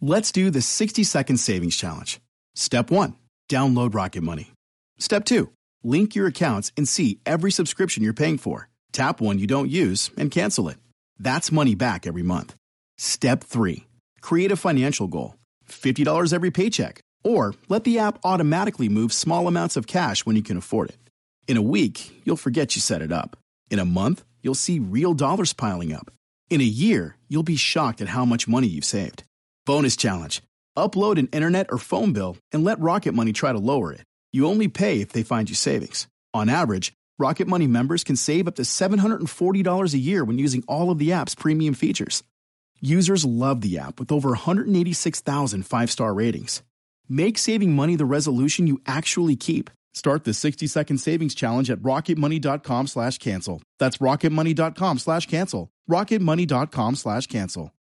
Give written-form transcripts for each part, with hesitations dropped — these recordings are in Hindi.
Let's do the 60-second savings challenge. Step 1. Download Rocket Money. Step 2. Link your accounts and see every subscription you're paying for. Tap one you don't use and cancel it. That's money back every month. Step 3. Create a financial goal. $50 every paycheck. Or let the app automatically move small amounts of cash when you can afford it. In a week, you'll forget you set it up. In a month, you'll see real dollars piling up. In a year, you'll be shocked at how much money you've saved. Bonus challenge. Upload an internet or phone bill and let Rocket Money try to lower it. You only pay if they find you savings. On average, Rocket Money members can save up to $740 a year when using all of the app's premium features. Users love the app with over 186,000 5-star ratings. Make saving money the resolution you actually keep. Start the 60-second savings challenge at rocketmoney.com/cancel. That's rocketmoney.com/cancel. rocketmoney.com/cancel.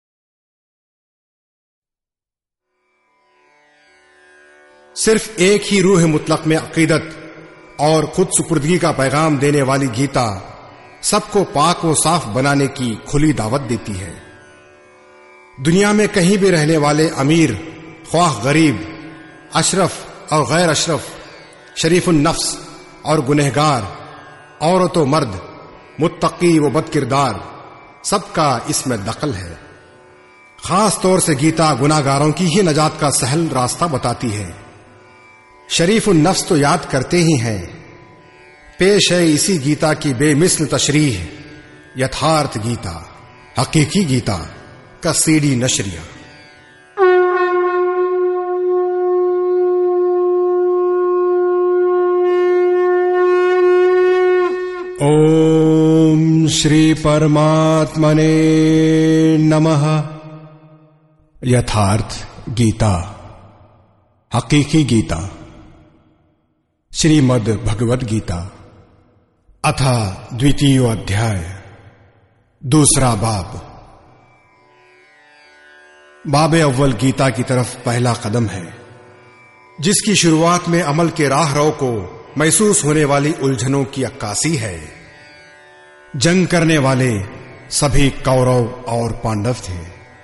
सिर्फ एक ही रूह मुतलक में अकीदत और खुद सुपुर्दगी का पैगाम देने वाली गीता सबको पाक व साफ बनाने की खुली दावत देती है। दुनिया में कहीं भी रहने वाले अमीर, ख्वाह गरीब, अशरफ और गैर अशरफ, शरीफुन नफ्स और गुनहगार, औरत व मर्द, मुत्तकी व बदकिरदार, सबका इसमें दखल है। खास तौर से गीता गुनाहगारों की ही नजात का सहल रास्ता बताती है। शरीफुन नफ्स तो याद करते ही हैं। पेश है इसी गीता की बेमिस्ल तशरीह, यथार्थ गीता, हकीकी गीता का सीडी नशरिया। ओम श्री परमात्मने नमः। यथार्थ गीता, हकीकी गीता, श्रीमद् भगवद गीता, अथ द्वितीय अध्याय, दूसरा बाब। बाब अव्वल गीता की तरफ पहला कदम है, जिसकी शुरुआत में अमल के राहरो को महसूस होने वाली उलझनों की अक्कासी है। जंग करने वाले सभी कौरव और पांडव थे,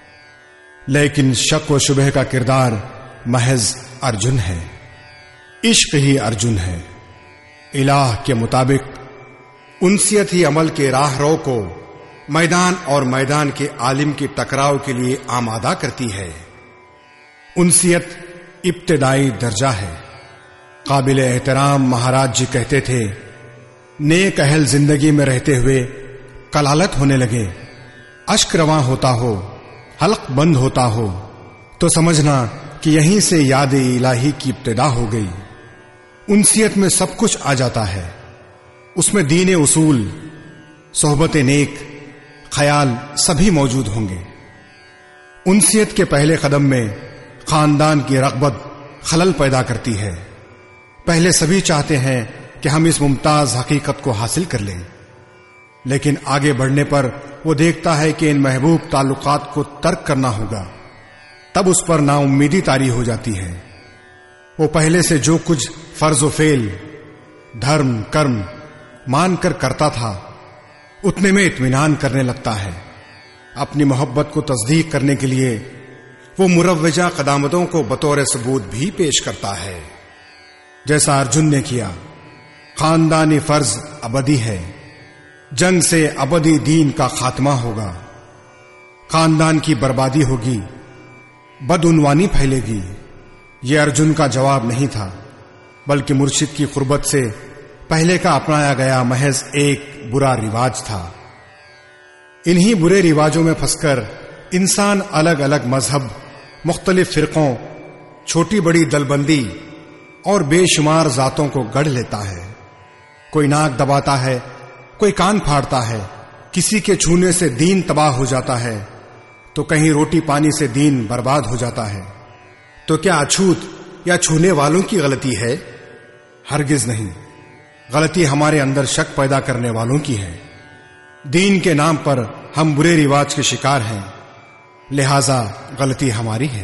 लेकिन शक व शुबह का किरदार महज अर्जुन है। इश्क ही अर्जुन है। इलाह के मुताबिक उनसियत ही अमल के राहरो को मैदान और मैदान के आलिम के टकराव के लिए आमादा करती है। उनसियत इब्तिदाई दर्जा है। काबिल एहतराम महाराज जी कहते थे, नेक अहल जिंदगी में रहते हुए कलालत होने लगे, अश्क रवां होता हो, हल्क बंद होता हो, तो समझना कि यहीं से याद इलाही की इब्तिदा हो गई। उनसियत में सब कुछ आ जाता है। उसमें दीन उसूल, सोहबत नेक, ख्याल सभी मौजूद होंगे। उनसियत के पहले कदम में खानदान की रग़बत खलल पैदा करती है। पहले सभी चाहते हैं कि हम इस मुमताज हकीकत को हासिल कर लें, लेकिन आगे बढ़ने पर वो देखता है कि इन महबूब ताल्लुकात को तर्क करना होगा। तब उस पर नाउम्मीदी तारी हो जाती है। वो पहले से जो कुछ फर्ज व फेल, धर्म कर्म मानकर करता था, उतने में इत्मीनान करने लगता है। अपनी मोहब्बत को तस्दीक करने के लिए वो मुरव्वजा कदामतों को बतौर सबूत भी पेश करता है, जैसा अर्जुन ने किया। खानदानी फर्ज अबदी है, जंग से अबदी दीन का खात्मा होगा। खानदान की बर्बादी होगी, बदउनवानी फैलेगी। यह अर्जुन का जवाब नहीं था, बल्कि मुर्शिद की कुर्बत से पहले का अपनाया गया महज एक बुरा रिवाज था। इन्हीं बुरे रिवाजों में फंसकर इंसान अलग अलग मजहब, मुख्तलिफ फिरकों, छोटी बड़ी दलबंदी और बेशुमार जातों को गढ़ लेता है। कोई नाक दबाता है, कोई कान फाड़ता है, किसी के छूने से दीन तबाह हो जाता है, तो कहीं रोटी पानी से दीन बर्बाद हो जाता है। तो क्या अछूत या छूने वालों की गलती है? हरगिज नहीं। गलती हमारे अंदर शक पैदा करने वालों की है। दीन के नाम पर हम बुरे रिवाज के शिकार हैं, लिहाजा गलती हमारी है।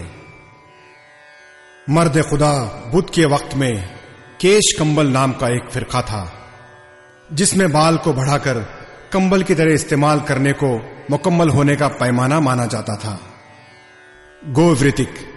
मर्द खुदा बुद्ध के वक्त में केश कंबल नाम का एक फिरका था, जिसमें बाल को बढ़ाकर कंबल की तरह इस्तेमाल करने को मुकम्मल होने का पैमाना माना जाता था। गोवृतिक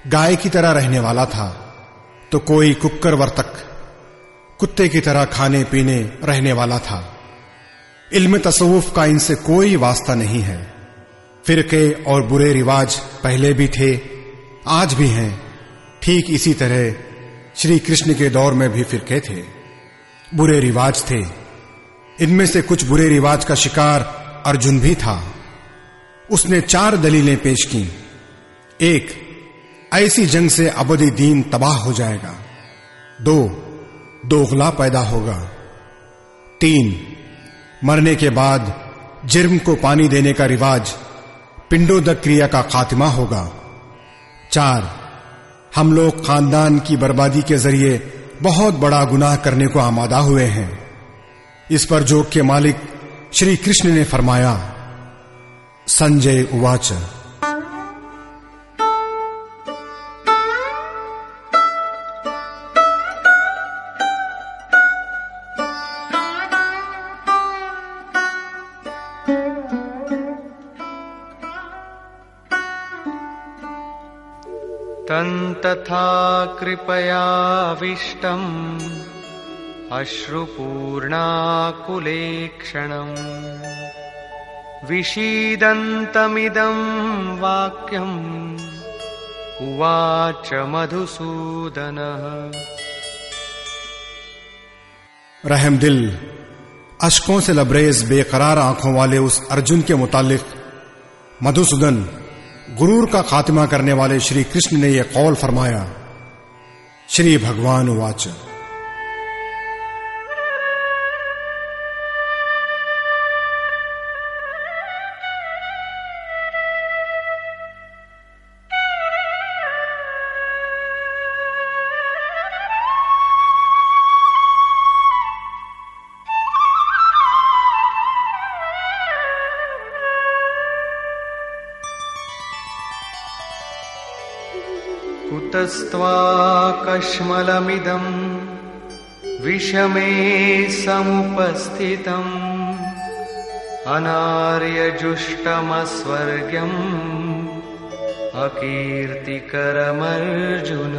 गाय की तरह रहने वाला था, तो कोई कुक्कर वर्तक कुत्ते की तरह खाने पीने रहने वाला था। इल्म तसव्वुफ का इनसे कोई वास्ता नहीं है। फिरके और बुरे रिवाज पहले भी थे, आज भी हैं। ठीक इसी तरह श्री कृष्ण के दौर में भी फिरके थे, बुरे रिवाज थे। इनमें से कुछ बुरे रिवाज का शिकार अर्जुन भी था। उसने 4 दलीलें पेश की। 1, ऐसी जंग से अबदी दीन तबाह हो जाएगा। 2, दोगला पैदा होगा। 3, मरने के बाद जिर्म को पानी देने का रिवाज, पिंडोदक क्रिया का खात्मा होगा। 4, हम लोग खानदान की बर्बादी के जरिए बहुत बड़ा गुनाह करने को आमादा हुए हैं। इस पर जोग के मालिक श्री कृष्ण ने फरमाया। संजय उवाच। तथा कृपयाविष्टम् अश्रुपूर्णाकुलेक्षणम् विषीदन्तमिदं वाक्यम् उवाच मधुसूदनः। रहमदिल अश्कों से लबरेज बेकरार आंखों वाले उस अर्जुन के मुतालिक मधुसूदन, गुरूर का खात्मा करने वाले श्री कृष्ण ने यह कौल फरमाया। श्री भगवान उवाच। कुतस्त्वाकश्मलमिदं विषमे समुपस्थितम् अनार्यजुष्टमस्वर्ग्यम् अकीर्तिकरमर्जुन।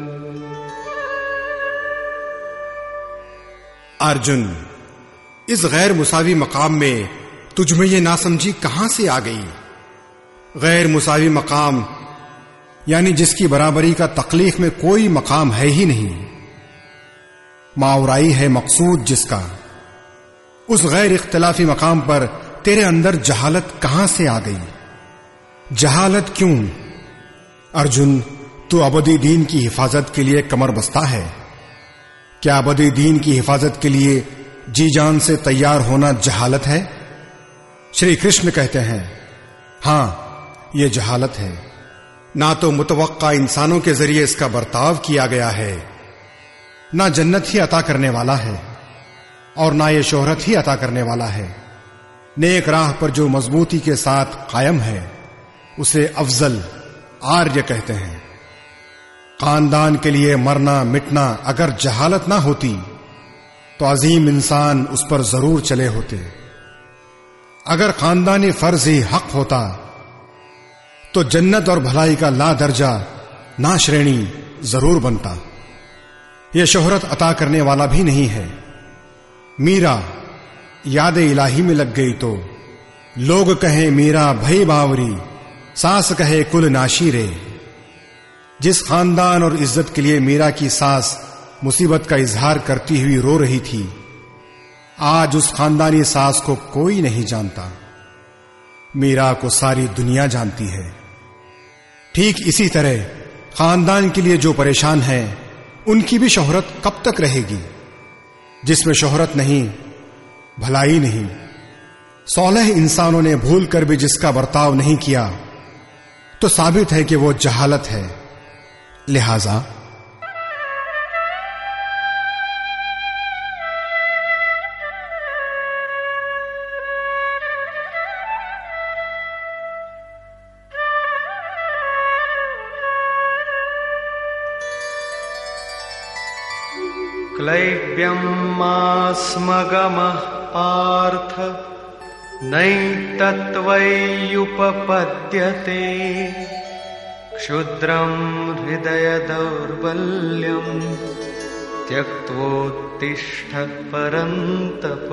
अर्जुन, इस गैर मुसावी मकाम में तुझमें ये नासमझी कहां से आ गई? गैर मुसावी मकाम यानी जिसकी बराबरी का तकलीफ में कोई मकाम है ही नहीं। मावराई है मकसूद जिसका। उस गैर इख्तिलाफी मकाम पर तेरे अंदर जहालत कहां से आ गई? जहालत क्यों? अर्जुन, तू अबदी दीन की हिफाजत के लिए कमर बस्ता है। क्या अबदी दीन की हिफाजत के लिए जी जान से तैयार होना जहालत है? श्री कृष्ण कहते हैं, हां, यह जहालत है। ना तो मुतवक्का इंसानों के जरिए इसका बर्ताव किया गया है, ना जन्नत ही अता करने वाला है, और ना ये शोहरत ही अता करने वाला है। नेक राह पर जो मजबूती के साथ कायम है उसे अफजल आर्य कहते हैं। खानदान के लिए मरना मिटना अगर जहालत ना होती तो अजीम इंसान उस पर जरूर चले होते। अगर खानदानी फर्ज ही हक होता तो जन्नत और भलाई का ला दर्जा ना श्रेणी जरूर बनता। यह शोहरत अता करने वाला भी नहीं है। मीरा याद इलाही में लग गई तो लोग कहें मीरा भई बावरी, सास कहे कुल नाशी रे। जिस खानदान और इज्जत के लिए मीरा की सास मुसीबत का इजहार करती हुई रो रही थी, आज उस खानदानी सास को कोई नहीं जानता। मीरा को सारी दुनिया जानती है। ठीक इसी तरह खानदान के लिए जो परेशान है उनकी भी शोहरत कब तक रहेगी? जिसमें शोहरत नहीं, भलाई नहीं, सौलह इंसानों ने भूल कर भी जिसका बर्ताव नहीं किया तो साबित है कि वो जहालत है। लिहाजा क्लैब्यमास्मगमः पार्थ नैतत्त्वय्युपपद्यते क्षुद्रं हृदय दौर्बल्यं त्यक्त्वोत्तिष्ठ परन्तप।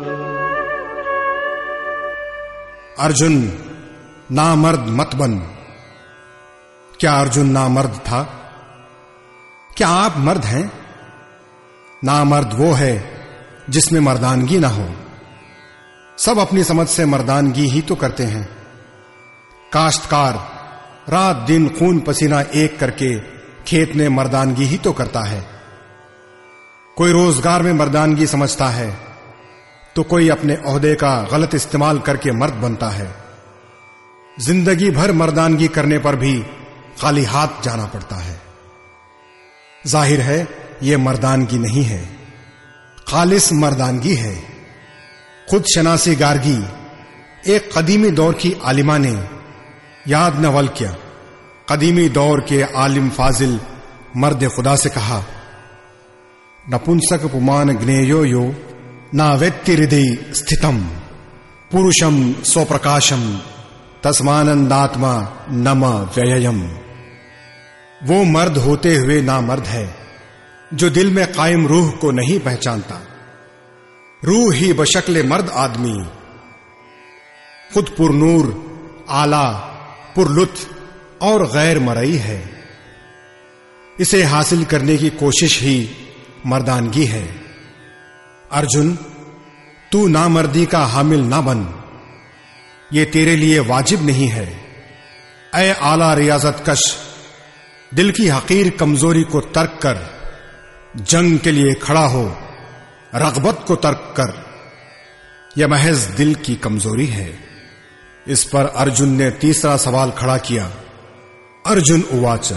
अर्जुन, नामर्द मत बन। क्या अर्जुन नामर्द था? क्या आप मर्द हैं? नामर्द वो है जिसमें मर्दानगी ना हो। सब अपनी समझ से मर्दानगी ही तो करते हैं। काश्तकार रात दिन खून पसीना एक करके खेत में मर्दानगी ही तो करता है। कोई रोजगार में मर्दानगी समझता है तो कोई अपने ओहदे का गलत इस्तेमाल करके मर्द बनता है। जिंदगी भर मर्दानगी करने पर भी खाली हाथ जाना पड़ता है। जाहिर है यह मर्दानगी नहीं है, खालिस मर्दानगी है। खुद शनासी गार्गी, एक कदीमी दौर की आलिमा ने याद नवल्क्य, कदीमी दौर के आलिम फाजिल मर्द खुदा से कहा, नपुंसक पुमान ज्ञेयो यो ना वेत्ति हृदय स्थितम पुरुषम स्वप्रकाशम तस्मानंदात्मा नम व्ययम। वो मर्द होते हुए ना मर्द है जो दिल में कायम रूह को नहीं पहचानता। रूह ही बशक्ल मर्द आदमी खुद पुरनूर, आला, पुरलुत्फ और गैर मरई है। इसे हासिल करने की कोशिश ही मर्दानगी है। अर्जुन, तू नामर्दी का हामिल ना बन, ये तेरे लिए वाजिब नहीं है। ऐ आला रियाजत कश, दिल की हकीर कमजोरी को तर्क कर, जंग के लिए खड़ा हो, रगबत को तर्क कर। यह महज दिल की कमजोरी है। इस पर अर्जुन ने तीसरा सवाल खड़ा किया। अर्जुन उवाच,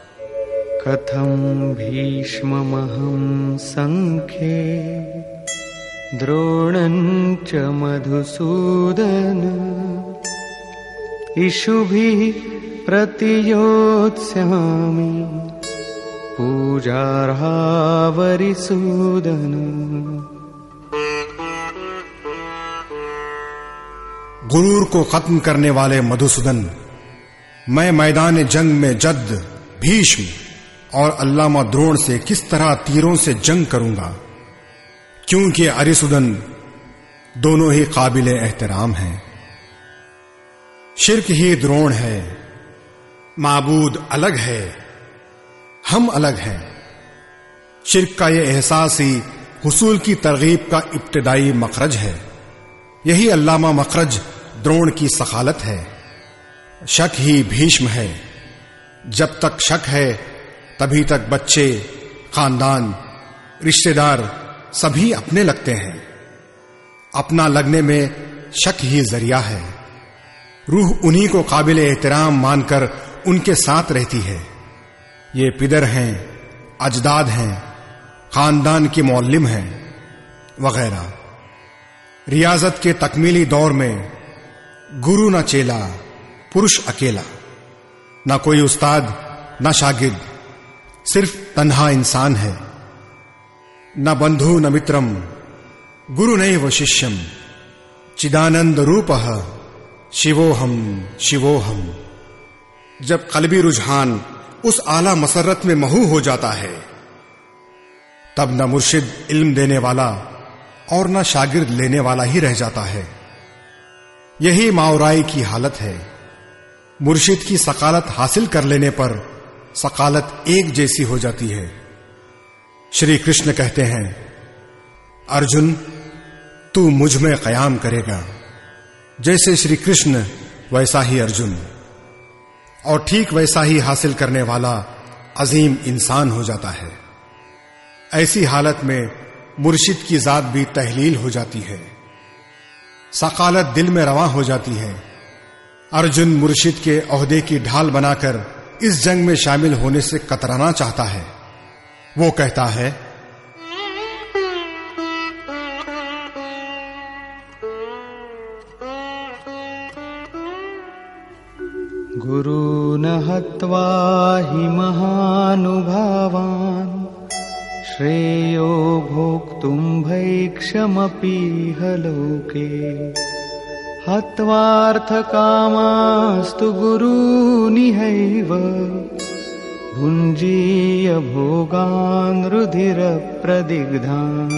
कथं भीष्ममहं संख्ये द्रोणं च मधुसूदन इषुभिः प्रतियोत्स्यामि पूजार्हा वरिसूदन। गुरूर को खत्म करने वाले मधुसूदन, मैं मैदान जंग में जद्द भीष्म और अल्लामा द्रोण से किस तरह तीरों से जंग करूंगा, क्योंकि अरिसूदन दोनों ही काबिल एहतराम हैं। शिर्क ही द्रोण है, माबूद अलग है, हम अलग हैं। शिर्क का यह एहसास ही हुसूल की तरगीब का इब्तिदाई मखरज है। यही अल्लामा मखरज द्रोण की सखालत है। शक ही भीष्म है। जब तक शक है तभी तक बच्चे, खानदान, रिश्तेदार सभी अपने लगते हैं। अपना लगने में शक ही जरिया है। रूह उन्हीं को काबिल एहतराम मानकर उनके साथ रहती है। ये पिदर हैं, अजदाद हैं, खानदान के मौल्लिम हैं वगैरह। रियाजत के तकमीली दौर में गुरु न चेला, पुरुष अकेला, न कोई उस्ताद न शागिर्द, सिर्फ तन्हा इंसान है। न बंधु न मित्रम गुरु नैव शिष्यम चिदानंद रूपः शिवोहम शिवोहम। जब कल्बी रुझान उस आला मसरत में महू हो जाता है तब न मुर्शिद इल्म देने वाला और न शागिर्द लेने वाला ही रह जाता है। यही मावराई की हालत है। मुर्शिद की सकालत हासिल कर लेने पर सकालत एक जैसी हो जाती है। श्री कृष्ण कहते हैं, अर्जुन तू मुझ में कयाम करेगा। जैसे श्री कृष्ण वैसा ही अर्जुन, और ठीक वैसा ही हासिल करने वाला अजीम इंसान हो जाता है। ऐसी हालत में मुर्शिद की जात भी तहलील हो जाती है, सकालत दिल में रवां हो जाती है। अर्जुन मुर्शिद के ओहदे की ढाल बनाकर इस जंग में शामिल होने से कतराना चाहता है। वो कहता है, गुरून् हत्वा हि महानुभावान् श्रेयो भोक्तुं भैक्षमपीह लोके हत्वार्थकामास्तु गुरूनिहैव भुञ्जीय भोगान् रुधिरप्रदिग्धान्।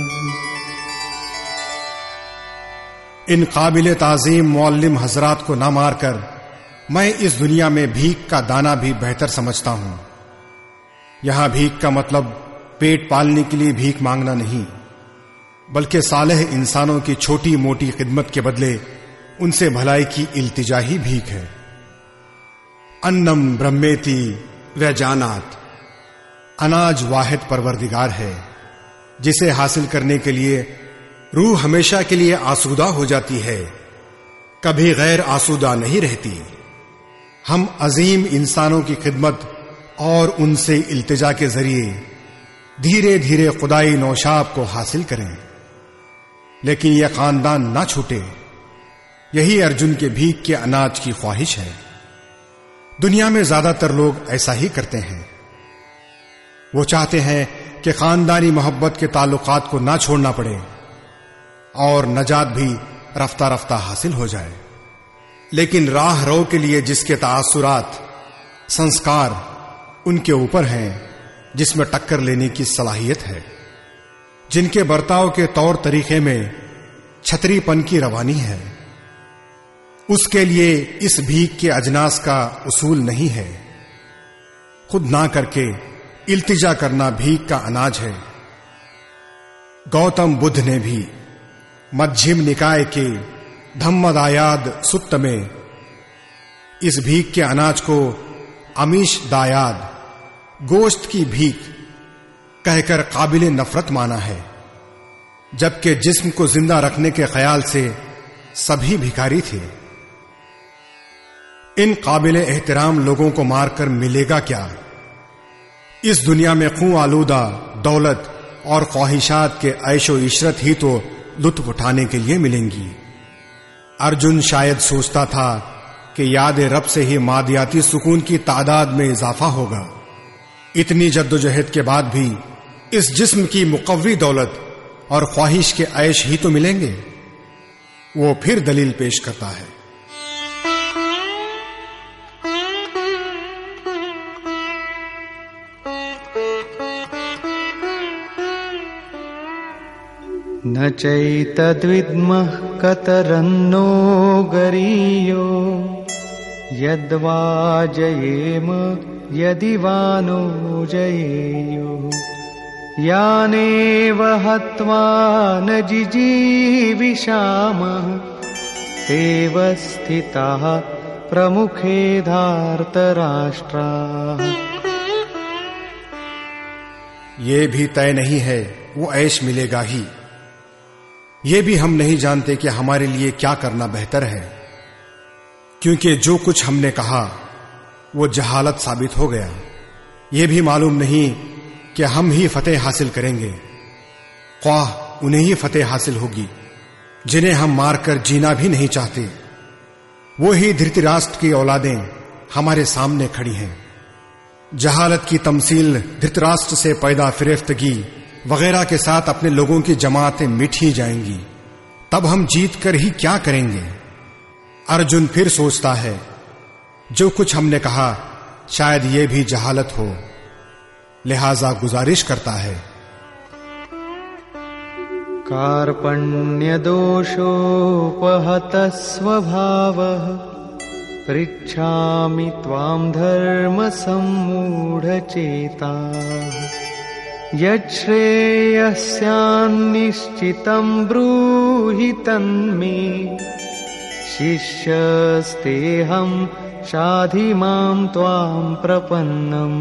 इन काबिल ताज़ीम मुअल्लिम हजरात को ना मारकर मैं इस दुनिया में भीख का दाना भी बेहतर समझता हूं। यहां भीख का मतलब पेट पालने के लिए भीख मांगना नहीं, बल्कि सालेह इंसानों की छोटी मोटी खिदमत के बदले उनसे भलाई की इल्तिजा ही भीख है। अन्नम ब्रह्मेति व्यजानात, अनाज वाहिद परवरदिगार है जिसे हासिल करने के लिए रूह हमेशा के लिए आसूदा हो जाती है, कभी गैर आसूदा नहीं रहती। हम अजीम इंसानों की खिदमत और उनसे इल्तिजा के जरिए धीरे धीरे खुदाई नौशाब को हासिल करें, लेकिन यह खानदान ना छूटे। यही अर्जुन के भीख के अनाज की ख्वाहिश है। दुनिया में ज्यादातर लोग ऐसा ही करते हैं। वो चाहते हैं कि खानदानी मोहब्बत के ताल्लुकात को ना छोड़ना पड़े और नजात भी रफ्ता रफ्ता हासिल हो जाए। लेकिन राह रो के लिए जिसके तासुरात संस्कार उनके ऊपर हैं, जिसमें टक्कर लेने की सलाहियत है, जिनके बर्ताव के तौर तरीके में छतरीपन की रवानी है, उसके लिए इस भीख के अजनास का उसूल नहीं है। खुद ना करके इल्तिजा करना भीख का अनाज है। गौतम बुद्ध ने भी मध्यम निकाय के धम्मदायाद सुत्त में इस भीख के अनाज को अमीश दायाद, गोश्त की भीख कहकर काबिल नफरत माना है, जबकि जिस्म को जिंदा रखने के ख्याल से सभी भिखारी थे। इन काबिल एहतराम लोगों को मारकर मिलेगा क्या? इस दुनिया में खून आलूदा दौलत और ख्वाहिशात के ऐशो इशरत ही तो लुत्फ उठाने के लिए मिलेंगी। अर्जुन शायद सोचता था कि याद रब से ही मादियाती सुकून की तादाद में इजाफा होगा। इतनी जद्दोजहद के बाद भी इस जिस्म की मुकव्वी दौलत और ख्वाहिश के ऐश ही तो मिलेंगे। वो फिर दलील पेश करता है। न चैतद्विद्मः कतरन्नो गरीयो यद्वा जयेम यदि वा नो जयेयुः यानेव हत्वा न जिजीविषामः तेव स्थिताः प्रमुखे धार्तराष्ट्राः। ये भी तय नहीं है वो ऐश मिलेगा ही। ये भी हम नहीं जानते कि हमारे लिए क्या करना बेहतर है, क्योंकि जो कुछ हमने कहा वो जहालत साबित हो गया। ये भी मालूम नहीं कि हम ही फतेह हासिल करेंगे, ख्वाह उन्हें ही फतेह हासिल होगी जिन्हें हम मारकर जीना भी नहीं चाहते। वो ही धृतराष्ट्र की औलादें हमारे सामने खड़ी हैं। जहालत की तमसील धृतराष्ट्र से पैदा फिरेफ्तगी वगैरह के साथ अपने लोगों की जमातें मिट ही जाएंगी। तब हम जीत कर ही क्या करेंगे? अर्जुन फिर सोचता है जो कुछ हमने कहा शायद ये भी जहालत हो, लिहाजा गुजारिश करता है। कार्पण्य दोषोपहत स्वभावः पृच्छामि त्वां धर्म सम्मूढचेताः यच्छ्रेयस्यान्निश्चितं ब्रूहि तन्मे शिष्यस्तेऽहं शाधि मां त्वां प्रपन्नम्।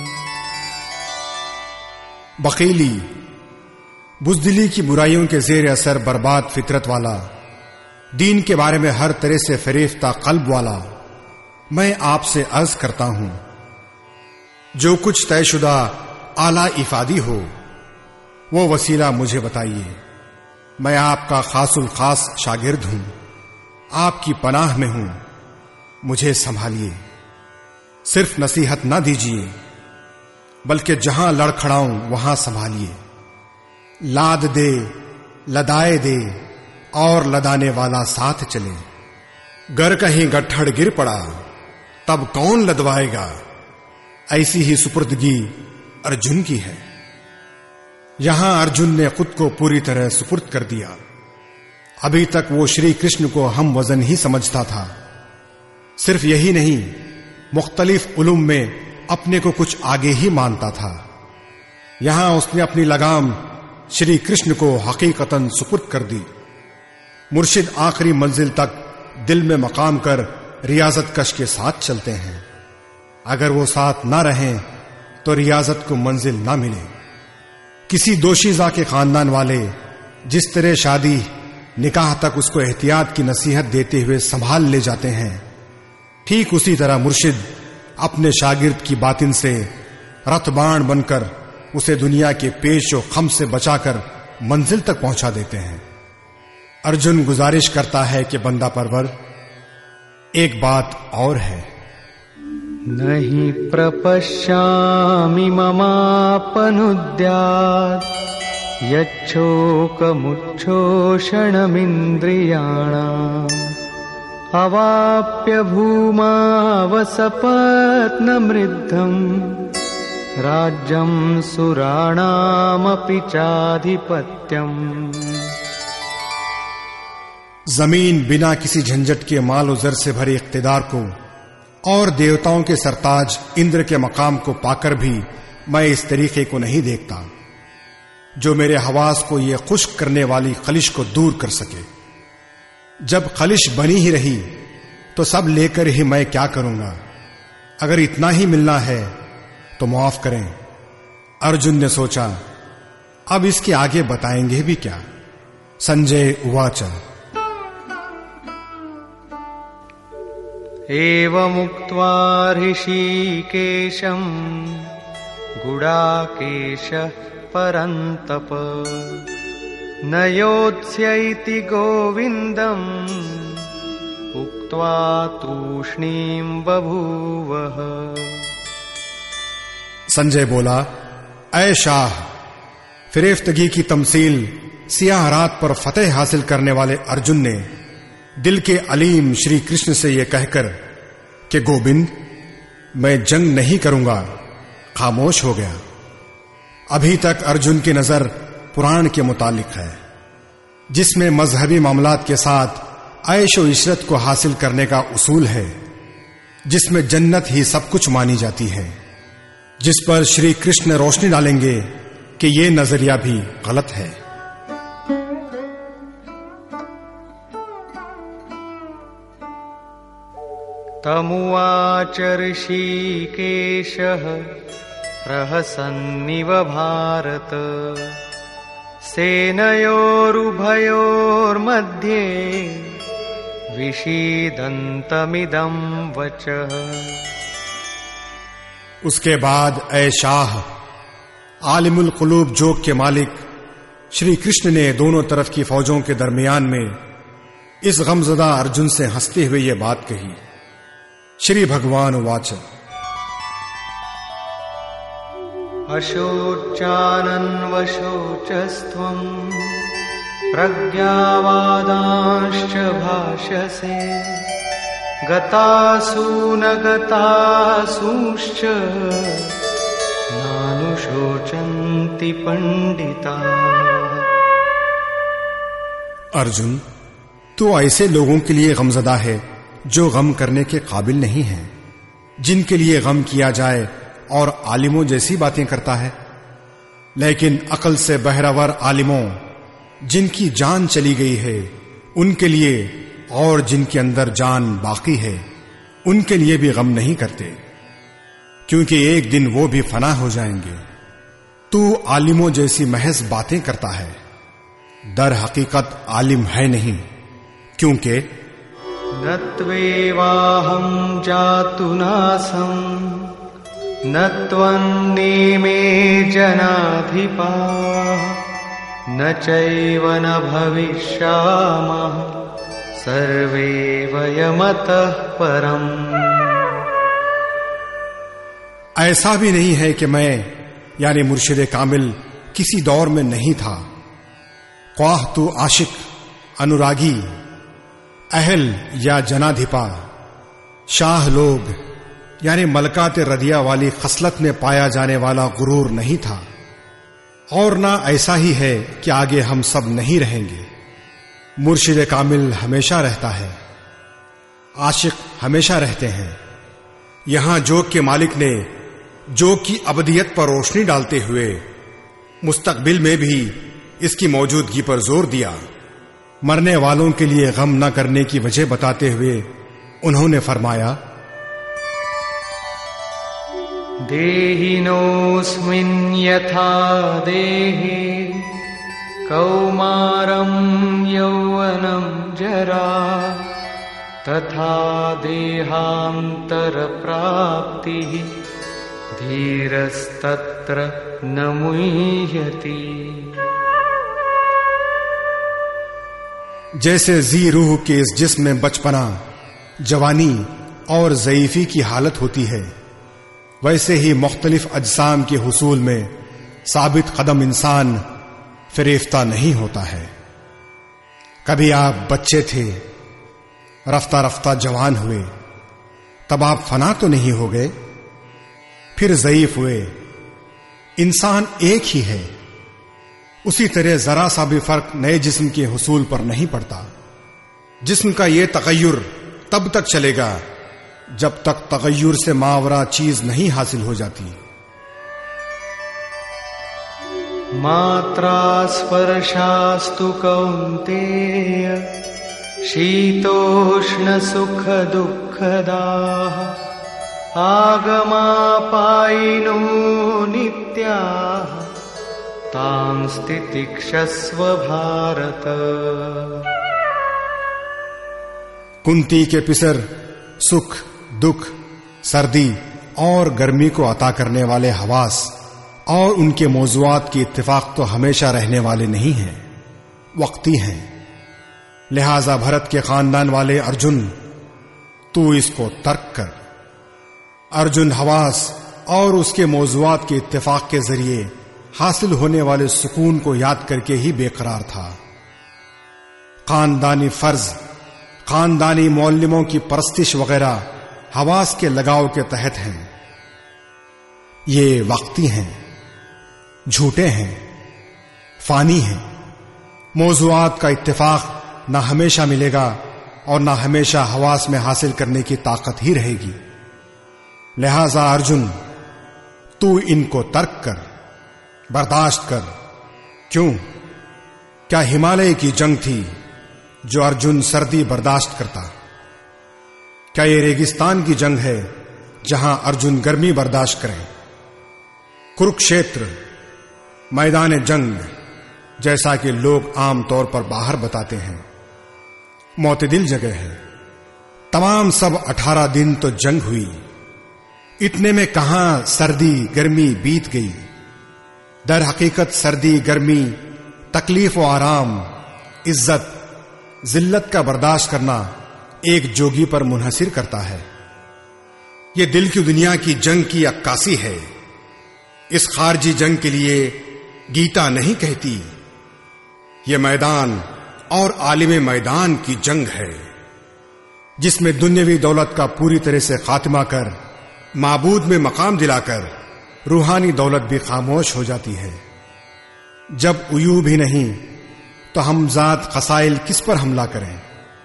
बकीली, बुज़दिली की बुराइयों के जेर असर बर्बाद फितरत वाला, दीन के बारे में हर तरह से फरेफ्ता कल्ब वाला, मैं आपसे अर्ज करता हूं जो कुछ तयशुदा आला इफादी हो वो वसीला मुझे बताइए। मैं आपका खासुल खास शागिर्द हूं, आपकी पनाह में हूं, मुझे संभालिए। सिर्फ नसीहत ना दीजिए बल्कि जहां लड़खड़ाऊं वहां संभालिए। लाद दे, लदाए दे और लदाने वाला साथ चले। गर कहीं गट्ठड़ गिर पड़ा तब कौन लदवाएगा, ऐसी ही सुपुर्दगी अर्जुन की है। यहां अर्जुन ने खुद को पूरी तरह सुपुर्द कर दिया। अभी तक वो श्री कृष्ण को हम वजन ही समझता था। सिर्फ यही नहीं, मुख्तलिफ उलूम में अपने को कुछ आगे ही मानता था। यहां उसने अपनी लगाम श्री कृष्ण को हकीकतन सुपुर्द कर दी। मुर्शिद आखिरी मंजिल तक दिल में मकाम कर रियाजत कश के साथ चलते हैं। अगर वो साथ ना रहें तो रियाजत को मंजिल ना मिले। किसी दोशीज़ा के खानदान वाले जिस तरह शादी निकाह तक उसको एहतियात की नसीहत देते हुए संभाल ले जाते हैं, ठीक उसी तरह मुर्शिद अपने शागिर्द की बातिन से रथबाण बनकर उसे दुनिया के पेश और खम से बचाकर मंजिल तक पहुंचा देते हैं। अर्जुन गुजारिश करता है कि बंदा परवर, एक बात और है। नहीं प्रपश्यामि ममापनुद्यात् यच्छोकमुच्छोषणमिन्द्रियाणाम् अवाप्य भूमावसपत्नमृद्धम् राज्यं सुराणामपि चाधिपत्यम्। जमीन बिना किसी झंझट के माल और जर से भरे इख्तिदार को और देवताओं के सरताज इंद्र के मकाम को पाकर भी मैं इस तरीके को नहीं देखता जो मेरे हवास को यह खुश्क करने वाली खलिश को दूर कर सके। जब खलिश बनी ही रही तो सब लेकर ही मैं क्या करूंगा। अगर इतना ही मिलना है तो माफ करें। अर्जुन ने सोचा, अब इसके आगे बताएंगे भी क्या। संजय उवाच। एवमुक्त्वा ऋषिकेशं गुडाकेशः परन्तप न योत्स्यैति गोविन्दम् उक्त्वा तूष्णीं बभूवः। संजय बोला, ऐ शाह, फिरेफ्तगी की तमसील सियाह रात पर फतेह हासिल करने वाले अर्जुन ने दिल के अलीम श्री कृष्ण से यह कहकर कि गोविंद, मैं जंग नहीं करूंगा, खामोश हो गया। अभी तक अर्जुन की नजर पुराण के मुतालिक है, जिसमें मजहबी मामलात के साथ ऐश और इशरत को हासिल करने का उसूल है, जिसमें जन्नत ही सब कुछ मानी जाती है, जिस पर श्री कृष्ण रोशनी डालेंगे कि यह नजरिया भी गलत है। तमुवाच ऋषिकेशः प्रहसन्निव भारत सेनयोरुभयोर्मध्ये विषीदन्तमिदं वचः। उसके बाद ऐ शाह, आलिमुल कुलूब जोग के मालिक श्री कृष्ण ने दोनों तरफ की फौजों के दरमियान में इस गमज़दा अर्जुन से हंसते हुए यह बात कही। श्री भगवान उवाच। अशोचानन्वशोचस्त्वं प्रज्ञावादांश्च भाषसे गतासून गतासूंश्च नानुशोचन्ति पंडिताः। अर्जुन, तो ऐसे लोगों के लिए गमज़दा है जो गम करने के काबिल नहीं हैं, जिनके लिए गम किया जाए और आलिमों जैसी बातें करता है। लेकिन अकल से बहरावर आलिमों, जिनकी जान चली गई है, उनके लिए और जिनके अंदर जान बाकी है, उनके लिए भी गम नहीं करते, क्योंकि एक दिन वो भी फना हो जाएंगे। तू आलिमों जैसी महज बातें करता है, दर हकीकत आलिम है नहीं, क्योंकि न त्वेवाहं जातुनासं न त्वन्नेमे जनाधिपाः न चैव न भविष्यामः सर्वे वयमतः परम्। ऐसा भी नहीं है कि मैं यानी मुर्शिद कामिल किसी दौर में नहीं था। ख्वाह तू आशिक अनुरागी, अहल या जनाधिपा, शाह लोग यानी मलकात रदिया वाली खसलत में पाया जाने वाला गुरूर नहीं था, और ना ऐसा ही है कि आगे हम सब नहीं रहेंगे। मुर्शिद कामिल हमेशा रहता है, आशिक हमेशा रहते हैं। यहां जोग के मालिक ने जोग की अबदियत पर रोशनी डालते हुए मुस्तकबिल में भी इसकी मौजूदगी पर जोर दिया। मरने वालों के लिए गम न करने की वजह बताते हुए उन्होंने फरमाया, देहिनोऽस्मिन् यथा देहे कौमारं यौवनं जरा तथा देहान्तरप्राप्तिः धीरस्तत्र न मुह्यति। जैसे जी रूह के इस जिस्म में बचपना, जवानी और ज़ईफी की हालत होती है, वैसे ही मुख्तलिफ अजसाम के हुसूल में साबित कदम इंसान फिरेफ्ता नहीं होता है। कभी आप बच्चे थे, रफ्ता रफ्ता जवान हुए, तब आप फना तो नहीं हो गए, फिर ज़ईफ हुए। इंसान एक ही है। उसी तरह जरा सा भी फर्क नए जिस्म के हुसूल पर नहीं पड़ता। जिस्म का यह तगय्युर तब तक चलेगा जब तक तगय्युर से मावरा चीज नहीं हासिल हो जाती। मात्रा स्पर्शास्तु कौन्तेय शीतोष्ण सुख दुःखदाः आगमापायिनो नित्याः तां स्थितिक्षस्व भारत। कुंती के पिसर सुख, दुख, सर्दी और गर्मी को अता करने वाले हवास और उनके मौजुआत की इत्तिफाक तो हमेशा रहने वाले नहीं हैं, वक्ती हैं। लिहाजा भरत के खानदान वाले अर्जुन, तू इसको तर्क कर। अर्जुन हवास और उसके मौजुआत के इत्तिफाक के जरिए हासिल होने वाले सुकून को याद करके ही बेकरार था। खानदानी फर्ज, खानदानी मौल्लिमों की परस्तिश वगैरह हवास के लगाव के तहत हैं। ये वक्ती हैं, झूठे हैं, फानी हैं। मौजुआत का इत्तिफाक ना हमेशा मिलेगा और ना हमेशा हवास में हासिल करने की ताकत ही रहेगी। लिहाजा अर्जुन, तू इनको तर्क कर, बर्दाश्त कर। क्यों? क्या हिमालय की जंग थी जो अर्जुन सर्दी बर्दाश्त करता? क्या ये रेगिस्तान की जंग है जहां अर्जुन गर्मी बर्दाश्त करें? कुरुक्षेत्र मैदान जंग, जैसा कि लोग आमतौर पर बाहर बताते हैं, मोतदिल जगह है। तमाम सब 18 दिन तो जंग हुई, इतने में कहां सर्दी गर्मी बीत गई। दर हकीकत सर्दी गर्मी, तकलीफ व आराम, इज्जत जिल्लत का बर्दाश्त करना एक जोगी पर मुनहसिर करता है। यह दिल की दुनिया की जंग की अक्कासी है। इस खारजी जंग के लिए गीता नहीं कहती, यह मैदान और आलिम मैदान की जंग है, जिसमें दुनियावी दौलत का पूरी तरह से खात्मा कर माबूद में मकाम दिलाकर रूहानी दौलत भी खामोश हो जाती है। जब उयूब ही नहीं तो हम जात खसाइल किस पर हमला करें?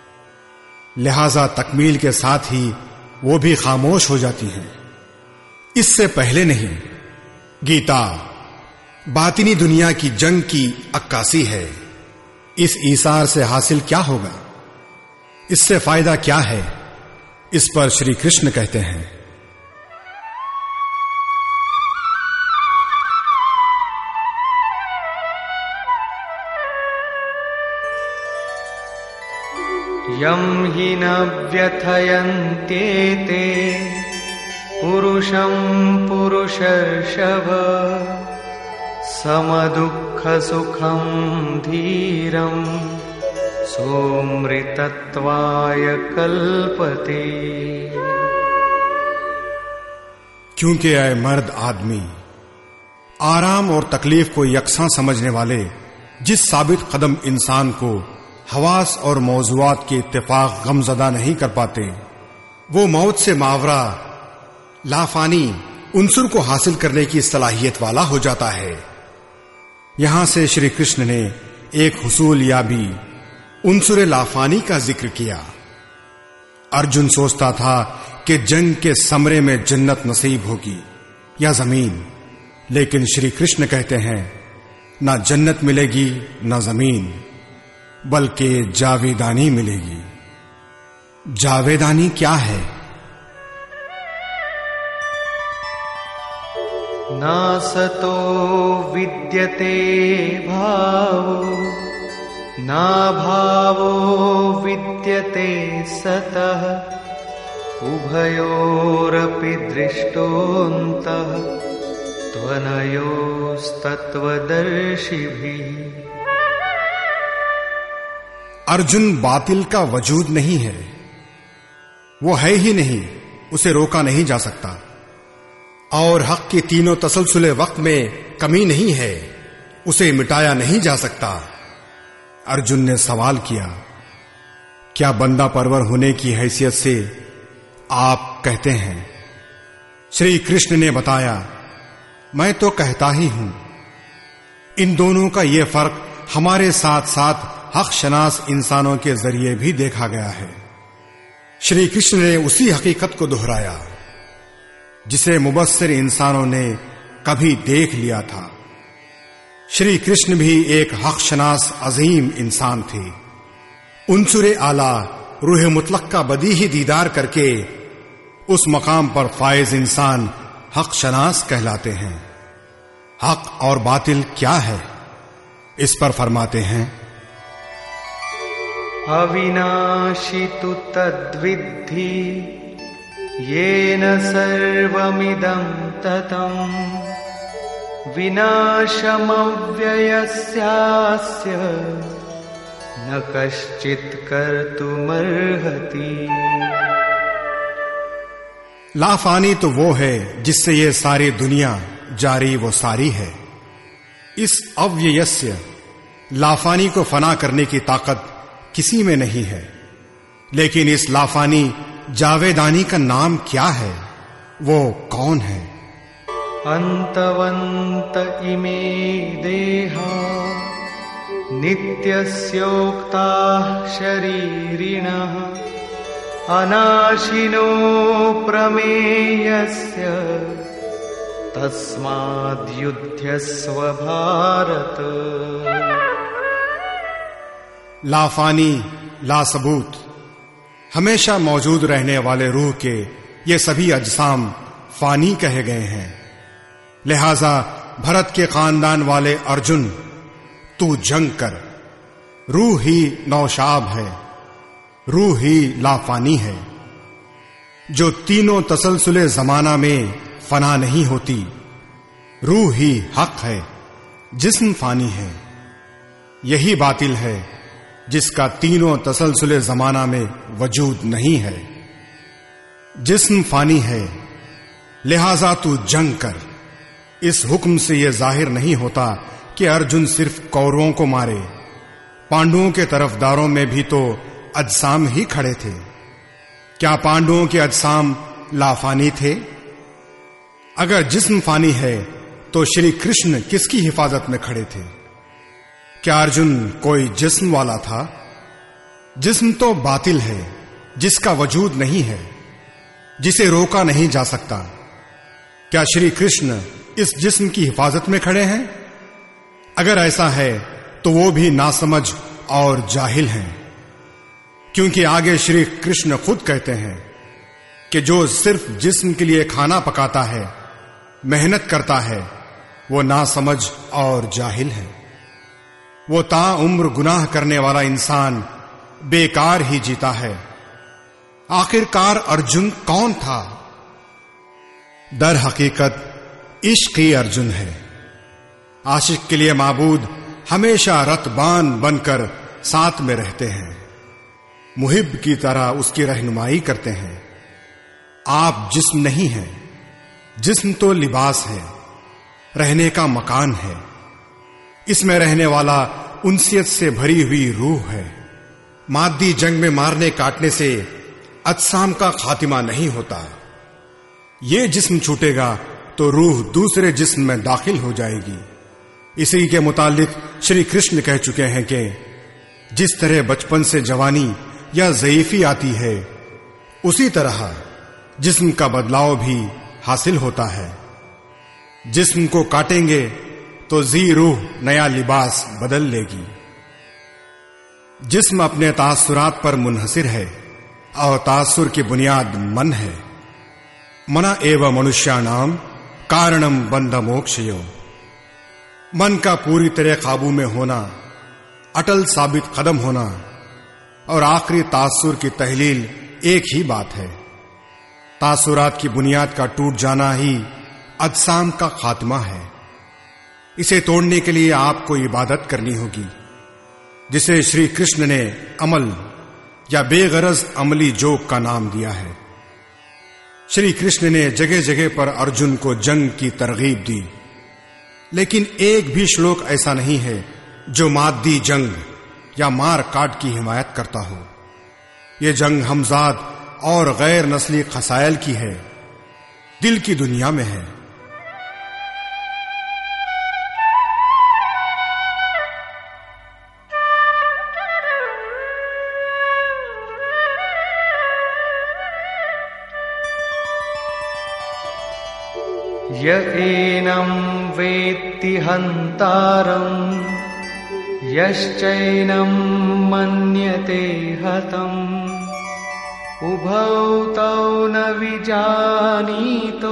लिहाजा तकमील के साथ ही वो भी खामोश हो जाती हैं। इससे पहले नहीं। गीता बातिनी दुनिया की जंग की अक्कासी है। इस ईसार से हासिल क्या होगा? इससे फायदा क्या है? इस पर श्री कृष्ण कहते हैं, यं हि न व्यथयन्त्येते पुरुषं पुरुषर्षभ समदुःखसुखं धीरं सोमृतत्वाय कल्पते। क्योंकि ऐ मर्द आदमी, आराम और तकलीफ को यकसां समझने वाले जिस साबित कदम इंसान को हवास और मौजुआत के इत्तेफाक गमजदा नहीं कर पाते, वो मौत से मावरा लाफानी उनसुर को हासिल करने की सलाहियत वाला हो जाता है। यहां से श्री कृष्ण ने एक हुसूल या भी उनसुर लाफानी का जिक्र किया। अर्जुन सोचता था कि जंग के समरे में जन्नत नसीब होगी या जमीन, लेकिन श्री कृष्ण कहते हैं ना जन्नत मिलेगी ना जमीन, बल्कि जावेदानी मिलेगी। जावेदानी क्या है? नासतो विद्यते भावो ना भावो विद्यते सतः उभयोरपि दृष्टोऽन्तः त्वनयोस्तत्त्वदर्शिभिः। अर्जुन, बातिल का वजूद नहीं है, वो है ही नहीं, उसे रोका नहीं जा सकता। और हक के तीनों तसलसुले वक्त में कमी नहीं है, उसे मिटाया नहीं जा सकता। अर्जुन ने सवाल किया, क्या बंदा परवर होने की हैसियत से आप कहते हैं? श्री कृष्ण ने बताया, मैं तो कहता ही हूं। इन दोनों का यह फर्क हमारे साथ साथ हक शनास इंसानों के जरिए भी देखा गया है। श्री कृष्ण ने उसी हकीकत को दोहराया जिसे मुबस्सिर इंसानों ने कभी देख लिया था। श्री कृष्ण भी एक हक शनास अजीम इंसान थे। उनसुरे आला रूह मुतलक का बदीही दीदार करके उस मकाम पर फायज इंसान हक शनास कहलाते हैं। हक और बातिल क्या है, इस पर फरमाते हैं, अविनाशी तु तद्विद्धि येन सर्वमिदं ततं विनाशमव्ययस्यास्य न कश्चित् कर्तुमर्हति। लाफानी तो वो है जिससे ये सारी दुनिया जारी वो सारी है। इस अव्ययस्य लाफानी को फना करने की ताकत किसी में नहीं है, लेकिन इस लाफानी जावेदानी का नाम क्या है, वो कौन है? अंतवंत इमे देहा नित्यस्योक्ता शरीरिणः अनाशिनो प्रमेयस्य तस्माद्युध्यस्व भारत। लाफानी, लासबूत, हमेशा मौजूद रहने वाले रूह के ये सभी अजसाम फानी कहे गए हैं। लिहाजा भरत के खानदान वाले अर्जुन, तू जंग कर। रूह ही नौशाब है, रूह ही लाफानी है, जो तीनों तसलसुले जमाना में फना नहीं होती। रूह ही हक है, जिस्म फानी है। यही बातिल है जिसका तीनों तसलसुले जमाना में वजूद नहीं है। जिस्म फानी है, लिहाजा तू जंग कर। इस हुक्म से यह जाहिर नहीं होता कि अर्जुन सिर्फ कौरवों को मारे, पांडवों के तरफदारों में भी तो अजसाम ही खड़े थे। क्या पांडवों के अजसाम लाफानी थे? अगर जिस्म फानी है तो श्री कृष्ण किसकी हिफाजत में खड़े थे? क्या अर्जुन कोई जिस्म वाला था? जिस्म तो बातिल है, जिसका वजूद नहीं है, जिसे रोका नहीं जा सकता। क्या श्री कृष्ण इस जिस्म की हिफाजत में खड़े हैं? अगर ऐसा है तो वो भी नासमझ और जाहिल हैं, क्योंकि आगे श्री कृष्ण खुद कहते हैं कि जो सिर्फ जिस्म के लिए खाना पकाता है, मेहनत करता है, वो नासमझ और जाहिल है। वो ताउम्र गुनाह करने वाला इंसान बेकार ही जीता है। आखिरकार अर्जुन कौन था? दर हकीकत इश्क ही अर्जुन है। आशिक के लिए माबूद हमेशा रतबान बनकर साथ में रहते हैं, मुहिब की तरह उसकी रहनुमाई करते हैं। आप जिस्म नहीं हैं, जिस्म तो लिबास है, रहने का मकान है। इसमें रहने वाला उनसियत से भरी हुई रूह है। माद्दी जंग में मारने काटने से अजसाम का खातिमा नहीं होता। ये जिस्म छूटेगा तो रूह दूसरे जिस्म में दाखिल हो जाएगी। इसी के मुतालिक श्री कृष्ण कह चुके हैं कि जिस तरह बचपन से जवानी या ज़ईफी आती है, उसी तरह जिस्म का बदलाव भी हासिल होता है। जिस्म को काटेंगे तो जी रूह नया लिबास बदल लेगी। जिस्म अपने तासुरात पर मुनहसिर है और तासुर की बुनियाद मन है। मना एव मनुष्याणाम कारणम बंध मोक्षयो। मन का पूरी तरह काबू में होना, अटल साबित कदम होना और आखिरी तासुर की तहलील एक ही बात है। तासुरात की बुनियाद का टूट जाना ही अजसाम का खात्मा है। इसे तोड़ने के लिए आपको इबादत करनी होगी, जिसे श्री कृष्ण ने अमल या बेगरज अमली जोक का नाम दिया है। श्री कृष्ण ने जगह जगह पर अर्जुन को जंग की तरगीब दी, लेकिन एक भी श्लोक ऐसा नहीं है जो माद्दी जंग या मार काट की हिमायत करता हो। यह जंग हमजाद और गैर नस्ली खसायल की है, दिल की दुनिया में है। य एनं वेत्ति हन्तारम् यश्चैनं मन्यते हतम् उभौ तौ न विजानीतो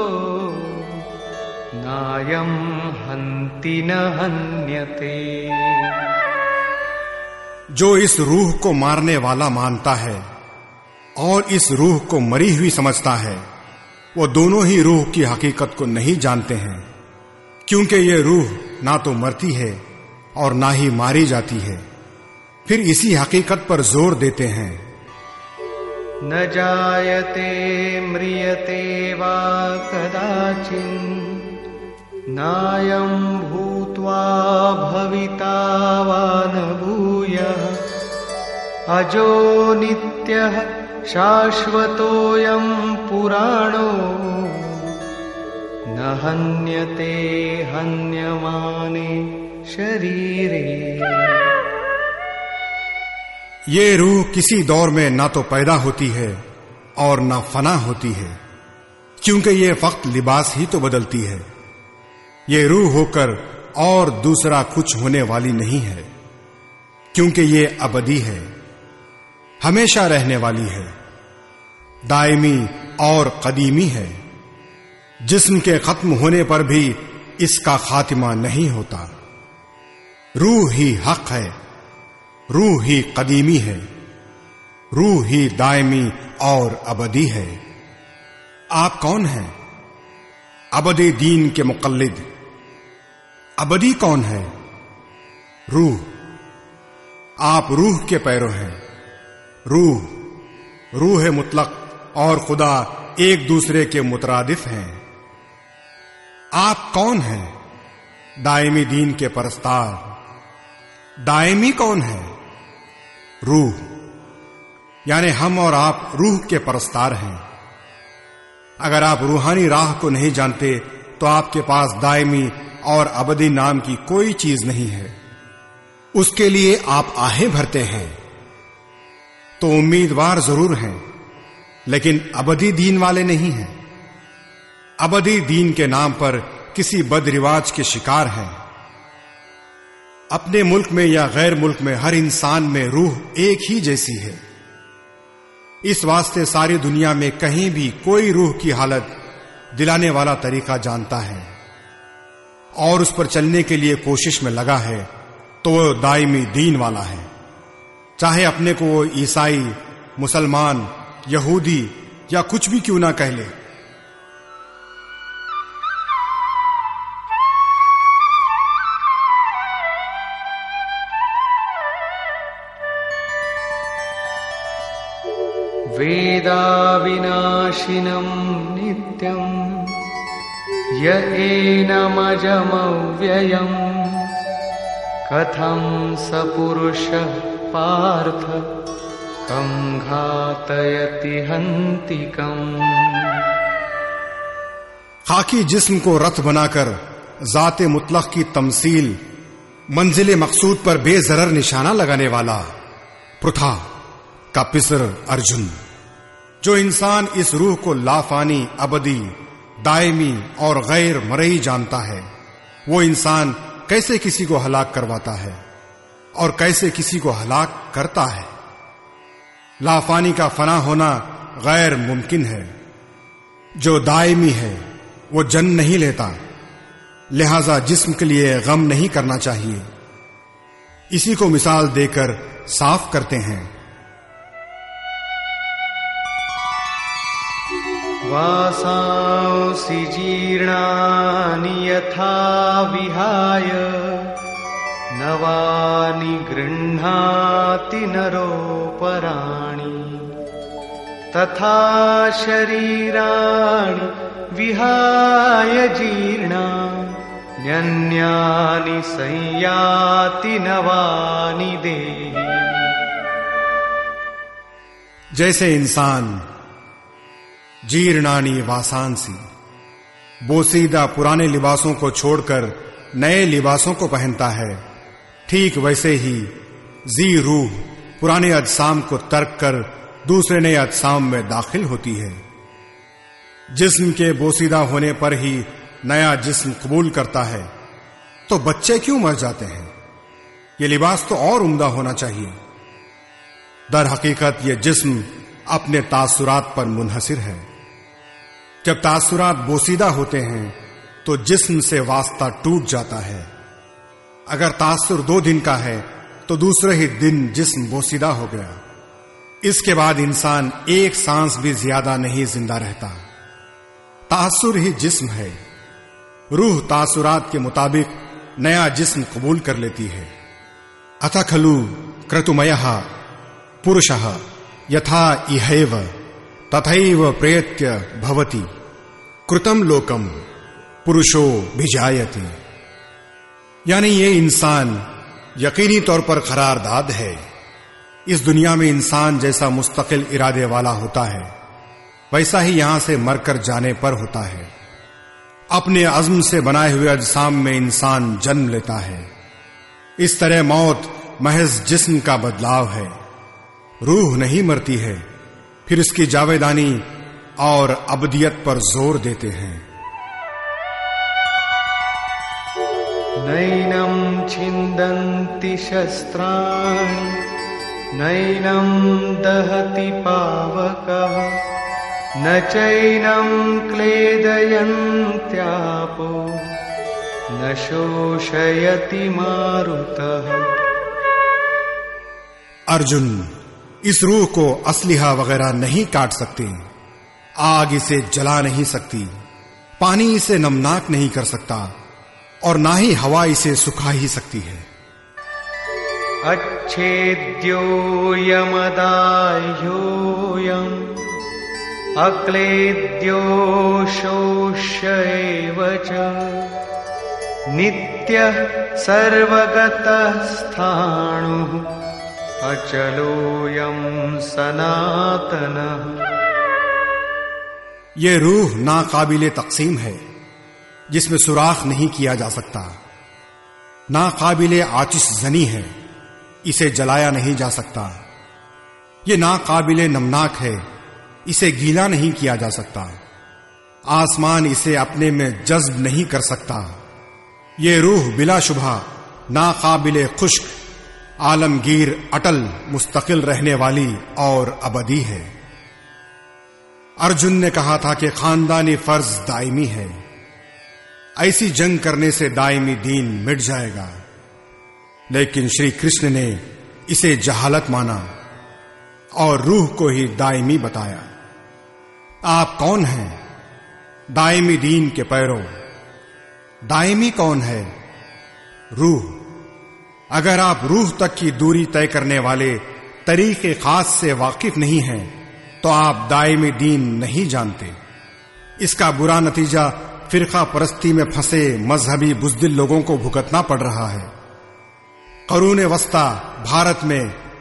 नायं हन्ति न हन्यते। जो इस रूह को मारने वाला मानता है और इस रूह को मरी हुई समझता है, वो दोनों ही रूह की हकीकत को नहीं जानते हैं, क्योंकि ये रूह ना तो मरती है और ना ही मारी जाती है। फिर इसी हकीकत पर जोर देते हैं। न जायते म्रियते वा कदाचिन् नायं भूत्वा भविता वा न भूयः अजो नित्यः शाश्वतोऽयं पुराणो न हन्यते हन्यमाने शरीरे। ये रूह किसी दौर में ना तो पैदा होती है और ना फना होती है, क्योंकि ये फक्त लिबास ही तो बदलती है। ये रूह होकर और दूसरा कुछ होने वाली नहीं है, क्योंकि ये अबदी है, हमेशा रहने वाली है, दायमी और कदीमी है। जिस्म के खत्म होने पर भी इसका खातिमा नहीं होता। रूह ही हक है, रूह ही कदीमी है, रूह ही दायमी और अबदी है। आप कौन हैं? अबदी दीन के मुकल्लिद। अबदी कौन है? रूह। आप रूह के पैरों हैं। रूह मुतलक और खुदा एक दूसरे के मुतरादिफ हैं। आप कौन हैं? दायमी दीन के परस्तार। दायमी कौन है? रूह। यानी हम और आप रूह के परस्तार हैं। अगर आप रूहानी राह को नहीं जानते तो आपके पास दायमी और अबदी नाम की कोई चीज नहीं है। उसके लिए आप आहें भरते हैं तो उम्मीदवार जरूर हैं, लेकिन अबदी दीन वाले नहीं हैं। अबदी दीन के नाम पर किसी बदरिवाज के शिकार हैं। अपने मुल्क में या गैर मुल्क में हर इंसान में रूह एक ही जैसी है। इस वास्ते सारी दुनिया में कहीं भी कोई रूह की हालत दिलाने वाला तरीका जानता है और उस पर चलने के लिए कोशिश में लगा है, तो वो दायमी दीन वाला है। चाहे अपने को वो ईसाई, मुसलमान, यहूदी या कुछ भी क्यों ना कह ले। वेदा विनाशिनं नित्यं य एनमजमव्ययम् कथं स पुरुषः पार्थ कं घातयति हन्तिकम्। खाकी जिस्म को रथ बनाकर जाते मुतलक की तमसील, मंजिले मकसूद पर बेजरर निशाना लगाने वाला पृथा का पिसर अर्जुन। जो इंसान इस रूह को लाफानी, अबदी, दायमी और गैर मरई जानता है, वो इंसान कैसे किसी को हलाक करवाता है और कैसे किसी को हलाक करता है। लाफानी का फना होना गैर मुमकिन है। जो दायमी है वो जन्म नहीं लेता, लिहाजा जिस्म के लिए गम नहीं करना चाहिए। इसी को मिसाल देकर साफ करते हैं। वासांसि जीर्णानि यथा विहाय नवानि गृह्णाति नरोपराणि तथा शरीराणि विहाय जीर्णान्यन्यानि संयाति नवानि देहि। जैसे इंसान जीर्णानि वासांसी, बोसीदा पुराने लिबासों को छोड़कर नए लिबासों को पहनता है, ठीक वैसे ही जी रूह पुराने अजसाम को तर्क कर दूसरे नए अजसाम में दाखिल होती है। जिस्म के बोसीदा होने पर ही नया जिस्म कबूल करता है, तो बच्चे क्यों मर जाते हैं? ये लिबास तो और उम्दा होना चाहिए। दर हकीकत ये जिस्म अपने तासुरात पर मुनहसिर है। जब तासुरात बोसीदा होते हैं तो जिस्म से वास्ता टूट जाता है। अगर तासुर 2 दिन का है तो दूसरे ही दिन जिस्म बोसीदा हो गया। इसके बाद इंसान एक सांस भी ज्यादा नहीं जिंदा रहता। तासुर ही जिस्म है। रूह तासुरात के मुताबिक नया जिस्म कबूल कर लेती है। अथ खलु क्रतुमयः पुरुषः यथा इहैव तथैव प्रेत्य भवति कृतं लोकम पुरुषो भिजायति। यानी ये इंसान यकीनी तौर पर करारदाद है। इस दुनिया में इंसान जैसा मुस्तकिल इरादे वाला होता है, वैसा ही यहां से मरकर जाने पर होता है। अपने अज़्म से बनाए हुए अजसाम में इंसान जन्म लेता है। इस तरह मौत महज जिस्म का बदलाव है। रूह नहीं मरती है। फिर इसकी जावेदानी और अबदियत पर जोर देते हैं। नैनं छिन्दन्ति शस्त्राणि नैनं दहति पावकः न चैनं क्लेदयन्त्यापो न शोषयति मारुतः। अर्जुन, इस रूह को असलिहा वगैरह नहीं काट सकते। आग इसे जला नहीं सकती, पानी इसे नमनाक नहीं कर सकता और ना ही हवा इसे सुखा ही सकती है। अच्छेद्यो यमदाह्योऽयम् अक्लेद्यो शोष्य एव च नित्यः सर्वगतः स्थाणुः अचलोऽयं सनातनः। ये रूह नाकाबिले तकसीम है, जिसमें सुराख नहीं किया जा सकता। नाकाबिले आतिश जनी है, इसे जलाया नहीं जा सकता। ये नाकाबिले नमनाक है, इसे गीला नहीं किया जा सकता। आसमान इसे अपने में जज्ब नहीं कर सकता। ये रूह बिलाशुबहा नाकाबिले खुश्क, आलमगीर, अटल, मुस्तकिल रहने वाली और अबदी है। अर्जुन ने कहा था कि खानदानी फर्ज दायमी है। ऐसी जंग करने से दायमी दीन मिट जाएगा, लेकिन श्री कृष्ण ने इसे जहालत माना और रूह को ही दायमी बताया। आप कौन हैं? दायमी दीन के पैरों। दायमी कौन है? रूह। अगर आप रूह तक की दूरी तय करने वाले तरीके खास से वाकिफ नहीं हैं, तो आप दायमी दीन नहीं जानते। इसका बुरा नतीजा फिरका परस्ती में फंसे मजहबी बुज़दिल लोगों को भुगतना पड़ रहा है। क़ुरून वस्ता भारत में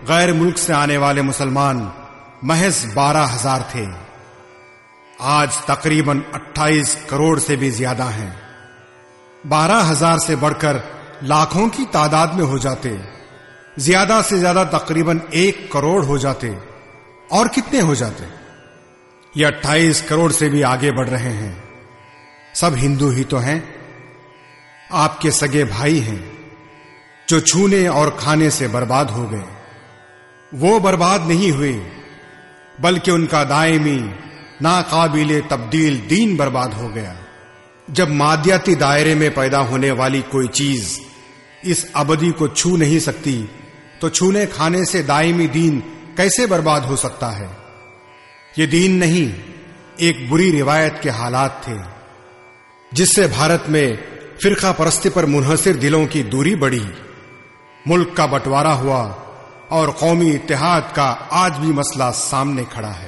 गैर मुल्क से आने वाले मुसलमान महज 12,000 थे। आज तकरीबन 28 करोड़ से भी ज्यादा हैं। 12,000 से बढ़कर लाखों की तादाद में हो जाते, ज्यादा से ज्यादा तकरीबन 1 करोड़ हो जाते, और कितने हो जाते? ये 28 करोड़ से भी आगे बढ़ रहे हैं। सब हिंदू ही तो हैं। आपके सगे भाई हैं जो छूने और खाने से बर्बाद हो गए। वो बर्बाद नहीं हुए, बल्कि उनका दायमी नाकाबिले तब्दील दीन बर्बाद हो गया। जब मादियाती दायरे में पैदा होने वाली कोई चीज इस अबदी को छू नहीं सकती, तो छूने खाने से दायमी दीन कैसे बर्बाद हो सकता है? ये दीन नहीं, एक बुरी रिवायत के हालात थे, जिससे भारत में फिरका परस्ती पर मुनहसिर दिलों की दूरी बढ़ी, मुल्क का बंटवारा हुआ और कौमी इत्तेहाद का आज भी मसला सामने खड़ा है।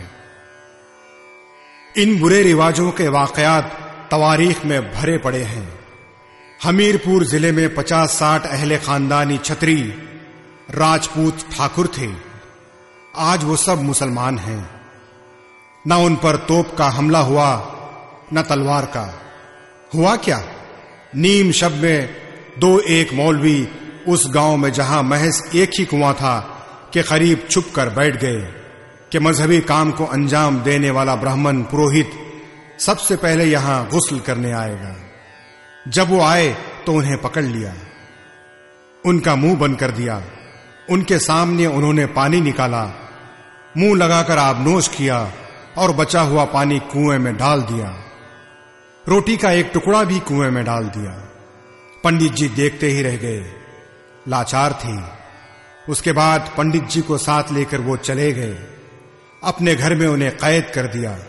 इन बुरे रिवाजों के वाकयात तवारीख में भरे पड़े हैं। हमीरपुर जिले में 50-60 अहले खानदानी छतरी राजपूत ठाकुर थे। आज वो सब मुसलमान हैं। न उन पर तोप का हमला हुआ, न तलवार का। हुआ क्या? नीम शब में 2-1 मौलवी उस गांव में, जहां महज एक ही कुआं था, के करीब छुप कर बैठ गए कि मजहबी काम को अंजाम देने वाला ब्राह्मण पुरोहित सबसे पहले यहां गुस्ल करने आएगा। जब वो आए तो उन्हें पकड़ लिया, उनका मुंह बंद कर दिया। उनके सामने उन्होंने पानी निकाला, मुंह लगाकर आबनोश किया और बचा हुआ पानी कुएं में डाल दिया। रोटी का एक टुकड़ा भी कुएं में डाल दिया। पंडित जी देखते ही रह गए, लाचार थे। उसके बाद पंडित जी को साथ लेकर वो चले गए। अपने घर में उन्हें कैद कर दिया।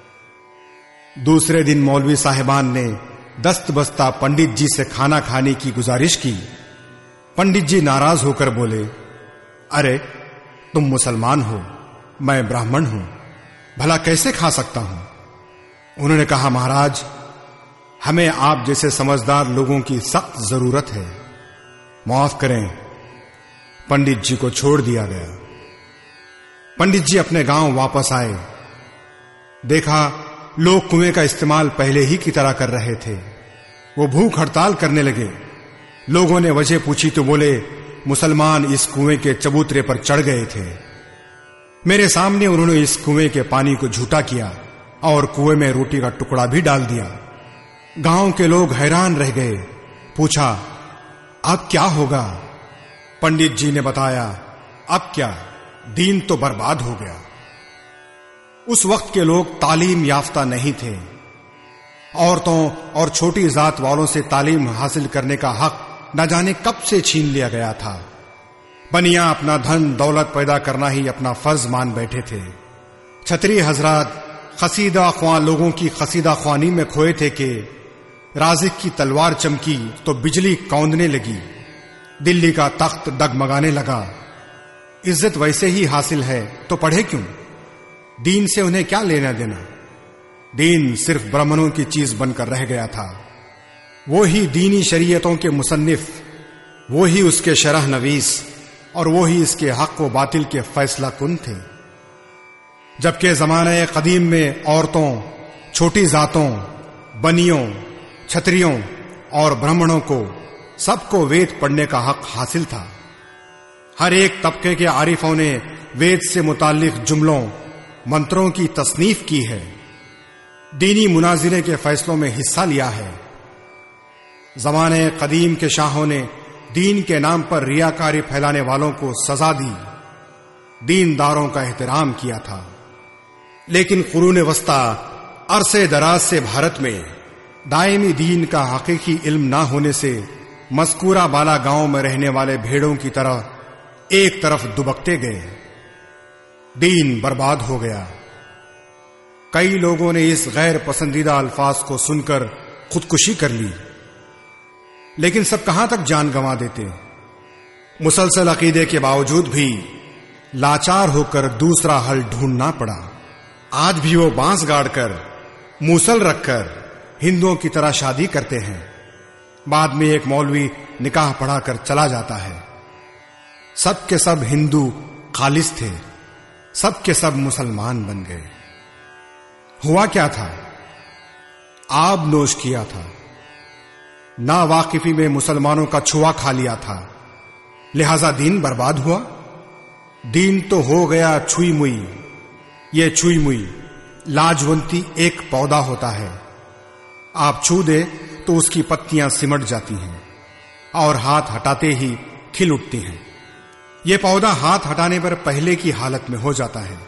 दूसरे दिन मौलवी साहिबान ने दस्त बस्ता पंडित जी से खाना खाने की गुजारिश की। पंडित जी नाराज होकर बोले, अरे तुम मुसलमान हो, मैं ब्राह्मण हूं, भला कैसे खा सकता हूं? उन्होंने कहा, महाराज, हमें आप जैसे समझदार लोगों की सख्त जरूरत है, माफ करें। पंडित जी को छोड़ दिया गया। पंडित जी अपने गांव वापस आए। देखा लोग कुएं का इस्तेमाल पहले ही की तरह कर रहे थे। वो भूख हड़ताल करने लगे। लोगों ने वजह पूछी तो बोले, मुसलमान इस कुएं के चबूतरे पर चढ़ गए थे। मेरे सामने उन्होंने इस कुएं के पानी को झूठा किया और कुएं में रोटी का टुकड़ा भी डाल दिया। गांव के लोग हैरान रह गए। पूछा, अब क्या होगा? पंडित जी ने बताया, अब क्या, दीन तो बर्बाद हो गया। उस वक्त के लोग तालीम याफ्ता नहीं थे। औरतों और छोटी जात वालों से तालीम हासिल करने का हक न जाने कब से छीन लिया गया था। बनिया अपना धन दौलत पैदा करना ही अपना फर्ज मान बैठे थे। छतरी हजरात खसीदा ख्वां लोगों की खसीदा ख्वानी में खोए थे कि राजिक की तलवार चमकी तो बिजली कौंधने लगी, दिल्ली का तख्त डगमगाने लगा। इज्जत वैसे ही हासिल है तो पढ़े क्यों? दीन से उन्हें क्या लेना देना? दीन सिर्फ ब्राह्मणों की चीज बनकर रह गया था। वो ही दीनी शरीयतों के मुसन्निफ, वो ही उसके शरह नवीस और वो ही इसके हक व बातिल के फैसला कुन थे। जबकि जमाने कदीम में औरतों, छोटी जातों, बनियों, छतरियों और ब्राह्मणों को सबको वेद पढ़ने का हक हासिल था। हर एक तबके के आरिफों ने वेद से मुताल्लिक जुमलों, मंत्रों की तसनीफ की है, दीनी मुनाजिरे के फैसलों में हिस्सा लिया है। जमाने कदीम के शाहों ने दीन के नाम पर रियाकारी फैलाने वालों को सजा दी, दीनदारों का एहतराम किया था। लेकिन कुरून वस्ता अरसे दराज से भारत में दायमी दीन का हकीकी इल्म ना होने से मस्कूरा बाला गांव में रहने वाले भेड़ों की तरह एक तरफ दुबकते गए। दीन बर्बाद हो गया। कई लोगों ने इस गैर पसंदीदा अल्फाज को सुनकर खुदकुशी कर ली, लेकिन सब कहां तक जान गंवा देते। मुसलसल अकीदे के बावजूद भी लाचार होकर दूसरा हल ढूंढना पड़ा। आज भी वो बांस गाड़कर, मूसल रखकर हिंदुओं की तरह शादी करते हैं। बाद में एक मौलवी निकाह पढ़ाकर चला जाता है। सब के सब हिंदू खालिस थे, सब के सब मुसलमान बन गए। हुआ क्या था? आब नोश किया था, ना वाकिफी में मुसलमानों का छुआ खा लिया था, लिहाजा दीन बर्बाद हुआ। दीन तो हो गया छुई मुई। ये छुई मुई लाजवंती एक पौधा होता है, आप छू दे तो उसकी पत्तियां सिमट जाती हैं और हाथ हटाते ही खिल उठती हैं। यह पौधा हाथ हटाने पर पहले की हालत में हो जाता है।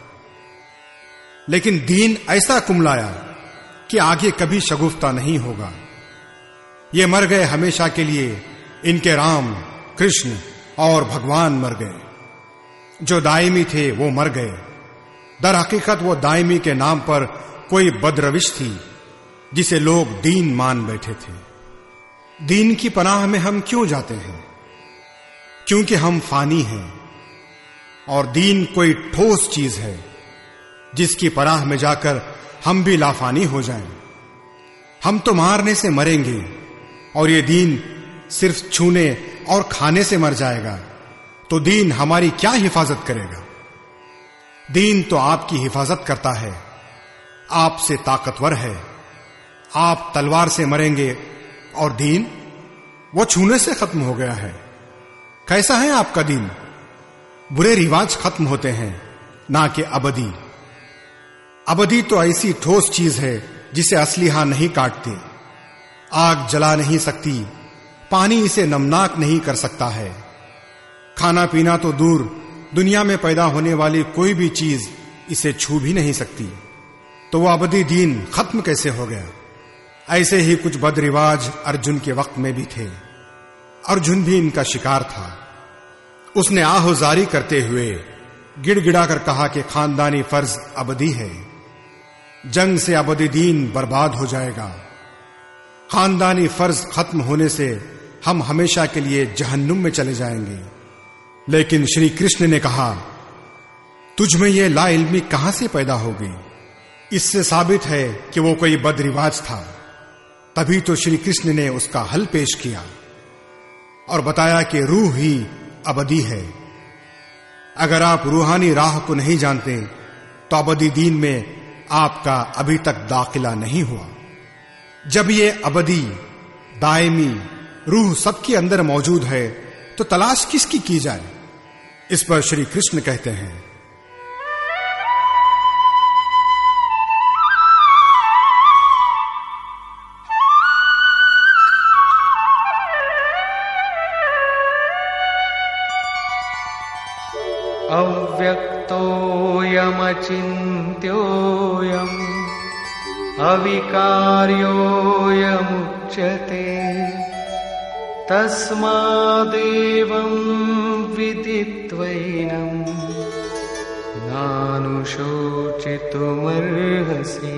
लेकिन दीन ऐसा कुमलाया कि आगे कभी शगुफ्ता नहीं होगा। ये मर गए हमेशा के लिए, इनके राम, कृष्ण और भगवान मर गए। जो दायमी थे वो मर गए। दर हकीकत वो दायमी के नाम पर कोई बदरविश थी जिसे लोग दीन मान बैठे थे। दीन की पनाह में हम क्यों जाते हैं? क्योंकि हम फानी हैं और दीन कोई ठोस चीज है जिसकी पनाह में जाकर हम भी लाफानी हो जाएं। हम तो मारने से मरेंगे और ये दीन सिर्फ छूने और खाने से मर जाएगा, तो दीन हमारी क्या हिफाजत करेगा? दीन तो आपकी हिफाजत करता है, आपसे ताकतवर है। आप तलवार से मरेंगे और दीन वो छूने से खत्म हो गया है। कैसा है आपका दीन? बुरे रिवाज खत्म होते हैं, ना कि अबदी। अबदी तो ऐसी ठोस चीज है जिसे असलिहा नहीं काटती। आग जला नहीं सकती, पानी इसे नमनाक नहीं कर सकता है। खाना पीना तो दूर, दुनिया में पैदा होने वाली कोई भी चीज इसे छू भी नहीं सकती। तो वह अबदी दीन खत्म कैसे हो गया? ऐसे ही कुछ बदरिवाज अर्जुन के वक्त में भी थे। अर्जुन भी इनका शिकार था। उसने आहुजारी करते हुए गिड़गिड़ा कर कहा कि खानदानी फर्ज अबदी है, जंग से अबदी दीन बर्बाद हो जाएगा। खानदानी फर्ज खत्म होने से हम हमेशा के लिए जहन्नुम में चले जाएंगे। लेकिन श्री कृष्ण ने कहा, तुझ में यह लाइल्मी कहां से पैदा हो गई? इससे साबित है कि वो कोई बदरिवाज था। तभी तो श्री कृष्ण ने उसका हल पेश किया और बताया कि रूह ही अबदी है। अगर आप रूहानी राह को नहीं जानते तो अबदी दीन में आपका अभी तक दाखिला नहीं हुआ। जब ये अबदी, दायमी रूह सबके अंदर मौजूद है तो तलाश किसकी की जाए? इस पर श्री कृष्ण कहते हैं, अव्यक्तोऽयमचिन्त्योऽयम् अविकार्योऽयमुच्यते तस्मादेवं विदित्वैनं नानुशोचितुमर्हसि।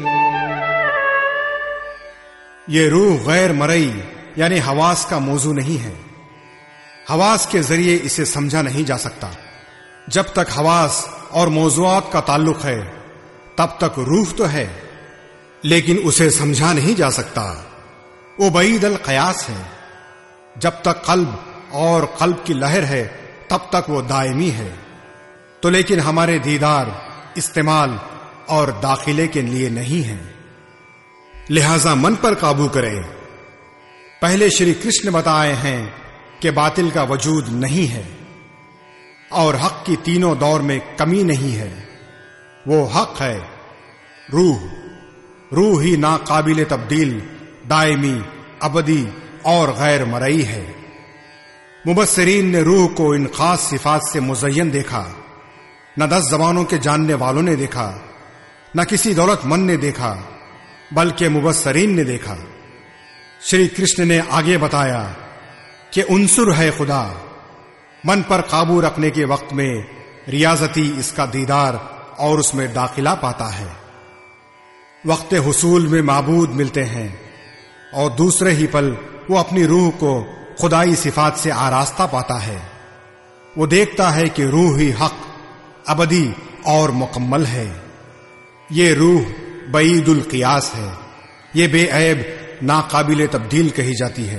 ये रूह गैर मरई यानी हवास का मौजू नहीं है। हवास के जरिए इसे समझा नहीं जा सकता। जब तक हवास और मौजुआत का ताल्लुक है तब तक रूह तो है, लेकिन उसे समझा नहीं जा सकता। वो बईद अल कयास है। जब तक कल्ब और कल्ब की लहर है तब तक वो दायमी है। तो लेकिन हमारे दीदार, इस्तेमाल और दाखिले के लिए नहीं है। लिहाजा मन पर काबू करें। पहले श्री कृष्ण बताए हैं कि बातिल का वजूद नहीं है और हक की तीनों दौर में कमी नहीं है। वो हक है, रूह। रूह ही नाकाबिल तब्दील, दायमी, अबदी और गैर मरई है। मुबस्सिरीन ने रूह को इन खास सिफात से मुज़य्यन देखा। न 10 ज़बानों के जानने वालों ने देखा, न किसी दौलतमंद ने देखा, बल्कि मुबस्सिरीन ने देखा। श्री कृष्ण ने आगे बताया कि उन्सुर है खुदा। मन पर काबू रखने के वक्त में रियाजती इसका दीदार और उसमें दाखिला पाता है। वक्त हुसूल में माबूद मिलते हैं और दूसरे ही पल वो अपनी रूह को खुदाई सिफात से आरास्ता पाता है। वो देखता है कि रूह ही हक, अबदी और मुकम्मल है। ये रूह बईदुल क़ियास है। ये बेऐब, नाकाबिल तब्दील कही जाती है।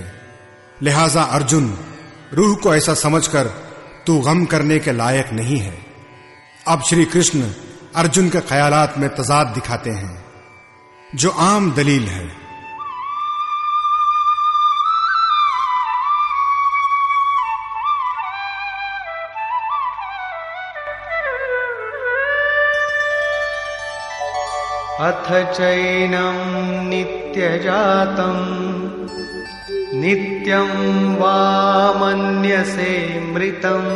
लिहाजा अर्जुन, रूह को ऐसा समझकर तू गम करने के लायक नहीं है। अब श्री कृष्ण अर्जुन के ख्यालात में तजाद दिखाते हैं, जो आम दलील है। अथ चैनं नित्यजातं नित्यं वा मन्यसे मृतम्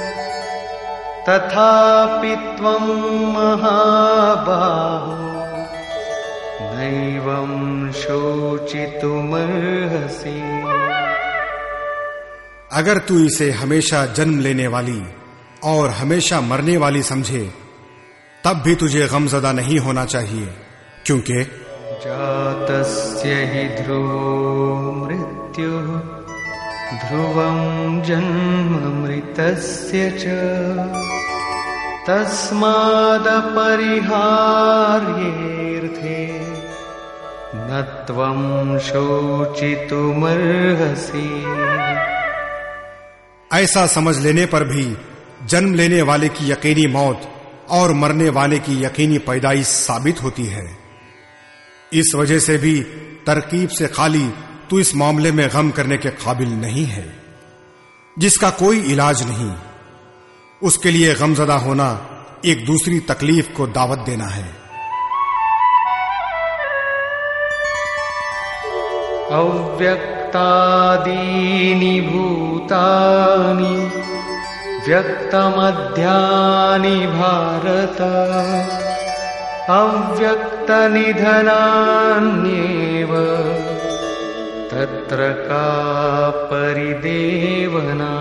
तथापि त्वं महाबाहो नैवं शोचितुमर्हसि। अगर तू इसे हमेशा जन्म लेने वाली और हमेशा मरने वाली समझे, तब भी तुझे गमज़दा नहीं होना चाहिए, क्योंकि जातस्य हि ध्रुवो मृत्युः ध्रुवं जन्म मृतस्य च तस्मादपरिहार्येऽर्थे न त्वं शोचितुमर्हसि। ऐसा समझ लेने पर भी जन्म लेने वाले की यकीनी मौत और मरने वाले की यकीनी पैदाइश साबित होती है। इस वजह से भी तरकीब से खाली तू इस मामले में गम करने के काबिल नहीं है। जिसका कोई इलाज नहीं, उसके लिए गमज़दा होना एक दूसरी तकलीफ को दावत देना है। अव्यक्तादीनि भूतानि व्यक्तमध्यानि भारत अव्यक्तनिधनान्येव तत्र का परिदेवना।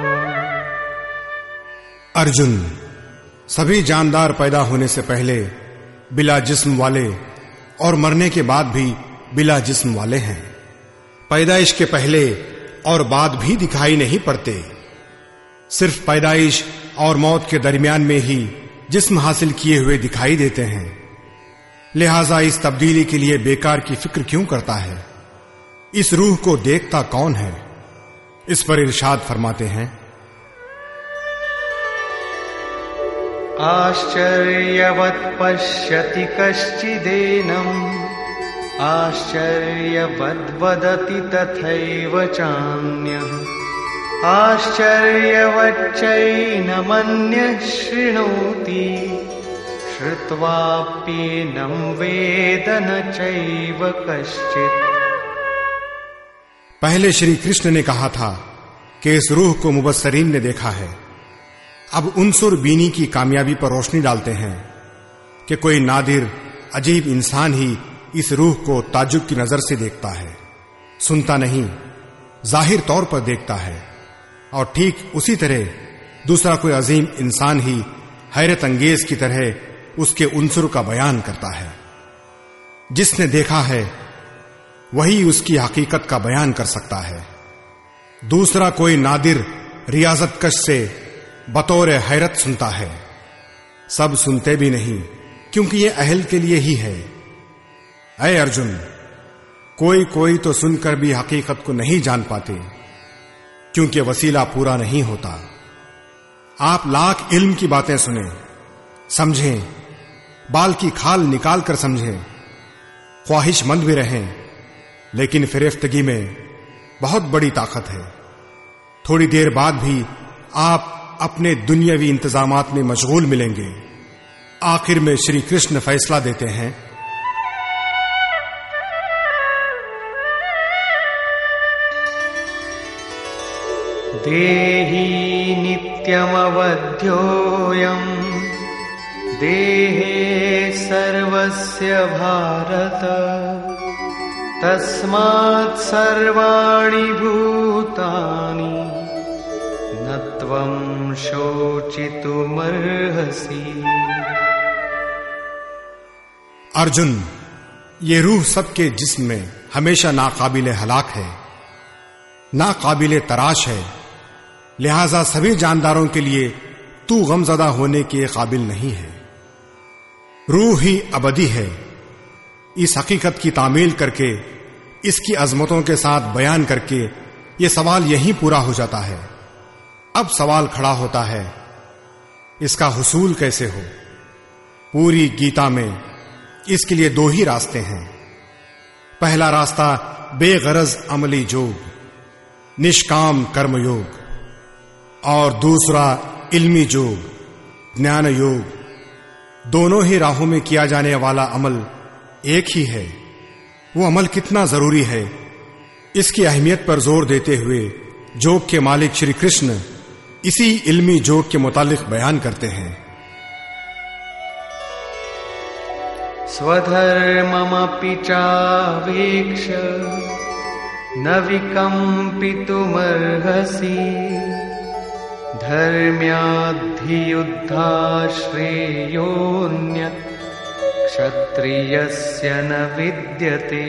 अर्जुन, सभी जानदार पैदा होने से पहले बिला जिस्म वाले और मरने के बाद भी बिला जिस्म वाले हैं। पैदाइश के पहले और बाद भी दिखाई नहीं पड़ते, सिर्फ पैदाइश और मौत के दरमियान में ही जिस्म हासिल किए हुए दिखाई देते हैं। लिहाजा इस तब्दीली के लिए बेकार की फिक्र क्यों करता है? इस रूह को देखता कौन है? इस पर इरशाद फरमाते हैं, आश्चर्यवत् पश्यति कश्चिदेनम् आश्चर्यवद्वदति तथैव चान्यः आश्चर्यवच्चैनमन्यः शृणोति श्रुत्वाप्येनं वेद न चैव कश्चित्। पहले श्री कृष्ण ने कहा था कि इस रूह को मुबस्सरीन ने देखा है। अब उनसुर बीनी की कामयाबी पर रोशनी डालते हैं कि कोई नादिर अजीब इंसान ही इस रूह को ताज्जुब की नजर से देखता है, सुनता नहीं, जाहिर तौर पर देखता है। और ठीक उसी तरह दूसरा कोई अजीम इंसान ही हैरत अंगेज की तरह उसके उनसुर का बयान करता है। जिसने देखा है वही उसकी हकीकत का बयान कर सकता है। दूसरा कोई नादिर रियाजतकश से बतौर हैरत सुनता है। सब सुनते भी नहीं, क्योंकि ये अहल के लिए ही है। ऐ अर्जुन, कोई कोई तो सुनकर भी हकीकत को नहीं जान पाते, क्योंकि वसीला पूरा नहीं होता। आप लाख इल्म की बातें सुने, समझें, बाल की खाल निकाल कर समझें, ख्वाहिशमंद भी रहें, लेकिन फिरेफ्तगी में बहुत बड़ी ताकत है। थोड़ी देर बाद भी आप अपने दुनियावी इंतजामात में मशगूल मिलेंगे। आखिर में श्री कृष्ण फैसला देते हैं, देहि नित्यमवध्योऽयं देहे सर्वस्य भारत तस्मात् सर्वाणि भूतानि न त्वं शोचितुमर्हसि। अर्जुन, ये रूह सबके जिस्म में हमेशा नाकाबिले हलाक है, नाकाबिले तराश है। लिहाजा सभी जानदारों के लिए तू गमज़दा होने के काबिल नहीं है। रूह ही अबदी है। इस हकीकत की तामील करके, इसकी अजमतों के साथ बयान करके ये सवाल यहीं पूरा हो जाता है। अब सवाल खड़ा होता है, इसका हुसूल कैसे हो? पूरी गीता में इसके लिए दो ही रास्ते हैं। पहला रास्ता बेगरज अमली योग, निष्काम कर्म योग, और दूसरा इल्मी योग, ज्ञान योग। दोनों ही राहों में किया जाने वाला अमल एक ही है। वो अमल कितना जरूरी है, इसकी अहमियत पर जोर देते हुए योग के मालिक श्री कृष्ण इसी इल्मी योग के मुतालिक बयान करते हैं। स्वधर्ममपि चावेक्ष न विकम्पितुमर्हसि धर्म्याद्धियुद्धा श्रेयोऽन्यत् क्षत्रियस्य न विद्यते।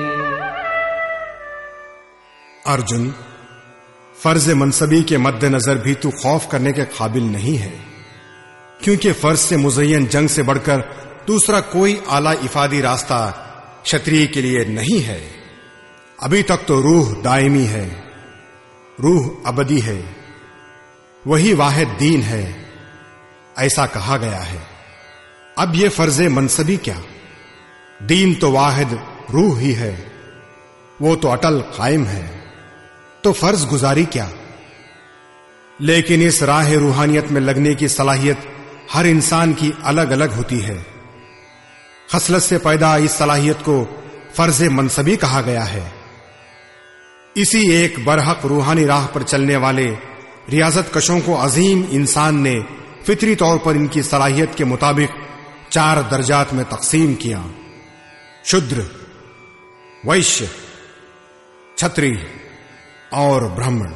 अर्जुन, फर्ज मनसबी के मद्देनजर भी तू खौफ करने के काबिल नहीं है, क्योंकि फर्ज से मुज़य्यन जंग से बढ़कर दूसरा कोई आला इफादी रास्ता क्षत्रिय के लिए नहीं है। अभी तक तो रूह दायमी है, रूह अबदी है, वही वाहिद दीन है, ऐसा कहा गया है। अब ये फर्ज मनसबी क्या, दीन तो वाहिद रूह ही है, वो तो अटल कायम है, तो फर्ज गुजारी क्या? लेकिन इस राह रूहानियत में लगने की सलाहियत हर इंसान की अलग अलग होती है। खसलत से पैदा इस सलाहियत को फर्ज मनसबी कहा गया है। इसी एक बरहक रूहानी राह पर चलने वाले रियाजत कशों को अजीम इंसान ने फितरी तौर पर इनकी सलाहियत के मुताबिक 4 दर्जात में तकसीम किया: शूद्र, वैश्य, क्षत्रिय और ब्राह्मण।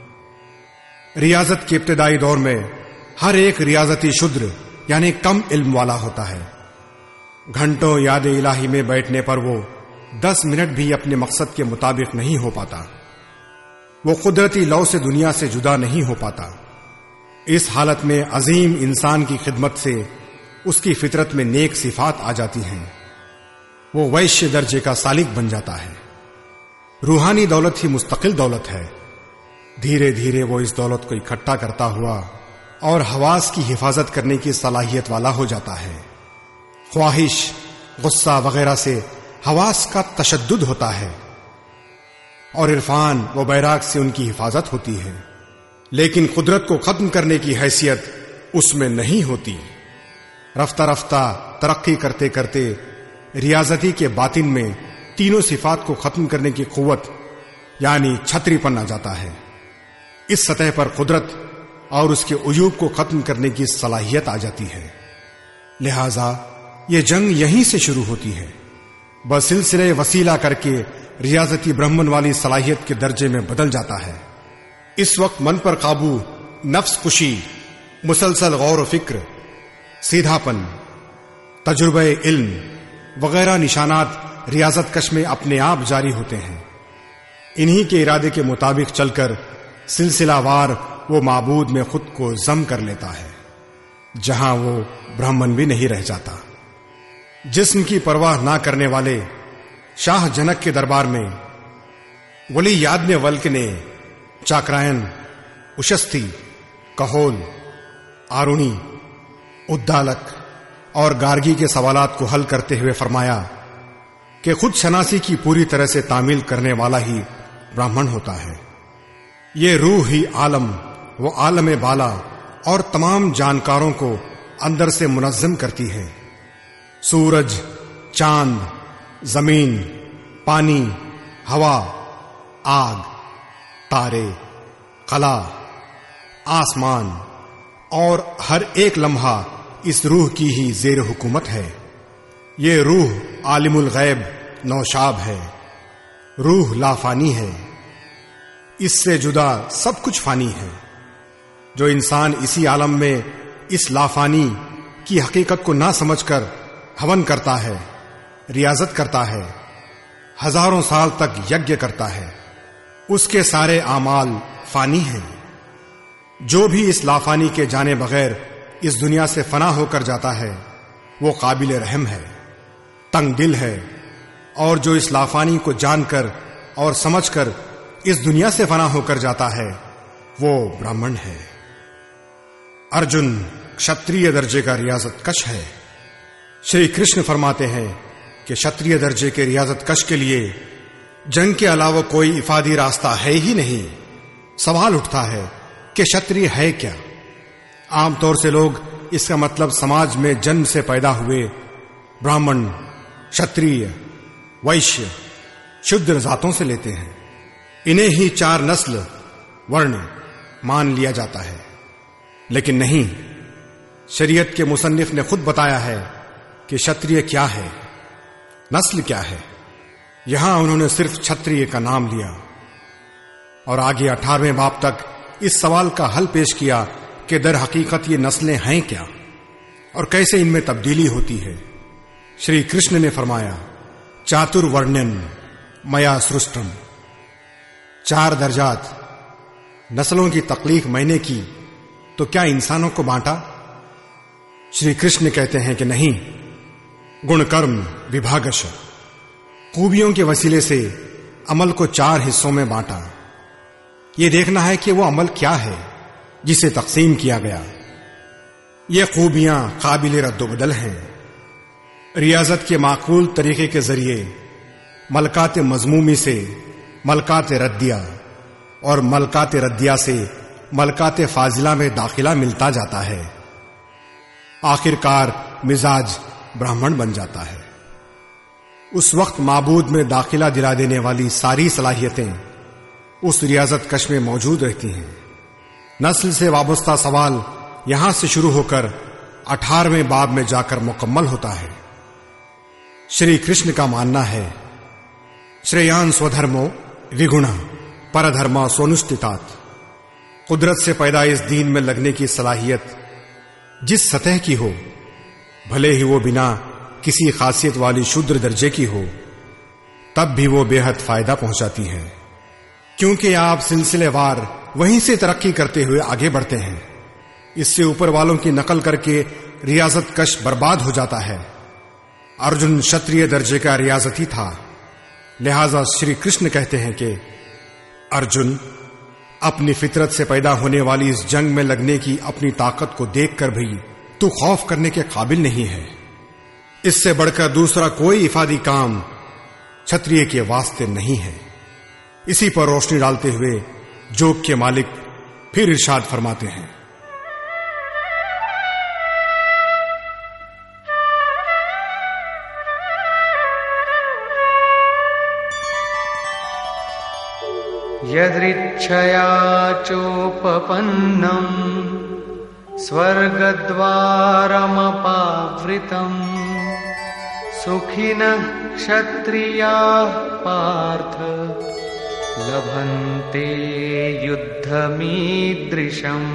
रियाजत के इब्तिदाई दौर में हर एक रियाजती शूद्र यानी कम इल्म वाला होता है। घंटों याद इलाही में बैठने पर वो 10 मिनट भी अपने मकसद के मुताबिक नहीं हो पाता। वो कुदरती लौ से दुनिया से जुदा नहीं हो पाता। इस हालत में अजीम इंसान की खिदमत से उसकी फितरत में नेक सिफात आ जाती हैं। वो वैश्य दर्जे का सालिक बन जाता है। रूहानी दौलत ही मुस्तकिल दौलत है। धीरे धीरे वो इस दौलत को इकट्ठा करता हुआ और हवास की हिफाजत करने की सलाहियत वाला हो जाता है। ख्वाहिश, गुस्सा वगैरह से हवास का तशद्दुद होता है और इरफान व बैराग से उनकी हिफाजत होती है। लेकिन कुदरत को खत्म करने की हैसियत उसमें नहीं होती। रफ्ता रफ्ता तरक्की करते करते रियाजती के बातिन में तीनों सिफात को खत्म करने की कुव्वत यानी छत्रीपन आ जाता है। इस सतह पर कुदरत और उसके उयूब को खत्म करने की सलाहियत आ जाती है। लिहाजा यह जंग यहीं से शुरू होती है। बसिलसिले वसीला करके रियाजती ब्राह्मण वाली सलाहियत के दर्जे में बदल जाता है। इस वक्त मन पर काबू, नफ्स खुशी, मुसलसल गौर व फिक्र, सीधापन, तजुर्बे इल्म वगैरह निशानात रियाजत कश में अपने आप जारी होते हैं। इन्हीं के इरादे के मुताबिक चलकर सिलसिलावार वो माबूद में खुद को जम कर लेता है, जहां वो ब्राह्मण भी नहीं रह जाता। जिस्म की परवाह ना करने वाले शाह जनक के दरबार में वली याद ने वल्क ने चाक्रायन, उशस्ती, कहोल, आरुणी, उद्दालक और गार्गी के सवालात को हल करते हुए फरमाया कि खुद शनासी की पूरी तरह से तामील करने वाला ही ब्राह्मण होता है। ये रूह ही आलम, वो आलम बाला और तमाम जानकारों को अंदर से मुनज़्ज़म करती है। सूरज, चांद, जमीन, पानी, हवा, आग, तारे, कला, आसमान और हर एक लम्हा इस रूह की ही ज़ेर हुकूमत है। ये रूह आलिमुल गैब नौशाब है। रूह लाफानी है। इससे जुदा सब कुछ फानी है। जो इंसान इसी आलम में इस लाफानी की हकीकत को ना समझकर हवन करता है, रियाजत करता है, हजारों साल तक यज्ञ करता है, उसके सारे आमाल फानी हैं। जो भी इस लाफानी के जाने बगैर इस दुनिया से फना होकर जाता है, वो काबिल रहम है, तंग दिल है। और जो इस लाफानी को जानकर और समझकर इस दुनिया से फना होकर जाता है, वो ब्राह्मण है। अर्जुन, क्षत्रिय दर्जे का रियासत कश है। श्री कृष्ण फरमाते हैं कि क्षत्रिय दर्जे के रियासत कश के लिए जंग के अलावा कोई इफादी रास्ता है ही नहीं। सवाल उठता है कि क्षत्रिय है क्या? आमतौर से लोग इसका मतलब समाज में जन्म से पैदा हुए ब्राह्मण, क्षत्रिय, वैश्य, शूद्र जातों से लेते हैं। इन्हें ही 4 नस्ल वर्ण मान लिया जाता है, लेकिन नहीं। शरीयत के मुसन्निफ ने खुद बताया है कि क्षत्रिय क्या है, नस्ल क्या है। यहां उन्होंने सिर्फ क्षत्रिय का नाम लिया और आगे 18वें बाब तक इस सवाल का हल पेश किया कि दर हकीकत ये नस्लें हैं क्या और कैसे इनमें तब्दीली होती है। श्री कृष्ण ने फरमाया, चातुर्वर्ण्यन मया सृष्टम। 4 दर्जात नस्लों की तकलीफ मैंने की, तो क्या इंसानों को बांटा? श्री कृष्ण कहते हैं कि नहीं, गुण कर्म विभागश, खूबियों के वसीले से अमल को 4 हिस्सों में बांटा। यह देखना है कि वो अमल क्या है जिसे तकसीम किया गया। ये खूबियां काबिल रद्दोबदल हैं। रियाजत के माकूल तरीके के जरिए मलकात मजमूमी से मलकात रद्दिया और मलकात रद्दिया से मलकात फाजिला में दाखिला मिलता जाता है। आखिरकार मिजाज ब्राह्मण बन जाता है। उस वक्त माबूद में दाखिला दिला देने वाली सारी सलाहियतें उस रियाजत कश में मौजूद रहती हैं। नस्ल से वाबस्ता सवाल यहां से शुरू होकर 18वें बाब में जाकर मुकम्मल होता है। श्री कृष्ण का मानना है, श्रेयान स्वधर्मो विगुणा परधर्मा सोनुष्ठितात। कुदरत से पैदा इस दीन में लगने की सलाहियत जिस सतह की हो, भले ही वो बिना किसी खासियत वाली शूद्र दर्जे की हो, तब भी वो बेहद फायदा पहुंचाती है, क्योंकि आप सिलसिलेवार वहीं से तरक्की करते हुए आगे बढ़ते हैं। इससे ऊपर वालों की नकल करके रियासत कश बर्बाद हो जाता है। अर्जुन क्षत्रिय दर्जे का रियासती था, लिहाजा श्री कृष्ण कहते हैं कि अर्जुन, अपनी फितरत से पैदा होने वाली इस जंग में लगने की अपनी ताकत को देखकर भी तू खौफ करने के काबिल नहीं है। इससे बढ़कर दूसरा कोई इफादी काम क्षत्रिय के वास्ते नहीं है। इसी पर रोशनी डालते हुए जोग के मालिक फिर इरशाद फरमाते हैं, यदृच्छया चोपपन्नम् स्वर्गद्वारमपावृतम् सुखिनः क्षत्रियाः पार्थ लभन्ते युद्धमीदृशम्।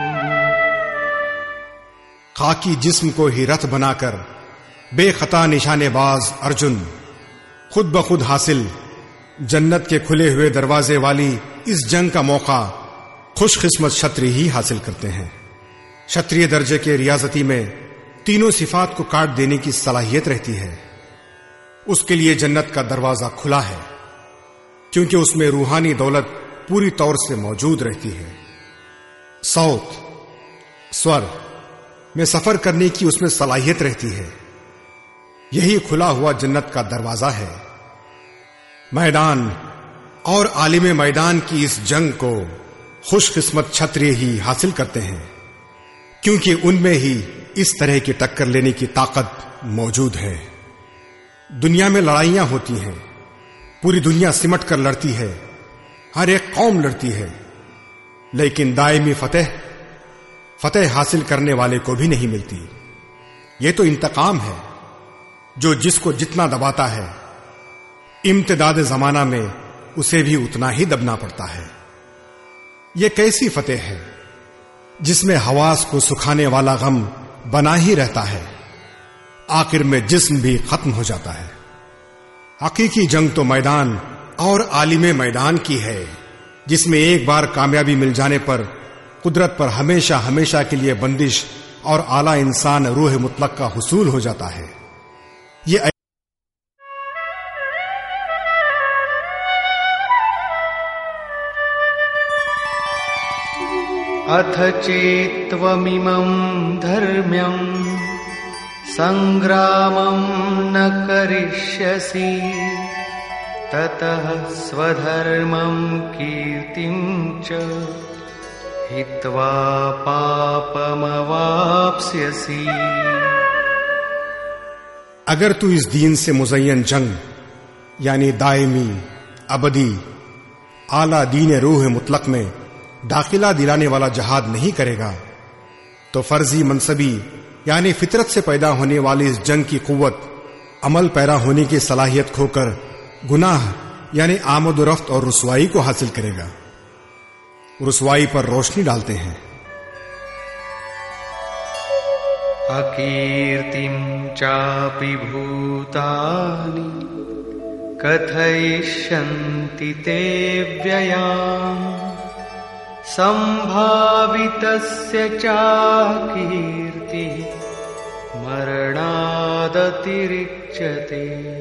खाकी जिस्म को ही रथ बनाकर बेखता निशानेबाज अर्जुन खुद ब खुद हासिल जन्नत के खुले हुए दरवाजे वाली इस जंग का मौका खुशकिस्मत क्षत्रिय ही हासिल करते हैं। क्षत्रिय दर्जे के रियासती में तीनों सिफात को काट देने की सलाहियत रहती है। उसके लिए जन्नत का दरवाजा खुला है, क्योंकि उसमें रूहानी दौलत पूरी तौर से मौजूद रहती है। साउथ स्वर्ग में सफर करने की उसमें सलाहियत रहती है। यही खुला हुआ जन्नत का दरवाजा है। मैदान और आलिम मैदान की इस जंग को खुशकिस्मत क्षत्रिय ही हासिल करते हैं, क्योंकि उनमें ही इस तरह की टक्कर लेने की ताकत मौजूद है। दुनिया में लड़ाइयां होती हैं, पूरी दुनिया सिमट कर लड़ती है, हर एक कौम लड़ती है, लेकिन दायमी फतेह हासिल करने वाले को भी नहीं मिलती। यह तो इंतकाम है, जो जिसको जितना दबाता है इम्तिदाद जमाना में उसे भी उतना ही दबना पड़ता है। यह कैसी फतेह है जिसमें हवास को सुखाने वाला गम बना ही रहता है, आखिर में जिस्म भी खत्म हो जाता है। हकीकी जंग तो मैदान और आलिम मैदान की है, जिसमें एक बार कामयाबी मिल जाने पर कुदरत पर हमेशा हमेशा के लिए बंदिश और आला इंसान रूह मुतलक का हुसूल हो जाता है। ये अथ चेत्त्वमिमं धर्म्यं संग्रामं न करिष्यसि ततः स्वधर्मं कीर्तिं च हित्वा पापमवाप्स्यसि। अगर तू इस दीन से मुज़य्यन जंग यानी दायमी, अबदी, आला दीन रूह मुतलक में दाखिला दिलाने वाला जहाद नहीं करेगा तो फर्जी मनसबी यानी फितरत से पैदा होने वाली इस जंग की कुव्वत अमल पैरा होने की सलाहियत खोकर गुनाह यानी आमद-ओ-रफ्त और रुसवाई को हासिल करेगा। रुसवाई पर रोशनी डालते हैं। अकीर्तिं चापि भूतानि कथयिष्यन्ति ते व्ययाम् संभावितस्य चाकीर्ति मरणादतिरिच्यते।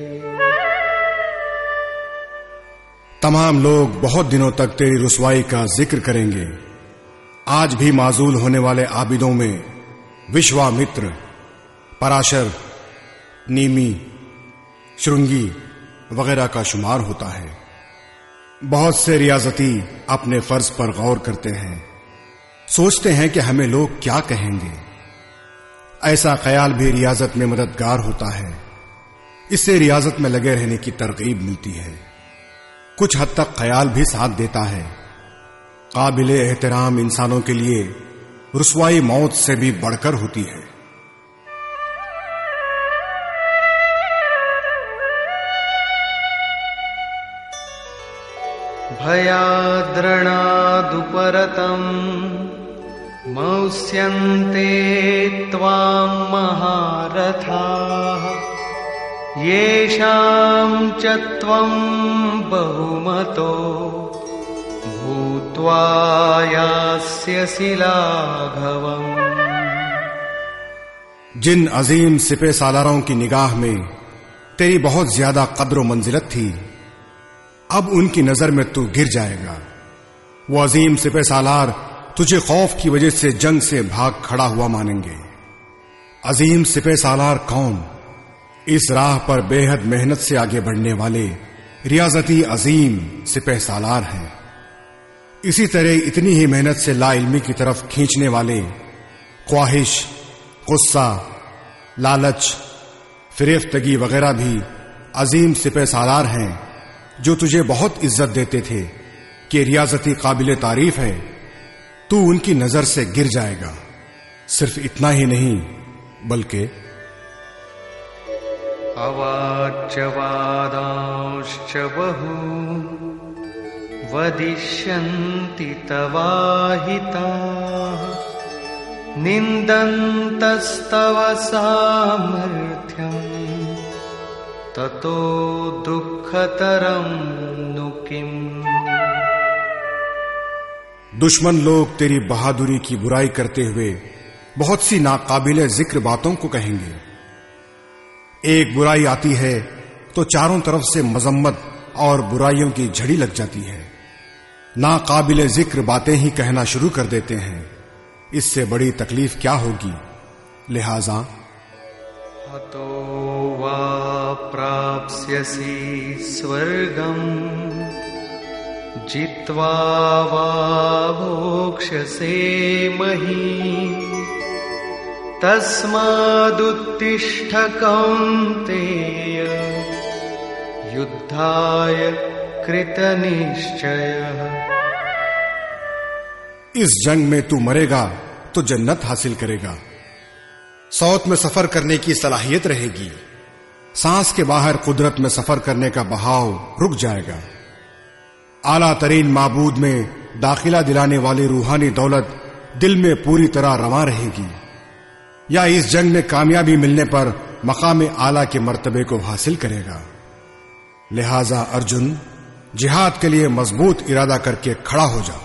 तमाम लोग बहुत दिनों तक तेरी रुसवाई का जिक्र करेंगे। आज भी माजूल होने वाले आबिदों में विश्वामित्र, पराशर, नीमी, श्रृंगी वगैरह का शुमार होता है। बहुत से रियाजती अपने फर्ज पर गौर करते हैं, सोचते हैं कि हमें लोग क्या कहेंगे। ऐसा ख्याल भी रियाजत में मददगार होता है। इससे रियाजत में लगे रहने की तरगीब मिलती है। कुछ हद तक ख्याल भी साथ देता है। काबिले एहतराम इंसानों के लिए रुसवाई मौत से भी बढ़कर होती है। भयाद्रणादुपरतम् मौस्यन्ते त्वां महारथाः येषां च त्वं बहुमतो भूत्वा यास्यसि लाघवम्। जिन अजीम सिपह सालारों की निगाह में तेरी बहुत ज्यादा कद्र व मंजिलत थी, अब उनकी नजर में तू गिर जाएगा। वो अजीम सिपह सालार तुझे खौफ की वजह से जंग से भाग खड़ा हुआ मानेंगे। अजीम सिपह सालार कौन? इस राह पर बेहद मेहनत से आगे बढ़ने वाले रियाजती अजीम सिपह सालार हैं। इसी तरह इतनी ही मेहनत से लाइल्मी की तरफ खींचने वाले ख्वाहिश, गुस्सा, लालच, फिरेफ्तगी वगैरह भी अजीम सिपह सालार हैं जो तुझे बहुत इज्जत देते थे कि रियाजती काबिले तारीफ है। तू उनकी नजर से गिर जाएगा। सिर्फ इतना ही नहीं बल्कि अवाच्यवादांश्च बहून् वदिष्यन्ति तवाहिताः निन्दन्तस्तव सामर्थ्यम् ततो दुःखतरं नु किम्। दुश्मन लोग तेरी बहादुरी की बुराई करते हुए बहुत सी नाकाबिले जिक्र बातों को कहेंगे। एक बुराई आती है तो चारों तरफ से मजम्मत और बुराइयों की झड़ी लग जाती है। नाकाबिले जिक्र बातें ही कहना शुरू कर देते हैं। इससे बड़ी तकलीफ क्या होगी। लिहाजा हतो वा प्राप्स्यसि स्वर्गम् जित्वा वा भोक्ष्यसे महीम् तस्मादुत्तिष्ठ कौन्तेय युद्धाय कृतनिश्चयः। इस जंग में तू मरेगा तो जन्नत हासिल करेगा। सौत में सफर करने की सलाहियत रहेगी। सांस के बाहर कुदरत में सफर करने का बहाव रुक जाएगा। आला तरीन माबूद में दाखिला दिलाने वाली रूहानी दौलत दिल में पूरी तरह रवा रहेगी। या इस जंग में कामयाबी मिलने पर मकाम आला के मर्तबे को हासिल करेगा। लिहाजा अर्जुन, जिहाद के लिए मजबूत इरादा करके खड़ा हो जा।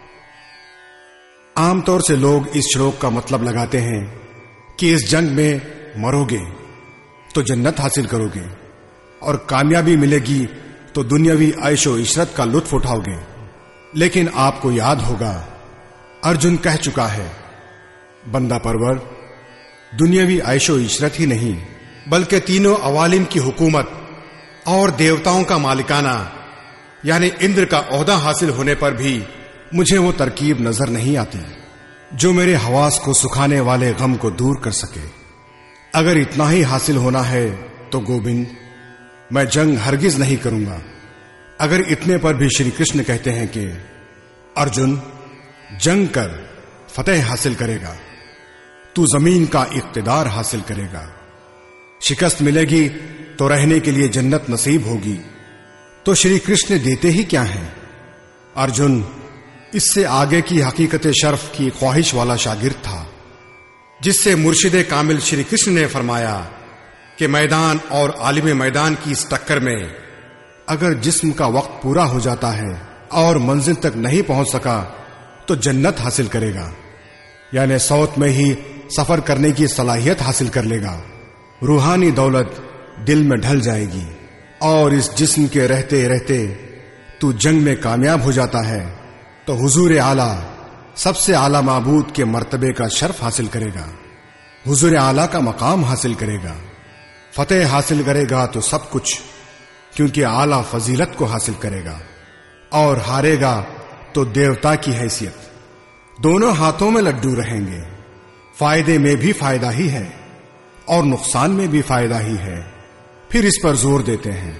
आमतौर से लोग इस श्लोक का मतलब लगाते हैं कि इस जंग में मरोगे तो जन्नत हासिल करोगे और कामयाबी मिलेगी तो दुनियावी ऐशो इशरत का लुत्फ उठाओगे। लेकिन आपको याद होगा अर्जुन कह चुका है, बंदा परवर दुनियावी ऐशो इशरत ही नहीं बल्कि तीनों अवालिम की हुकूमत और देवताओं का मालिकाना यानी इंद्र का ओहदा हासिल होने पर भी मुझे वो तरकीब नजर नहीं आती जो मेरे हवास को सुखाने वाले गम को दूर कर सके। अगर इतना ही हासिल होना है तो गोविंद, मैं जंग हरगिज नहीं करूंगा। अगर इतने पर भी श्री कृष्ण कहते हैं कि अर्जुन जंग कर फतेह हासिल करेगा, तू जमीन का इक्तिदार हासिल करेगा, शिकस्त मिलेगी तो रहने के लिए जन्नत नसीब होगी, तो श्री कृष्ण देते ही क्या है? अर्जुन इससे आगे की हकीकत शर्फ की ख्वाहिश वाला शागिर्द था, जिससे मुर्शिदे कामिल श्री कृष्ण ने फरमाया कि मैदान और आलिम मैदान की इस टक्कर में अगर जिस्म का वक्त पूरा हो जाता है और मंजिल तक नहीं पहुंच सका तो जन्नत हासिल करेगा, यानी सौत में ही सफर करने की सलाहियत हासिल कर लेगा। रूहानी दौलत दिल में ढल जाएगी और इस जिस्म के रहते रहते तू जंग में कामयाब हो जाता है तो हुजूर आला सबसे आला माबूद के मर्तबे का शर्फ हासिल करेगा, हुजूर आला का मकाम हासिल करेगा, फतेह हासिल करेगा तो सब कुछ, क्योंकि आला फजीलत को हासिल करेगा, और हारेगा तो देवता की हैसियत। दोनों हाथों में लड्डू रहेंगे, फायदे में भी फायदा ही है और नुकसान में भी फायदा ही है। फिर इस पर जोर देते हैं,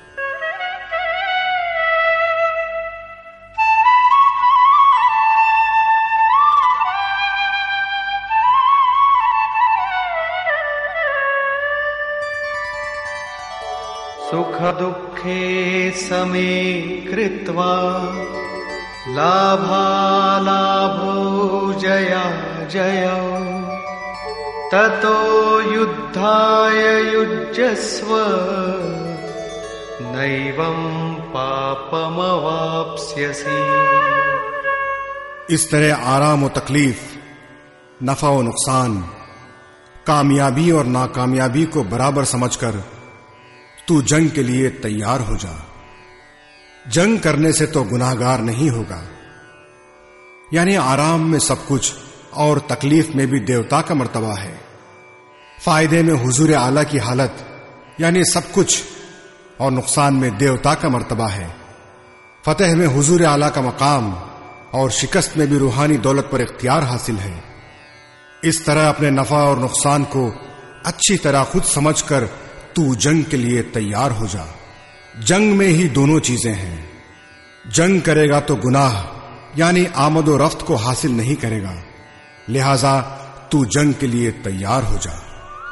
सुख दुःखे समे कृत्वा लाभालाभो जया जयौ ततो युद्धाय युज्यस्व नैवं पापमवाप्स्यसि। इस तरह आराम और तकलीफ, नफा और नुकसान, कामयाबी और नाकामयाबी को बराबर समझकर तू जंग के लिए तैयार हो जा। जंग करने से तो गुनाहगार नहीं होगा, यानी आराम में सब कुछ और तकलीफ में भी देवता का मर्तबा है, फायदे में हुजूर आला की हालत यानी सब कुछ और नुकसान में देवता का मर्तबा है, फतेह में हुजूर आला का मकाम और शिकस्त में भी रूहानी दौलत पर इख्तियार हासिल है। इस तरह अपने नफा और नुकसान को अच्छी तरह खुद समझकर तू जंग के लिए तैयार हो जा। जंग में ही दोनों चीजें हैं, जंग करेगा तो गुनाह यानी आमद और रफ्त को हासिल नहीं करेगा, लिहाजा तू जंग के लिए तैयार हो जा।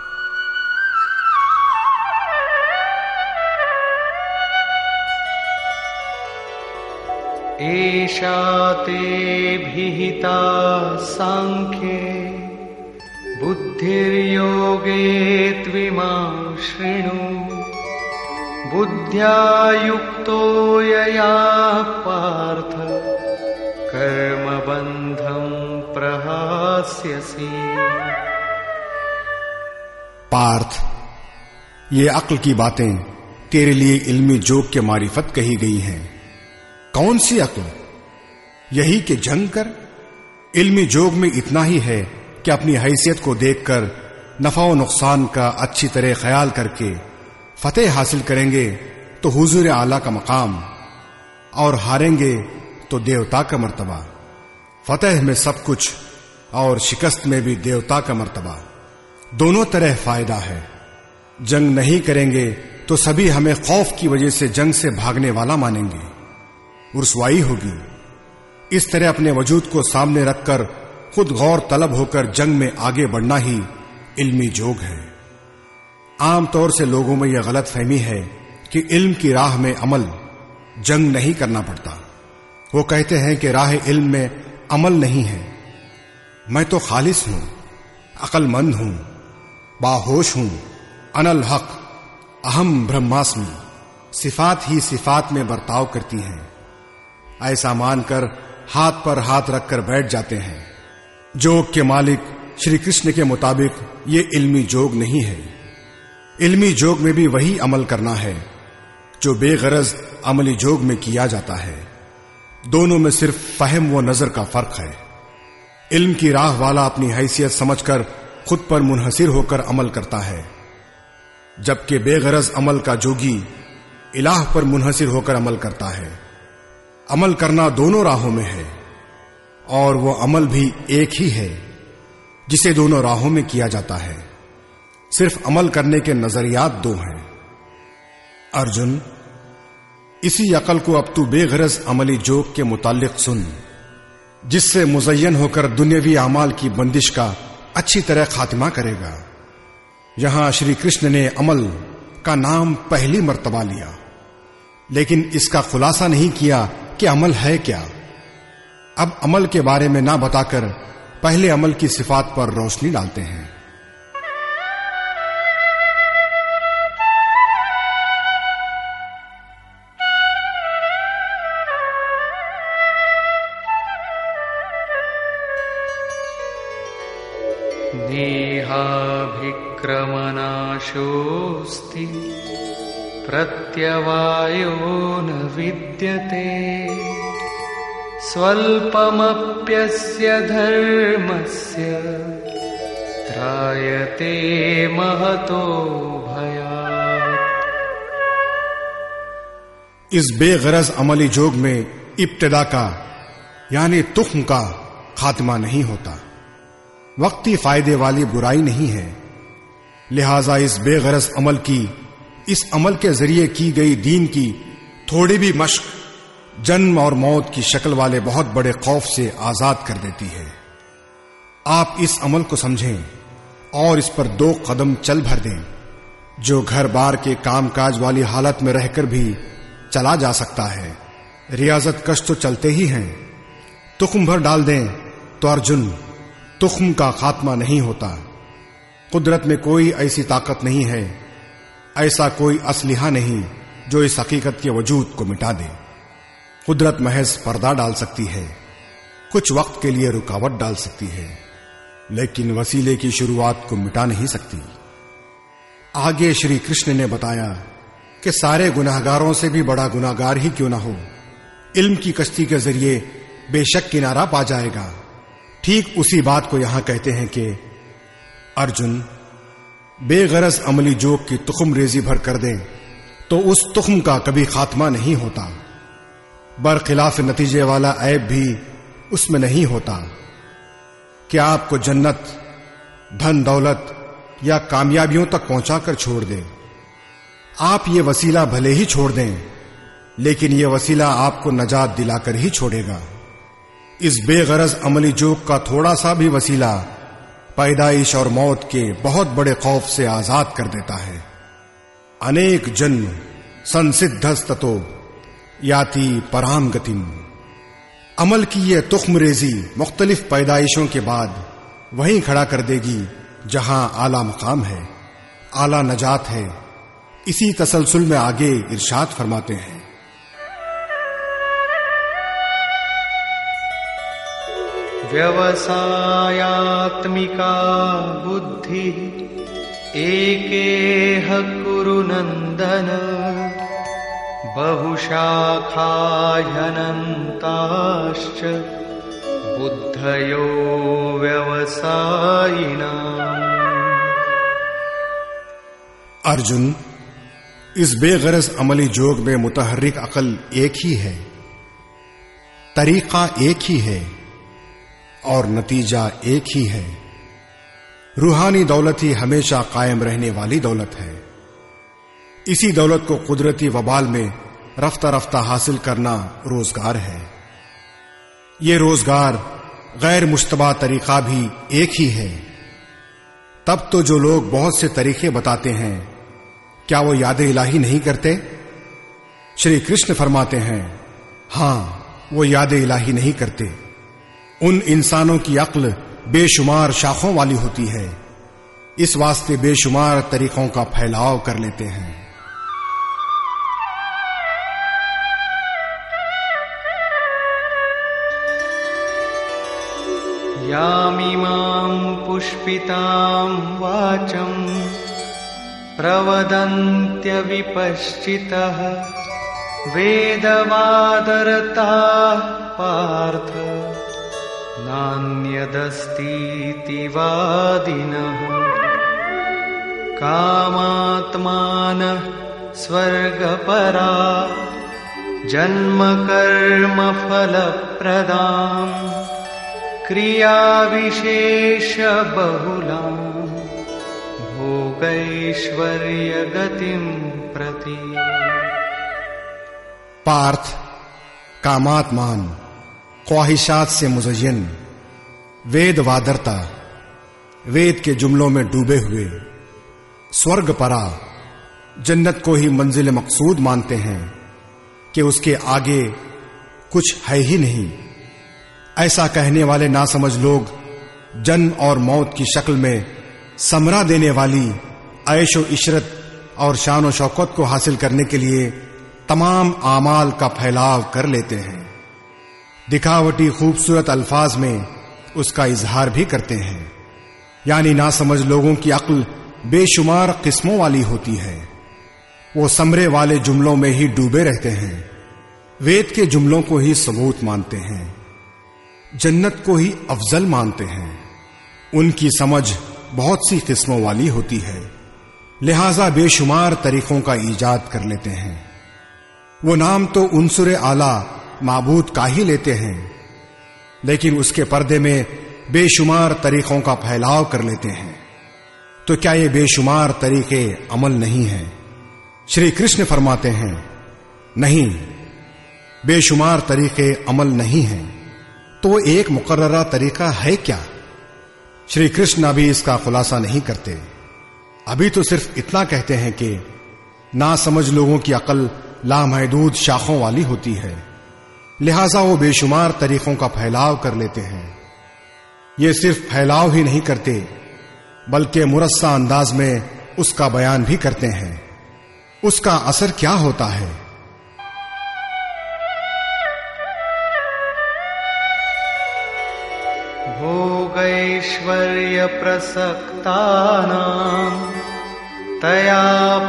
एषा ते भिहिता सांख्ये बुद्धिर्योगे त्विमां शृणु बुद्ध्या युक्तो यया पार्थ कर्मबन्धं प्रहास्यसि। पार्थ, ये अक्ल की बातें तेरे लिए इल्मी जोग के मारिफत कही गई हैं। कौन सी अक्ल? यही कि जंग कर। इल्मी जोग में इतना ही है कि अपनी हैसियत को देखकर नफा व नुकसान का अच्छी तरह ख्याल करके फतेह हासिल करेंगे तो हुजूर आला का मकाम, और हारेंगे तो देवता का मर्तबा। फतेह में सब कुछ और शिकस्त में भी देवता का मर्तबा, दोनों तरह फायदा है। जंग नहीं करेंगे तो सभी हमें खौफ की वजह से जंग से भागने वाला मानेंगे, रुसवाई होगी। इस तरह अपने वजूद को सामने रखकर खुद गौर तलब होकर जंग में आगे बढ़ना ही इल्मी जोग है। आमतौर से लोगों में यह गलत फहमी है कि इल्म की राह में अमल, जंग नहीं करना पड़ता। वो कहते हैं कि राह इल्म में अमल नहीं है। मैं तो खालिस हूं, अक्लमंद हूं, बाहोश हूं, अनल हक, अहम ब्रह्मास्मि, सिफात ही सिफात में बर्ताव करती हैं, ऐसा मानकर हाथ पर हाथ रखकर बैठ जाते हैं। जोग के मालिक श्री कृष्ण के मुताबिक ये इल्मी जोग नहीं है। इल्मी जोग में भी वही अमल करना है जो बेगरज अमली जोग में किया जाता है। दोनों में सिर्फ फहम व नजर का फर्क है। इल्म की राह वाला अपनी हैसियत समझकर खुद पर मुनहसिर होकर अमल करता है, जबकि बेगरज अमल का जोगी इलाह पर मुनहसिर होकर अमल करता है। अमल करना दोनों राहों में है और वो अमल भी एक ही है जिसे दोनों राहों में किया जाता है। सिर्फ अमल करने के नजरियात दो हैं। अर्जुन, इसी अकल को अब तू बेगरज अमली जोग के मुतालिक सुन, जिससे मुज़य्यन होकर दुनियावी अमाल की बंदिश का अच्छी तरह खात्मा करेगा। यहां श्री कृष्ण ने अमल का नाम पहली मर्तबा लिया, लेकिन इसका खुलासा नहीं किया कि अमल है क्या। अब अमल के बारे में ना बताकर पहले अमल की सिफात पर रोशनी डालते हैं। नेहाभिक्रमनाशोऽस्ति प्रत्यवायो न विद्यते स्वल्पमप्यस्य धर्मस्य त्रायते महतो भयात्। इस बेगरज अमली जोग में इब्तिदा का यानी तुख्म का खात्मा नहीं होता। वक्ती फायदे वाली बुराई नहीं है। लिहाजा इस बेगरज अमल की, इस अमल के जरिए की गई दीन की थोड़ी भी मश्क जन्म और मौत की शक्ल वाले बहुत बड़े खौफ से आजाद कर देती है। आप इस अमल को समझें और इस पर 2 कदम चल भर दें, जो घर बार के कामकाज वाली हालत में रहकर भी चला जा सकता है। रियाजत कश तो चलते ही हैं। तुख्म भर डाल दें तो अर्जुन, तुख्म का खात्मा नहीं होता। कुदरत में कोई ऐसी ताकत नहीं है, ऐसा कोई असलिहा नहीं जो इस हकीकत के वजूद को मिटा दे। कुदरत महज पर्दा डाल सकती है, कुछ वक्त के लिए रुकावट डाल सकती है, लेकिन वसीले की शुरुआत को मिटा नहीं सकती। आगे श्री कृष्ण ने बताया कि सारे गुनाहगारों से भी बड़ा गुनाहगार ही क्यों ना हो, इल्म की कश्ती के जरिए बेशक किनारा पा जाएगा। ठीक उसी बात को यहां कहते हैं कि अर्जुन, बेगरज अमली जोग की तुख्म रेजी भर कर दें तो उस तुख्म का कभी खात्मा नहीं होता। बरखिलाफ नतीजे वाला ऐब भी उसमें नहीं होता कि आपको जन्नत, धन दौलत या कामयाबियों तक पहुंचाकर छोड़ दे। आप ये वसीला भले ही छोड़ दें, लेकिन यह वसीला आपको नजात दिलाकर ही छोड़ेगा। इस बेगरज अमली जोग का थोड़ा सा भी वसीला पैदाइश और मौत के बहुत बड़े खौफ से आजाद कर देता है। अनेक जन्म संसिद्धस्ततो याति पराम गतिम। अमल की यह तुख्म रेजी मुख्तलिफ पैदाइशों के बाद वहीं खड़ा कर देगी जहां आला मकाम है, आला नजात है। इसी तसलसल में आगे इरशाद फरमाते हैं, व्यवसायात्मिका बुद्धि एकेह कुरु नंदन बहुशाखा ह्यनन्ताश्च बुद्धयो व्यवसायिनाम्। अर्जुन, इस बेगरज अमली जोग में मुतहर्रिक अकल एक ही है, तरीका एक ही है और नतीजा एक ही है। रूहानी दौलत ही हमेशा कायम रहने वाली दौलत है। इसी दौलत को कुदरती वबाल में रफ्ता रफ्ता हासिल करना रोजगार है। ये रोजगार गैर मुश्तबा तरीका भी एक ही है। तब तो जो लोग बहुत से तरीके बताते हैं, क्या वो याद इलाही नहीं करते? श्री कृष्ण फरमाते हैं, हां, वो याद इलाही नहीं करते। उन इंसानों की अक्ल बेशुमार शाखों वाली होती है, इस वास्ते बेशुमार तरीकों का फैलाव कर लेते हैं। यामिमां पुष्पितां वाचं प्रवदन्त्यविपश्चितः वेदवादरताः पार्थ नान्यदस्तीति वादिनः कामात्मानः स्वर्गपरा जन्म कर्म फलप्रदां क्रियाविशेष बहुलां भोगैश्वर्य गतिं प्रति। पार्थ, कामात्मान, ख्वाहिशात से मुज़य्यन, वेद वादरता, वेद के जुमलों में डूबे हुए, स्वर्ग परा, जन्नत को ही मंजिल मकसूद मानते हैं कि उसके आगे कुछ है ही नहीं। ऐसा कहने वाले नासमझ लोग जन्म और मौत की शक्ल में समरा देने वाली ऐशो इशरत और शान और शौकत को हासिल करने के लिए तमाम आमाल का फैलाव कर लेते हैं। दिखावटी खूबसूरत अल्फाज में उसका इजहार भी करते हैं। यानी नासमझ लोगों की अक्ल बेशुमार किस्मों वाली होती है। वो समरे वाले जुमलों में ही डूबे रहते हैं, वेद के जुमलों को ही सबूत मानते हैं, जन्नत को ही अफजल मानते हैं। उनकी समझ बहुत सी किस्मों वाली होती है, लिहाजा बेशुमार तरीकों का ईजाद कर लेते हैं। वो नाम तो उनसुर आला माबूद का ही लेते हैं, लेकिन उसके पर्दे में बेशुमार तरीकों का फैलाव कर लेते हैं। तो क्या ये बेशुमार तरीके अमल नहीं हैं? श्री कृष्ण फरमाते हैं, नहीं, बेशुमार तरीके अमल नहीं हैं। तो एक मुकर्ररा तरीका है क्या? श्री कृष्ण अभी इसका खुलासा नहीं करते। अभी तो सिर्फ इतना कहते हैं कि नासमझ लोगों की अकल लामहदूद शाखों वाली होती है, लिहाजा वो बेशुमार तरीकों का फैलाव कर लेते हैं। ये सिर्फ फैलाव ही नहीं करते, बल्कि मुरस्सा अंदाज में उसका बयान भी करते हैं। उसका असर क्या होता है? भोगैश्वर्य प्रसक्तानां तया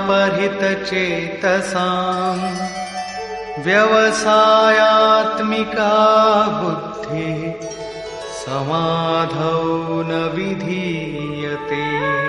परितचेतसां व्यवसायात्मिका बुद्धि समाधौ न विधीयते।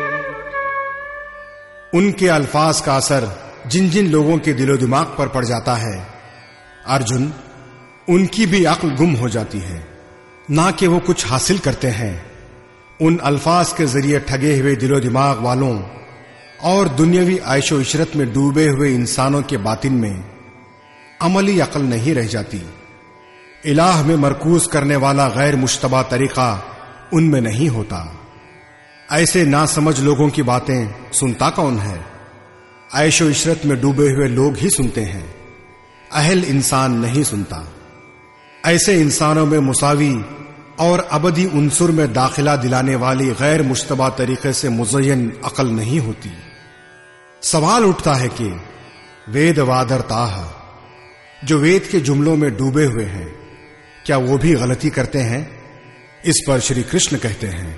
उनके अल्फाज का असर जिन जिन लोगों के दिलो दिमाग पर पड़ जाता है, अर्जुन, उनकी भी अक्ल गुम हो जाती है। ना कि वो कुछ हासिल करते हैं, उन अल्फाज के जरिए ठगे हुए दिलो दिमाग वालों और दुनियावी आयशो इशरत में डूबे हुए इंसानों के बातिन में अमली अक्ल नहीं रह जाती। इलाह में मरकूज करने वाला गैर मुश्तबा तरीका उनमें नहीं होता। ऐसे नासमझ लोगों की बातें सुनता कौन है? ऐशो इशरत में डूबे हुए लोग ही सुनते हैं, अहल इंसान नहीं सुनता। ऐसे इंसानों में मुसावी और अबदी उनसुर में दाखिला दिलाने वाली गैर मुश्तबा तरीके से मुज़य्यन अकल नहीं होती। सवाल उठता है कि वेद वादरताह, जो वेद के जुमलों में डूबे हुए हैं, क्या वो भी गलती करते हैं? इस पर श्री कृष्ण कहते हैं,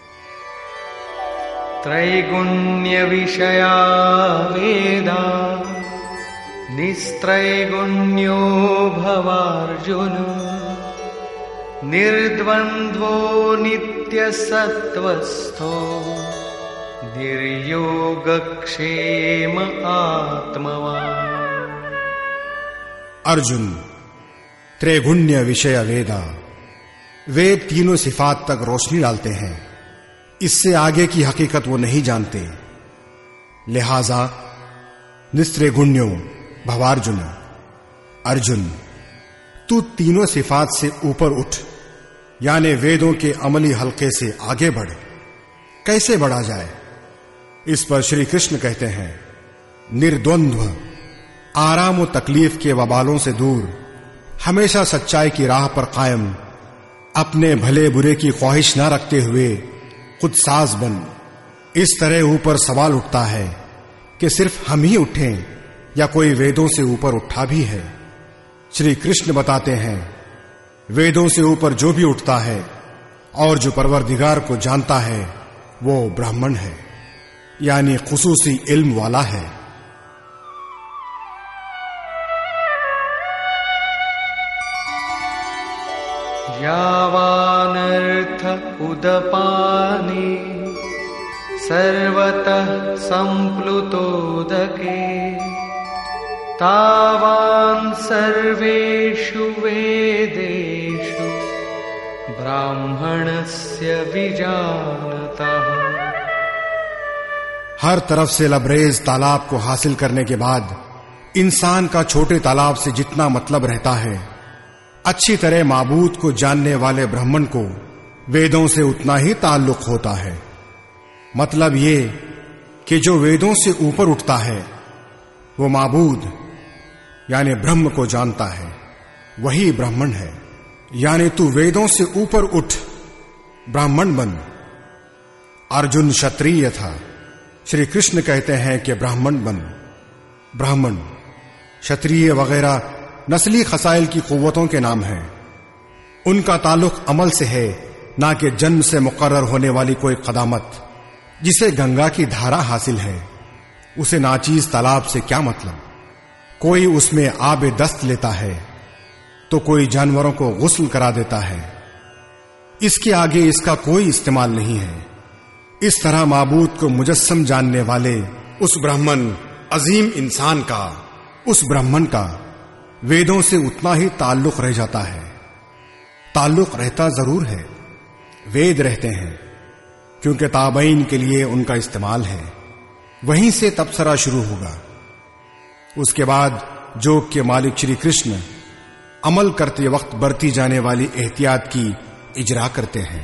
त्रैगुण्य विषया वेदा निस्त्रैगुण्यो भवार्जुन निर्द्वन्द्वो नित्यसत्त्वस्थो निर्योगक्षेम आत्मवान्। अर्जुन, त्रैगुण्य विषय वेदा, वेद तीनों सिफात तक रोशनी डालते हैं, इससे आगे की हकीकत वो नहीं जानते। लिहाजा निस्त्रिगुण्यो भवार्जुन, अर्जुन, तू तीनों सिफात से ऊपर उठ, यानी वेदों के अमली हल्के से आगे बढ़। कैसे बढ़ा जाए? इस पर श्री कृष्ण कहते हैं, निर्द्वंद्व, आराम और तकलीफ के वबालों से दूर, हमेशा सच्चाई की राह पर कायम, अपने भले बुरे की ख्वाहिश न रखते हुए खुद साज बन। इस तरह ऊपर सवाल उठता है कि सिर्फ हम ही उठें या कोई वेदों से ऊपर उठा भी है? श्री कृष्ण बताते हैं, वेदों से ऊपर जो भी उठता है और जो परवरदिगार को जानता है वो ब्राह्मण है, यानी खुसूसी इल्म वाला है। यावा सर्वानर्थ उदपाने सर्वतः सम्प्लुतोदके तावान् सर्वेषु वेदेषु ब्राह्मणस्य विजानतः। हर तरफ से लबरेज तालाब को हासिल करने के बाद इंसान का छोटे तालाब से जितना मतलब रहता है, अच्छी तरह माबूद को जानने वाले ब्राह्मण को वेदों से उतना ही ताल्लुक होता है। मतलब ये कि जो वेदों से ऊपर उठता है वो माबूद यानी ब्रह्म को जानता है, वही ब्राह्मण है। यानी तू वेदों से ऊपर उठ, ब्राह्मण बन। अर्जुन क्षत्रिय था, श्री कृष्ण कहते हैं कि ब्राह्मण बन। ब्राह्मण, क्षत्रिय वगैरह नस्ली खसाइल की कुव्वतों के नाम हैं। उनका ताल्लुक अमल से है, ना कि जन्म से मुकर्रर होने वाली कोई कदामत। जिसे गंगा की धारा हासिल है उसे नाचीज तालाब से क्या मतलब। कोई उसमें आबे दस्त लेता है तो कोई जानवरों को गुस्ल करा देता है, इसके आगे इसका कोई इस्तेमाल नहीं है। इस तरह माबूद को मुजस्सम जानने वाले उस ब्राह्मण अजीम इंसान का, उस ब्राह्मण का वेदों से उतना ही ताल्लुक रह जाता है। ताल्लुक रहता जरूर है, वेद रहते हैं, क्योंकि ताबईन के लिए उनका इस्तेमाल है। वहीं से तबसरा शुरू होगा। उसके बाद जोग के मालिक श्री कृष्ण अमल करते वक्त बरती जाने वाली एहतियात की इजरा करते हैं।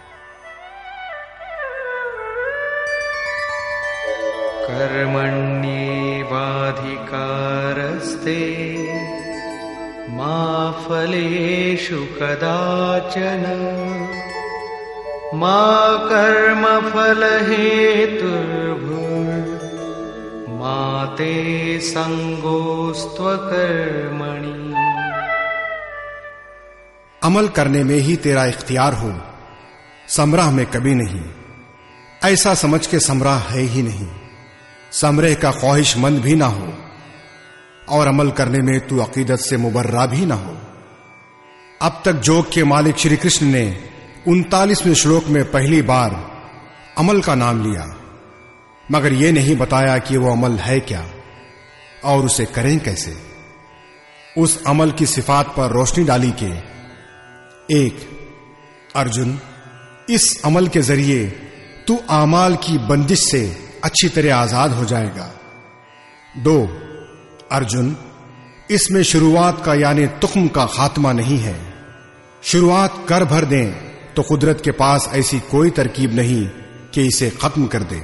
कर्मण्येवाधिकारस्ते मा फलेषु कदाचन मा कर्मफलहेतुर्भुर्मा ते संगोस्त्वकर्मणि। अमल करने में ही तेरा इख्तियार हो, समराह में कभी नहीं। ऐसा समझ के समराह है ही नहीं, समरेह का ख्वाहिशमंद भी ना हो, और अमल करने में तू अकीदत से मुबर्रा भी ना हो। अब तक जोग के मालिक श्री कृष्ण ने 39वें श्लोक में पहली बार अमल का नाम लिया, मगर यह नहीं बताया कि वो अमल है क्या और उसे करें कैसे। उस अमल की सिफात पर रोशनी डाली कि 1. अर्जुन, इस अमल के जरिए तू आमाल की बंदिश से अच्छी तरह आजाद हो जाएगा। 2. अर्जुन, इसमें शुरुआत का यानी तुख्म का खात्मा नहीं है। शुरुआत कर भर दें तो कुदरत के पास ऐसी कोई तरकीब नहीं कि इसे खत्म कर दे।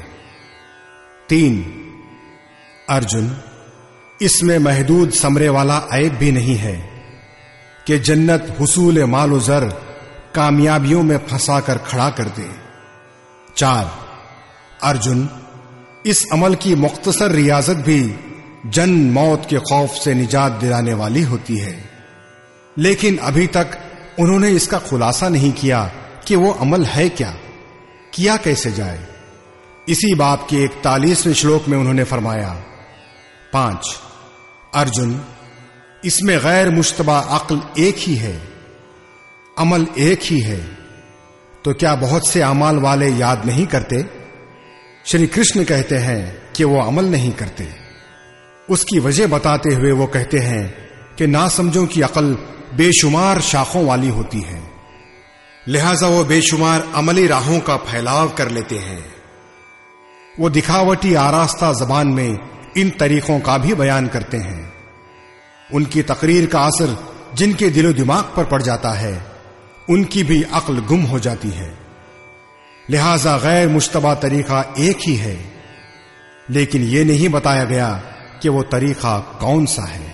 3. अर्जुन, इसमें महदूद समरे वाला ऐब भी नहीं है कि जन्नत हुसूल मालो जर कामयाबियों में फंसाकर खड़ा कर दे। 4. अर्जुन, इस अमल की मुख्तसर रियाजत भी जन्म मौत के खौफ से निजात दिलाने वाली होती है, लेकिन अभी तक उन्होंने इसका खुलासा नहीं किया कि वो अमल है क्या, किया कैसे जाए। इसी बाब के 41वें श्लोक में उन्होंने फरमाया। 5. अर्जुन, इसमें गैर मुश्तबा अक्ल एक ही है, अमल एक ही है, तो क्या बहुत से अमाल वाले याद नहीं करते। श्री कृष्ण कहते हैं कि वो अमल नहीं करते। उसकी वजह बताते हुए वो कहते हैं कि नासमझों की अकल बेशुमार शाखों वाली होती है, लिहाजा वो बेशुमार अमली राहों का फैलाव कर लेते हैं। वो दिखावटी आरास्ता जबान में इन तरीकों का भी बयान करते हैं। उनकी तकरीर का असर जिनके दिलो दिमाग पर पड़ जाता है, उनकी भी अक्ल गुम हो जाती है। लिहाजा गैर मुश्तबा तरीका एक ही है, लेकिन यह नहीं बताया गया कि वो तरीका कौन सा है।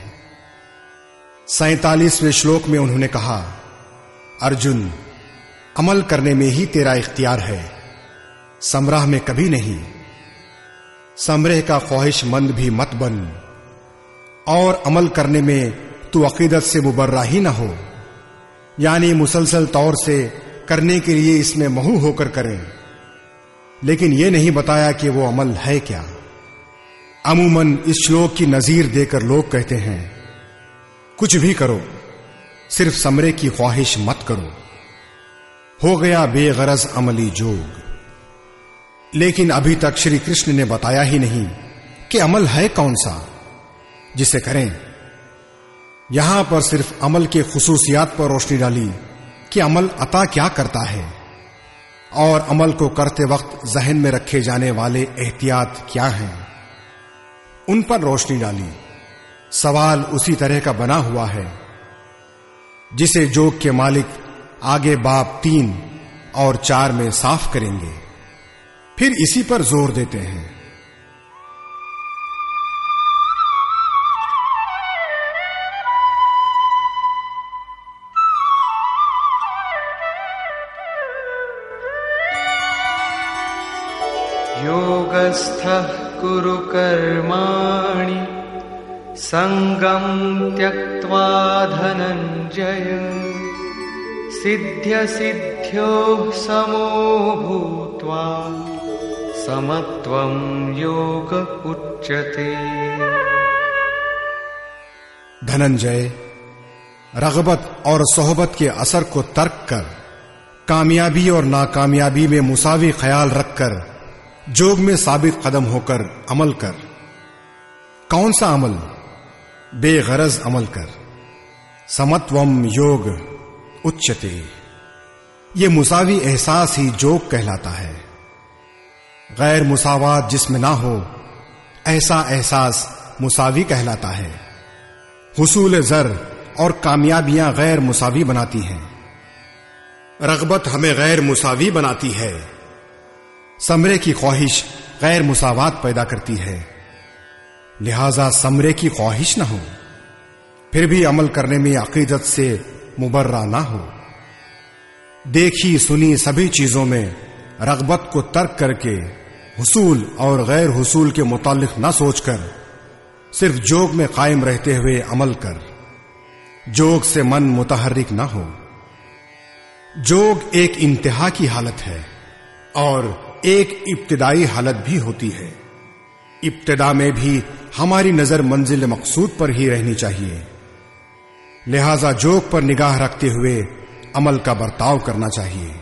47वें श्लोक में उन्होंने कहा, अर्जुन, अमल करने में ही तेरा इख्तियार है, समराह में कभी नहीं। समरेह का ख्वाहिशमंद भी मत बन, और अमल करने में तू अकीदत से मुबर्रा ही न हो, यानी मुसलसल तौर से करने के लिए इसमें महू होकर करें। लेकिन यह नहीं बताया कि वो अमल है क्या। अमूमन इस श्लोक की नजीर देकर लोग कहते हैं, कुछ भी करो, सिर्फ समरे की ख्वाहिश मत करो। हो गया बेगरज अमली जोग। लेकिन अभी तक श्री कृष्ण ने बताया ही नहीं कि अमल है कौन सा जिसे करें। यहां पर सिर्फ अमल के खुसूसियात पर रोशनी डाली कि अमल अता क्या करता है और अमल को करते वक्त जहन में रखे जाने वाले एहतियात क्या हैं, उन पर रोशनी डाली। सवाल उसी तरह का बना हुआ है जिसे जोग के मालिक आगे बाब 3 और 4 में साफ करेंगे, फिर इसी पर जोर देते हैं। योगस्थः कुरु कर्माणि संगं त्यक्त्वा धनंजय सिद्ध्य सिद्ध्योः समो भूत्वा समत्वं योग उच्यते। धनंजय, रग़बत और सोहबत के असर को तर्क कर कामयाबी और नाकामयाबी में मुसावी ख्याल रखकर जोग में साबित कदम होकर अमल कर। कौन सा अमल? बेगरज अमल कर। समत्वम योग उच्यते, ये मुसावी एहसास ही जोग कहलाता है। गैर मुसावात जिसमें ना हो ऐसा एहसास मुसावी कहलाता है। हुसूल ज़र और कामयाबियां गैर मुसावी बनाती हैं। रग़बत हमें गैर मुसावी बनाती है। समरे की ख्वाहिश गैर मुसावात पैदा करती है। लिहाजा समरे की ख्वाहिश ना हो, फिर भी अमल करने में अकीदत से मुबर्रा ना हो। देखी सुनी सभी चीजों में रग़बत को तर्क करके हुसूल और गैर हुसूल के मुताल्लिक ना सोचकर सिर्फ जोग में कायम रहते हुए अमल कर। जोग से मन मुतहर्रिक ना हो। जोग एक इंतहा की हालत है और एक इब्तिदाई हालत भी होती है। इब्तिदा में भी हमारी नजर मंजिल मकसूद पर ही रहनी चाहिए। लिहाजा जोग पर निगाह रखते हुए अमल का बर्ताव करना चाहिए।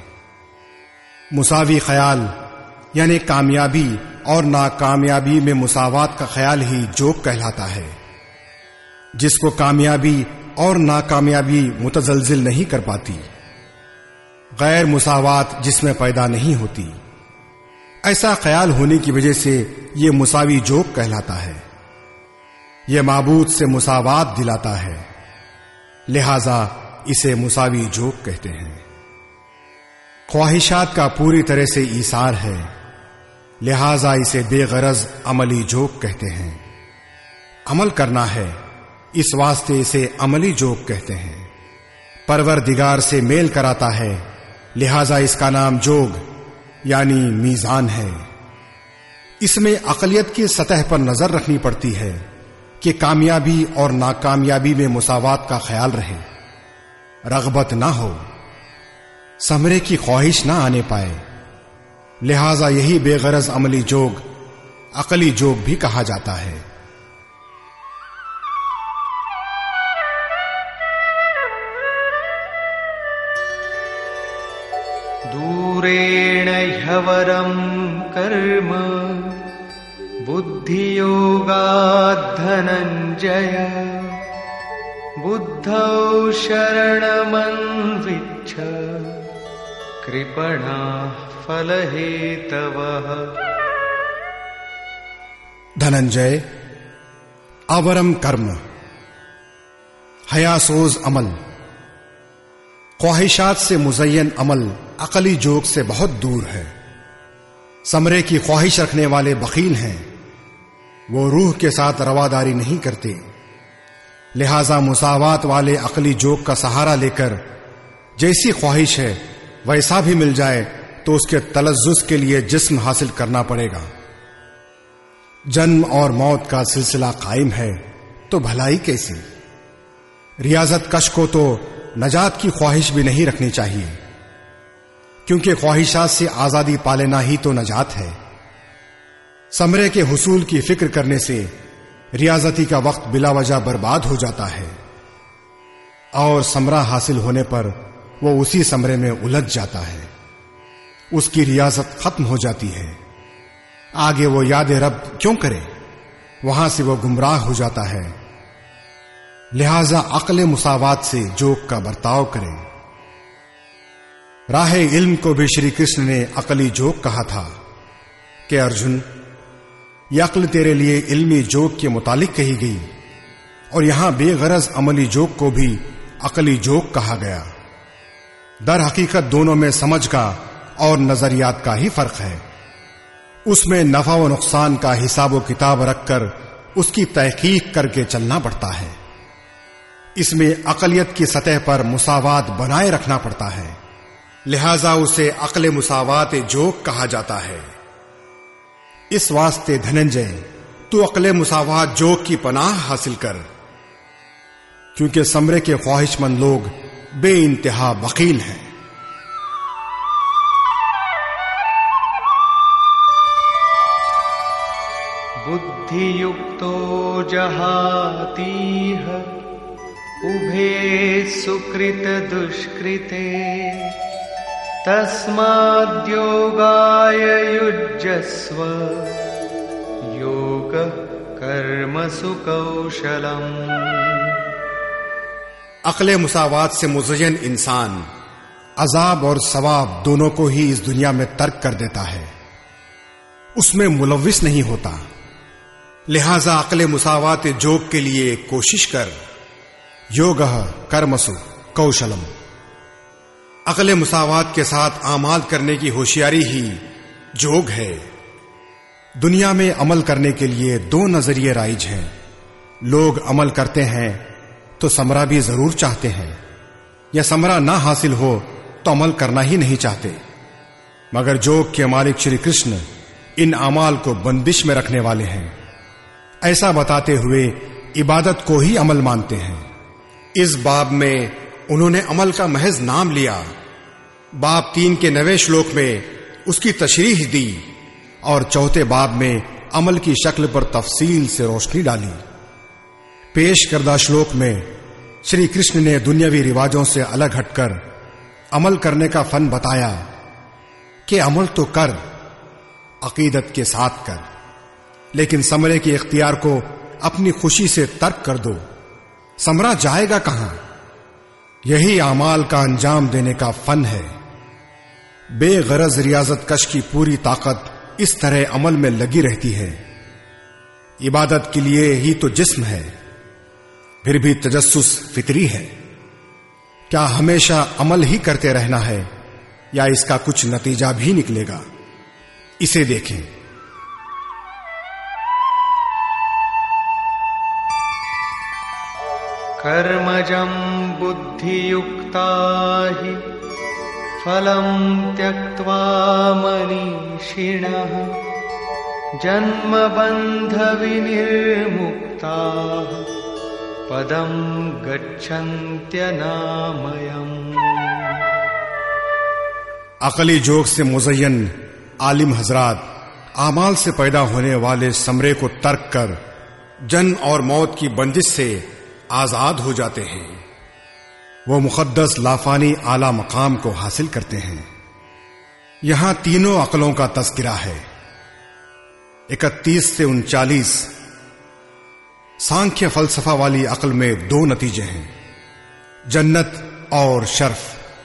मुसावी ख्याल यानी कामयाबी और नाकामयाबी में मुसावात का ख्याल ही जोग कहलाता है। जिसको कामयाबी और नाकामयाबी मुतजलजिल नहीं कर पाती, गैर मुसावात जिसमें पैदा नहीं होती, ऐसा ख्याल होने की वजह से यह मुसावी जोग कहलाता है। यह माबूद से मुसावात दिलाता है, लिहाजा इसे मुसावी जोग कहते हैं। ख्वाहिशात का पूरी तरह से ईसार है, लिहाजा इसे बेगरज अमली जोग कहते हैं। अमल करना है, इस वास्ते इसे अमली जोग कहते हैं। परवरदिगार से मेल कराता है, लिहाजा इसका नाम जोग यानी मीजान है। इसमें अक़लियत की सतह पर नजर रखनी पड़ती है कि कामयाबी और नाकामयाबी में मुसावात का ख्याल रहे, रग़बत ना हो, समरे की ख्वाहिश ना आने पाए। लिहाजा यही बेगरज अमली जोग अक़ली जोग भी कहा जाता है। दूरेण ह्यवरं कर्म बुद्धियोगात् धनंजय बुद्धौ शरणमन्विच्छ कृपणाः फलहेतवः। धनंजय, अवरम कर्म, हयासोज अमल, ख्वाहिशात से मुज़य्यन अमल अक़ली जोग से बहुत दूर है। समरे की ख्वाहिश रखने वाले बखील हैं, वो रूह के साथ रवादारी नहीं करते। लिहाजा मुसावात वाले अक़ली जोग का सहारा लेकर जैसी ख्वाहिश है वैसा भी मिल जाए तो उसके तलज़्ज़ुज़ के लिए जिस्म हासिल करना पड़ेगा। जन्म और मौत का सिलसिला कायम है तो भलाई कैसी। रियाजत कश को तो नजात की ख्वाहिश भी नहीं रखनी चाहिए, क्योंकि ख्वाहिशात से आजादी पा लेना ही तो नजात है। समरे के हुसूल की फिक्र करने से रियाजती का वक्त बिला वजह बर्बाद हो जाता है और समरा हासिल होने पर वो उसी समरे में उलझ जाता है, उसकी रियाजत खत्म हो जाती है। आगे वो याद रब क्यों करे, वहां से वो गुमराह हो जाता है। लिहाजा अक्ल मुसावात से जोक का बर्ताव करें। राह इल्म को भी श्री कृष्ण ने अकली जोक कहा था कि अर्जुन, यह अक्ल तेरे लिए इल्मी जोक के मुतालिक कही गई, और यहां बेगरज अमली जोक को भी अकली जोक कहा गया। दर हकीकत दोनों में समझ का और नजरियात का ही फर्क है। उसमें नफा व नुकसान का हिसाब व किताब रखकर उसकी तहकीक करके चलना पड़ता है। इसमें अकलियत की सतह पर मुसावात बनाए रखना पड़ता है, लिहाजा उसे अक्ल मुसावात जोक कहा जाता है। इस वास्ते धनंजय, तू अक्ल मुसावात जोक की पनाह हासिल कर, क्योंकि समरे के ख्वाहिशमंद लोग बे इंतहा वकील हैं। बुद्धियुक्तो जहातीह उभे सुकृत दुष्कृते तस्माद्योगाय युज्यस्व योग कर्मसु कौशलम्। अक्ल मुसावात से मुज़य्यन इंसान अजाब और सवाब दोनों को ही इस दुनिया में तर्क कर देता है, उसमें मुलव्विस नहीं होता। लिहाजा अक्ल मुसावात जोग के लिए कोशिश कर। योगः कर्मसु कौशलम। अक्ल मुसावात के साथ आमाल करने की होशियारी ही जोग है। दुनिया में अमल करने के लिए दो नजरिए राइज हैं। लोग अमल करते हैं तो समरा भी जरूर चाहते हैं, या समरा ना हासिल हो तो अमल करना ही नहीं चाहते। मगर जोग के मालिक श्री कृष्ण इन अमाल को बंदिश में रखने वाले हैं, ऐसा बताते हुए इबादत को ही अमल मानते हैं। इस बाब में उन्होंने अमल का महज नाम लिया। बाब 3 के 9वें श्लोक में उसकी तशरीह दी और चौथे बाब में अमल की शक्ल पर तफसील से रोशनी डाली। पेश करदा श्लोक में श्री कृष्ण ने दुनियावी रिवाजों से अलग हटकर अमल करने का फन बताया कि अमल तो कर, अकीदत के साथ कर, लेकिन समरे के इख्तियार को अपनी खुशी से तर्क कर दो। समरा जाएगा कहां? यही अमाल का अंजाम देने का फन है। बेगरज रियाजत कश की पूरी ताकत इस तरह अमल में लगी रहती है। इबादत के लिए ही तो जिस्म है, फिर भी तजस्सुस फितरी है। क्या हमेशा अमल ही करते रहना है या इसका कुछ नतीजा भी निकलेगा? इसे देखें। कर्मजं बुद्धियुक्ता हि फलं त्यक्त्वा मनीषिणः जन्मबन्धविनिर्मुक्ताः पदं गच्छन्त्यनामयम्। अकली जोग से मुज़य्यन आलिम हजरात आमाल से पैदा होने वाले समरे को तर्क कर जन्म और मौत की बंदिश से आजाद हो जाते हैं। वो मुक़द्दस लाफानी आला मकाम को हासिल करते हैं। यहां तीनों अकलों का तज़किरा है। 31 से 39 सांख्य फलसफा वाली अक्ल में 2 नतीजे हैं, जन्नत और शर्फ।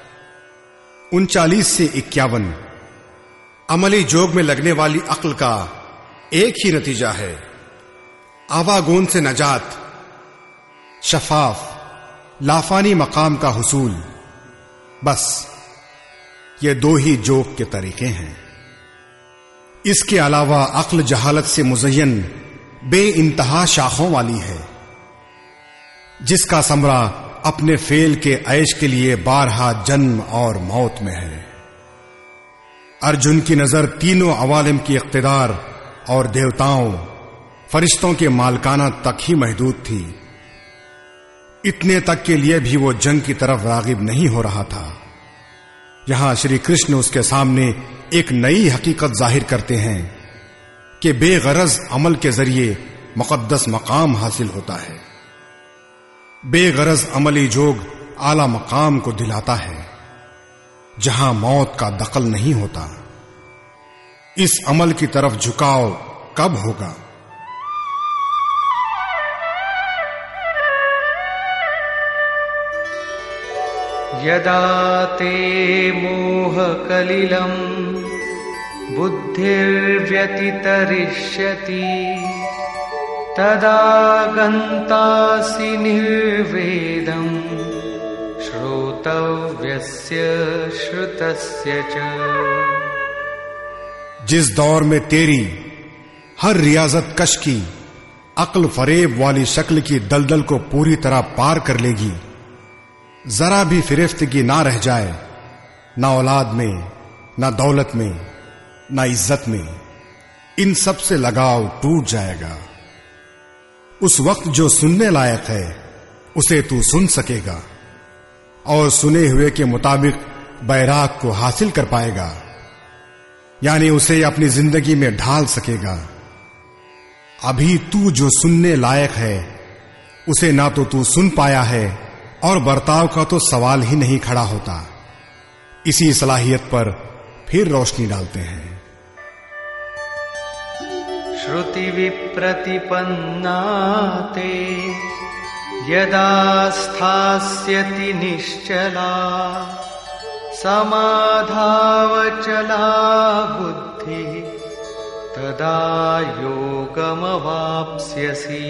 39 से 51 अमली जोग में लगने वाली अक्ल का एक ही नतीजा है, आवागोन से नजात, शफाफ लाफानी मकाम का हुसूल। बस ये 2 ही जोग के तरीके हैं। इसके अलावा अक्ल जहालत से मुज़य्यन बे इंतहा शाखों वाली है, जिसका समरा अपने फेल के ऐश के लिए बारहा जन्म और मौत में है। अर्जुन की नजर तीनों अवालिम की इख्तिदार और देवताओं फरिश्तों के मालकाना तक ही महदूद थी। इतने तक के लिए भी वो जंग की तरफ रागिब नहीं हो रहा था। यहां श्री कृष्ण उसके सामने एक नई हकीकत जाहिर करते हैं कि बेगरज अमल के जरिए मुक़द्दस मकाम हासिल होता है। बेगरज अमली जोग आला मकाम को दिलाता है। जहां मौत का दखल नहीं होता। इस अमल की तरफ झुकाव कब होगा? यदा ते मोह कलिलं बुद्धिर्व्यतितरिष्यति तदा गन्तासि निर्वेदं श्रोतव्यस्य श्रुतस्य च। जिस दौर में तेरी हर रियाजत कश की अक्ल फरेब वाली शक्ल की दलदल को पूरी तरह पार कर लेगी, जरा भी फिरेफ्तगी ना रह जाए, ना औलाद में, ना दौलत में, ना इज्जत में, इन सब से लगाव टूट जाएगा। उस वक्त जो सुनने लायक है उसे तू सुन सकेगा और सुने हुए के मुताबिक बैराग को हासिल कर पाएगा, यानी उसे अपनी जिंदगी में ढाल सकेगा। अभी तू जो सुनने लायक है उसे ना तो तू सुन पाया है और बर्ताव का तो सवाल ही नहीं खड़ा होता। इसी सलाहियत पर फिर रोशनी डालते हैं। श्रुति विप्रतिपन्ना ते यदा स्थास्यति निश्चला समाधावचला बुद्धि तदा योगमवाप्स्यसि।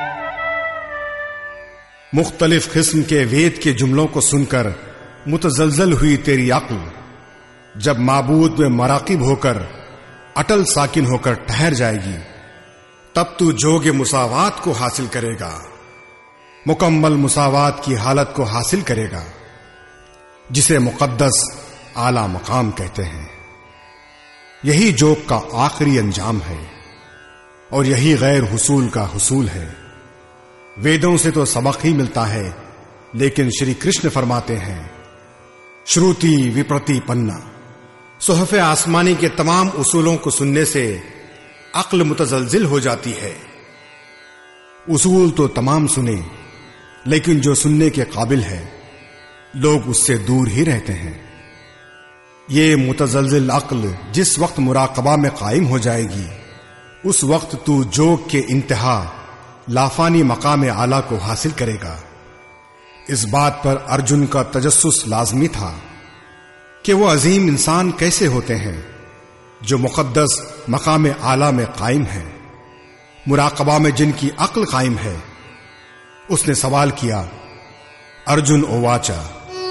मुख्तलिफ किस्म के वेद के जुमलों को सुनकर मुतजलजल हुई तेरी अक्ल जब माबूद में मराकिब होकर अटल साकिन होकर ठहर जाएगी, तब तू जोग मुसावात को हासिल करेगा, मुकम्मल मुसावात की हालत को हासिल करेगा, जिसे मुकद्दस आला मकाम कहते हैं। यही जोग का आखिरी अंजाम है और यही गैर हुसूल का हुसूल है। वेदों से तो सबक ही मिलता है, लेकिन श्री कृष्ण फरमाते हैं श्रुति विप्रतिपन्ना। सुहफ़े आसमानी के तमाम उसूलों को सुनने से अक्ल मुतजलजिल हो जाती है। उसूल तो तमाम सुने, लेकिन जो सुनने के काबिल है लोग उससे दूर ही रहते हैं। ये मुतजलजिल अक्ल जिस वक्त मुराकबा में कायम हो जाएगी, उस वक्त तू जोग के इंतहा लाफानी मकाम आला को हासिल करेगा। इस बात पर अर्जुन का तजस्सुस लाजमी था कि वो अजीम इंसान कैसे होते हैं जो मुकद्दस मकाम आला में कायम है, मुराकबा में जिनकी अक्ल कायम है। उसने सवाल किया, अर्जुन ओवाचा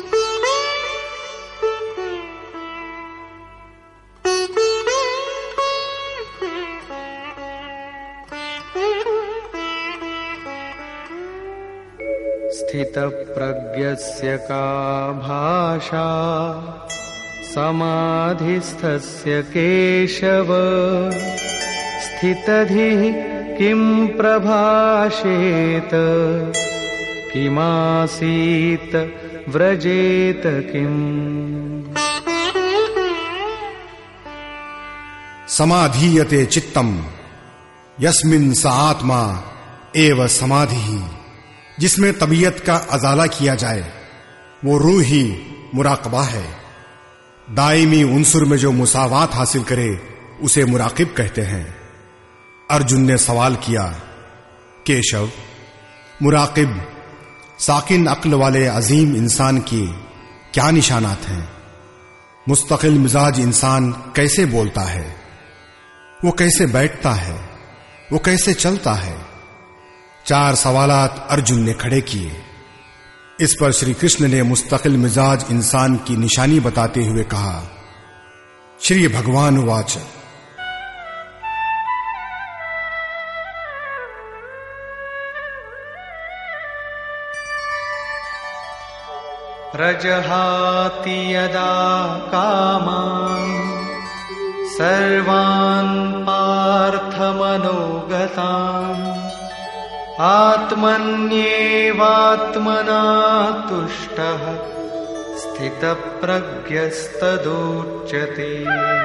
स्थितप्रज्ञस्य का भाषा समाधिस्थस्य केशव स्थितधिः किं प्रभाषेत किमासीत व्रजेत किम्। समाधीयते चित्तम यस्मिन् स आत्मा एव समाधिः। जिसमें तबीयत का अजाला किया जाए वो रूह ही मुराकबा है। दायमी उन्सुर में जो मुसावात हासिल करे उसे मुराकिब कहते हैं। अर्जुन ने सवाल किया, केशव, मुराकिब साकिन अक्ल वाले अजीम इंसान की क्या निशानात हैं? मुस्तकिल मिजाज इंसान कैसे बोलता है, वो कैसे बैठता है, वो कैसे चलता है? 4 सवालात अर्जुन ने खड़े किए। इस पर श्री कृष्ण ने मुस्तकिल मिजाज इंसान की निशानी बताते हुए कहा, श्री भगवान वाच प्रजहाति यदा कामान् सर्वान् पार्थमनोगतान् आत्मन्येवात्मना तुष्टः स्थितप्रज्ञस्तदोच्यते।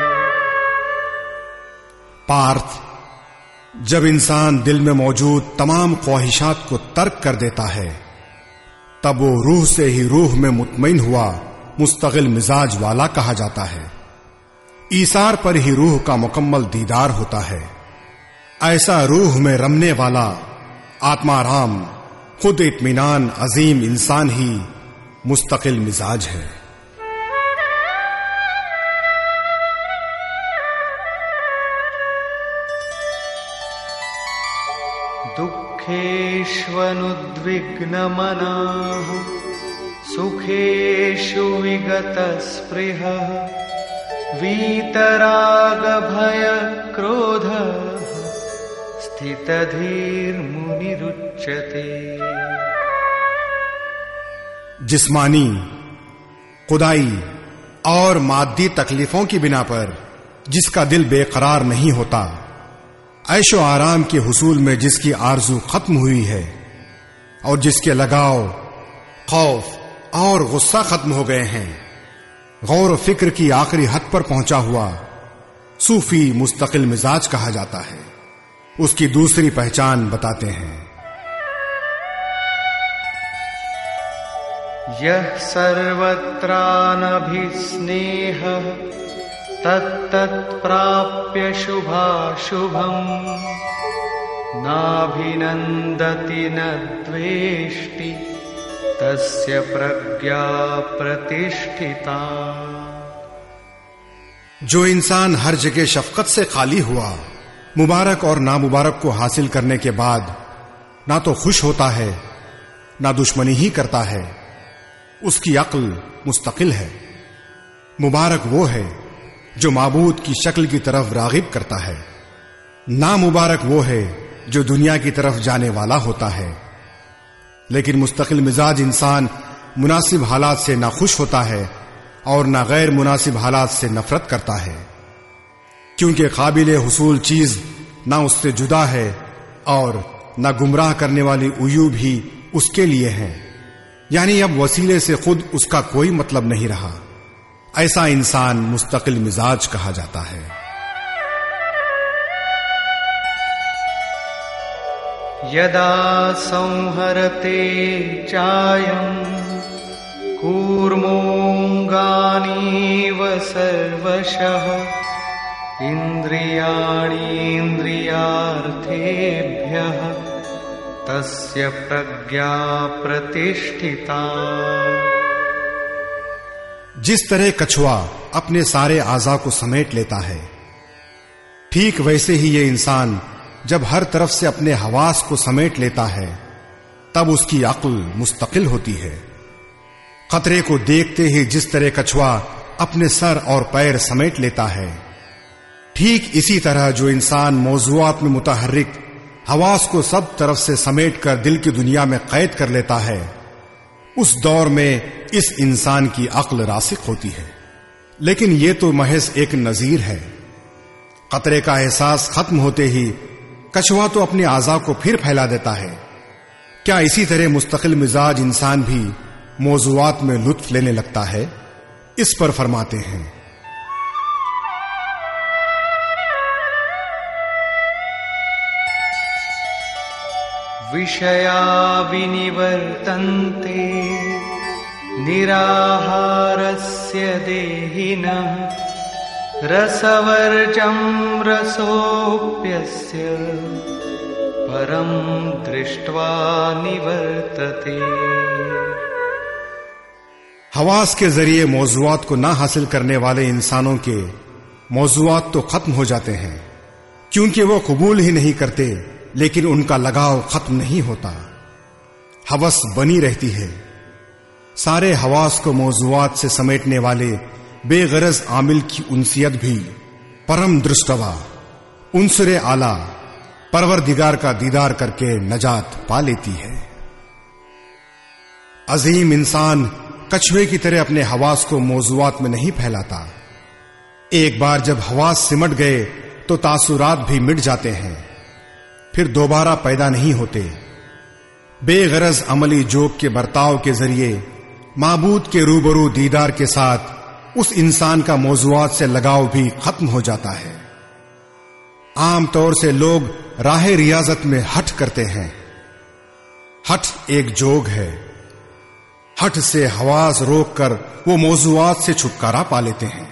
पार्थ, जब इंसान दिल में मौजूद तमाम ख्वाहिशात को तर्क कर देता है, तब वो रूह से ही रूह में मुतमईन हुआ मुस्तकिल मिजाज वाला कहा जाता है। ईसार पर ही रूह का मुकम्मल दीदार होता है। ऐसा रूह में रमने वाला आत्माराम, खुद इत्मीनान अजीम इंसान ही मुस्तकिल मिजाज है। दुःखेष्वनुद्विग्नमनाः सुखेषु विगतस्पृहः वीतरागभयक्रोधः स्थितधीर्मुनिरुच्यते। जिस्मानी, खुदाई और मादी तकलीफों की बिना पर जिसका दिल बेकरार नहीं होता, ऐशो आराम के हुसूल में जिसकी आरजू खत्म हुई है और जिसके लगाव, खौफ और गुस्सा खत्म हो गए हैं, गौर व फिक्र की आखिरी हद पर पहुंचा हुआ सूफी मुस्तकिल मिजाज कहा जाता है। उसकी दूसरी पहचान बताते हैं। यः सर्वत्रानभिस्नेहः तत्तत्प्राप्य शुभाशुभम् नाभिनन्दति न द्वेष्टि तस्य प्रज्ञा प्रतिष्ठिता। जो इंसान हर जगह शफकत से खाली हुआ, मुबारक और नामुबारक को हासिल करने के बाद ना तो खुश होता है ना दुश्मनी ही करता है, उसकी अक्ल मुस्तकिल है। मुबारक वो है जो माबूद की शक्ल की तरफ रागिब करता है। नामुबारक वो है जो दुनिया की तरफ जाने वाला होता है। लेकिन मुस्तकिल मिजाज इंसान मुनासिब हालात से ना खुश होता है और ना गैर मुनासिब हालात से नफरत करता है, क्योंकि काबिल हुसूल चीज ना उससे जुदा है और ना गुमराह करने वाली उयूब ही उसके लिए हैं। यानी अब वसीले से खुद उसका कोई मतलब नहीं रहा। ऐसा इंसान मुस्तकिल मिजाज कहा जाता है। यदा संहरते चायं कूर्मोऽङ्गानीव सर्वशः इन्द्रियाणीन्द्रियार्थेभ्यः तस्य प्रज्ञा प्रतिष्ठिता। जिस तरह कछुआ अपने सारे आज़ा को समेट लेता है, ठीक वैसे ही ये इंसान जब हर तरफ से अपने हवास को समेट लेता है तब उसकी अक्ल मुस्तकिल होती है। खतरे को देखते ही जिस तरह कछुआ अपने सर और पैर समेट लेता है, ठीक इसी तरह जो इंसान मौजूआत में मुतहर्रिक हवास को सब तरफ से समेट कर दिल की दुनिया में कैद कर लेता है, उस दौर में इस इंसान की अक्ल रासिक होती है। लेकिन यह तो महज एक नजीर है। खतरे का एहसास खत्म होते ही कछुआ तो अपने आज़ा को फिर फैला देता है। क्या इसी तरह मुस्तकिल मिजाज इंसान भी मौजूआत में लुत्फ लेने लगता है? इस पर फरमाते हैं, विषया विनिवर्तन्ते निराहारस्य देहिनः रसवर्जं रसोऽप्यस्य परं दृष्ट्वा निवर्तते। हवास के जरिए मौजूआत को ना हासिल करने वाले इंसानों के मौजूआत तो खत्म हो जाते हैं, क्योंकि वो कबूल ही नहीं करते, लेकिन उनका लगाव खत्म नहीं होता। हवस बनी रहती है। सारे हवास को मौजूआत से समेटने वाले बेगरज आमिल की उनसियत भी परम दृष्टवा उनसरे आला परवरदिगार का दीदार करके नजात पा लेती है। अजीम इंसान कछुए की तरह अपने हवास को मौजूआत में नहीं फैलाता। एक बार जब हवास सिमट गए तो तासुरात भी मिट जाते हैं, फिर दोबारा पैदा नहीं होते। बेगरज अमली जोक के बर्ताव के जरिए माबूद के रूबरू दीदार के साथ उस इंसान का मौजूआत से लगाव भी खत्म हो जाता है। आमतौर से लोग राह रियाजत में हठ करते हैं। हठ एक जोग है। हठ से हवास रोककर वो मौजूआत से छुटकारा पा लेते हैं,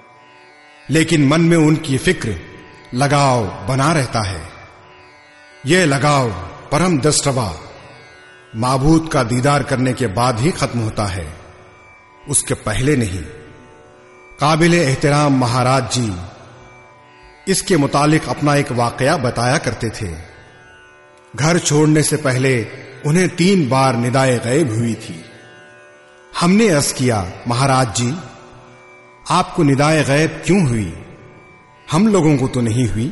लेकिन मन में उनकी फिक्र, लगाव बना रहता है। यह लगाव परम दृष्टवा माबूद का दीदार करने के बाद ही खत्म होता है, उसके पहले नहीं। काबिल एहतराम महाराज जी इसके मुतालिक अपना एक वाकया बताया करते थे। घर छोड़ने से पहले उन्हें 3 बार निदाए गैब हुई थी। हमने अर्ज किया, महाराज जी आपको निदाए गैब क्यों हुई, हम लोगों को तो नहीं हुई।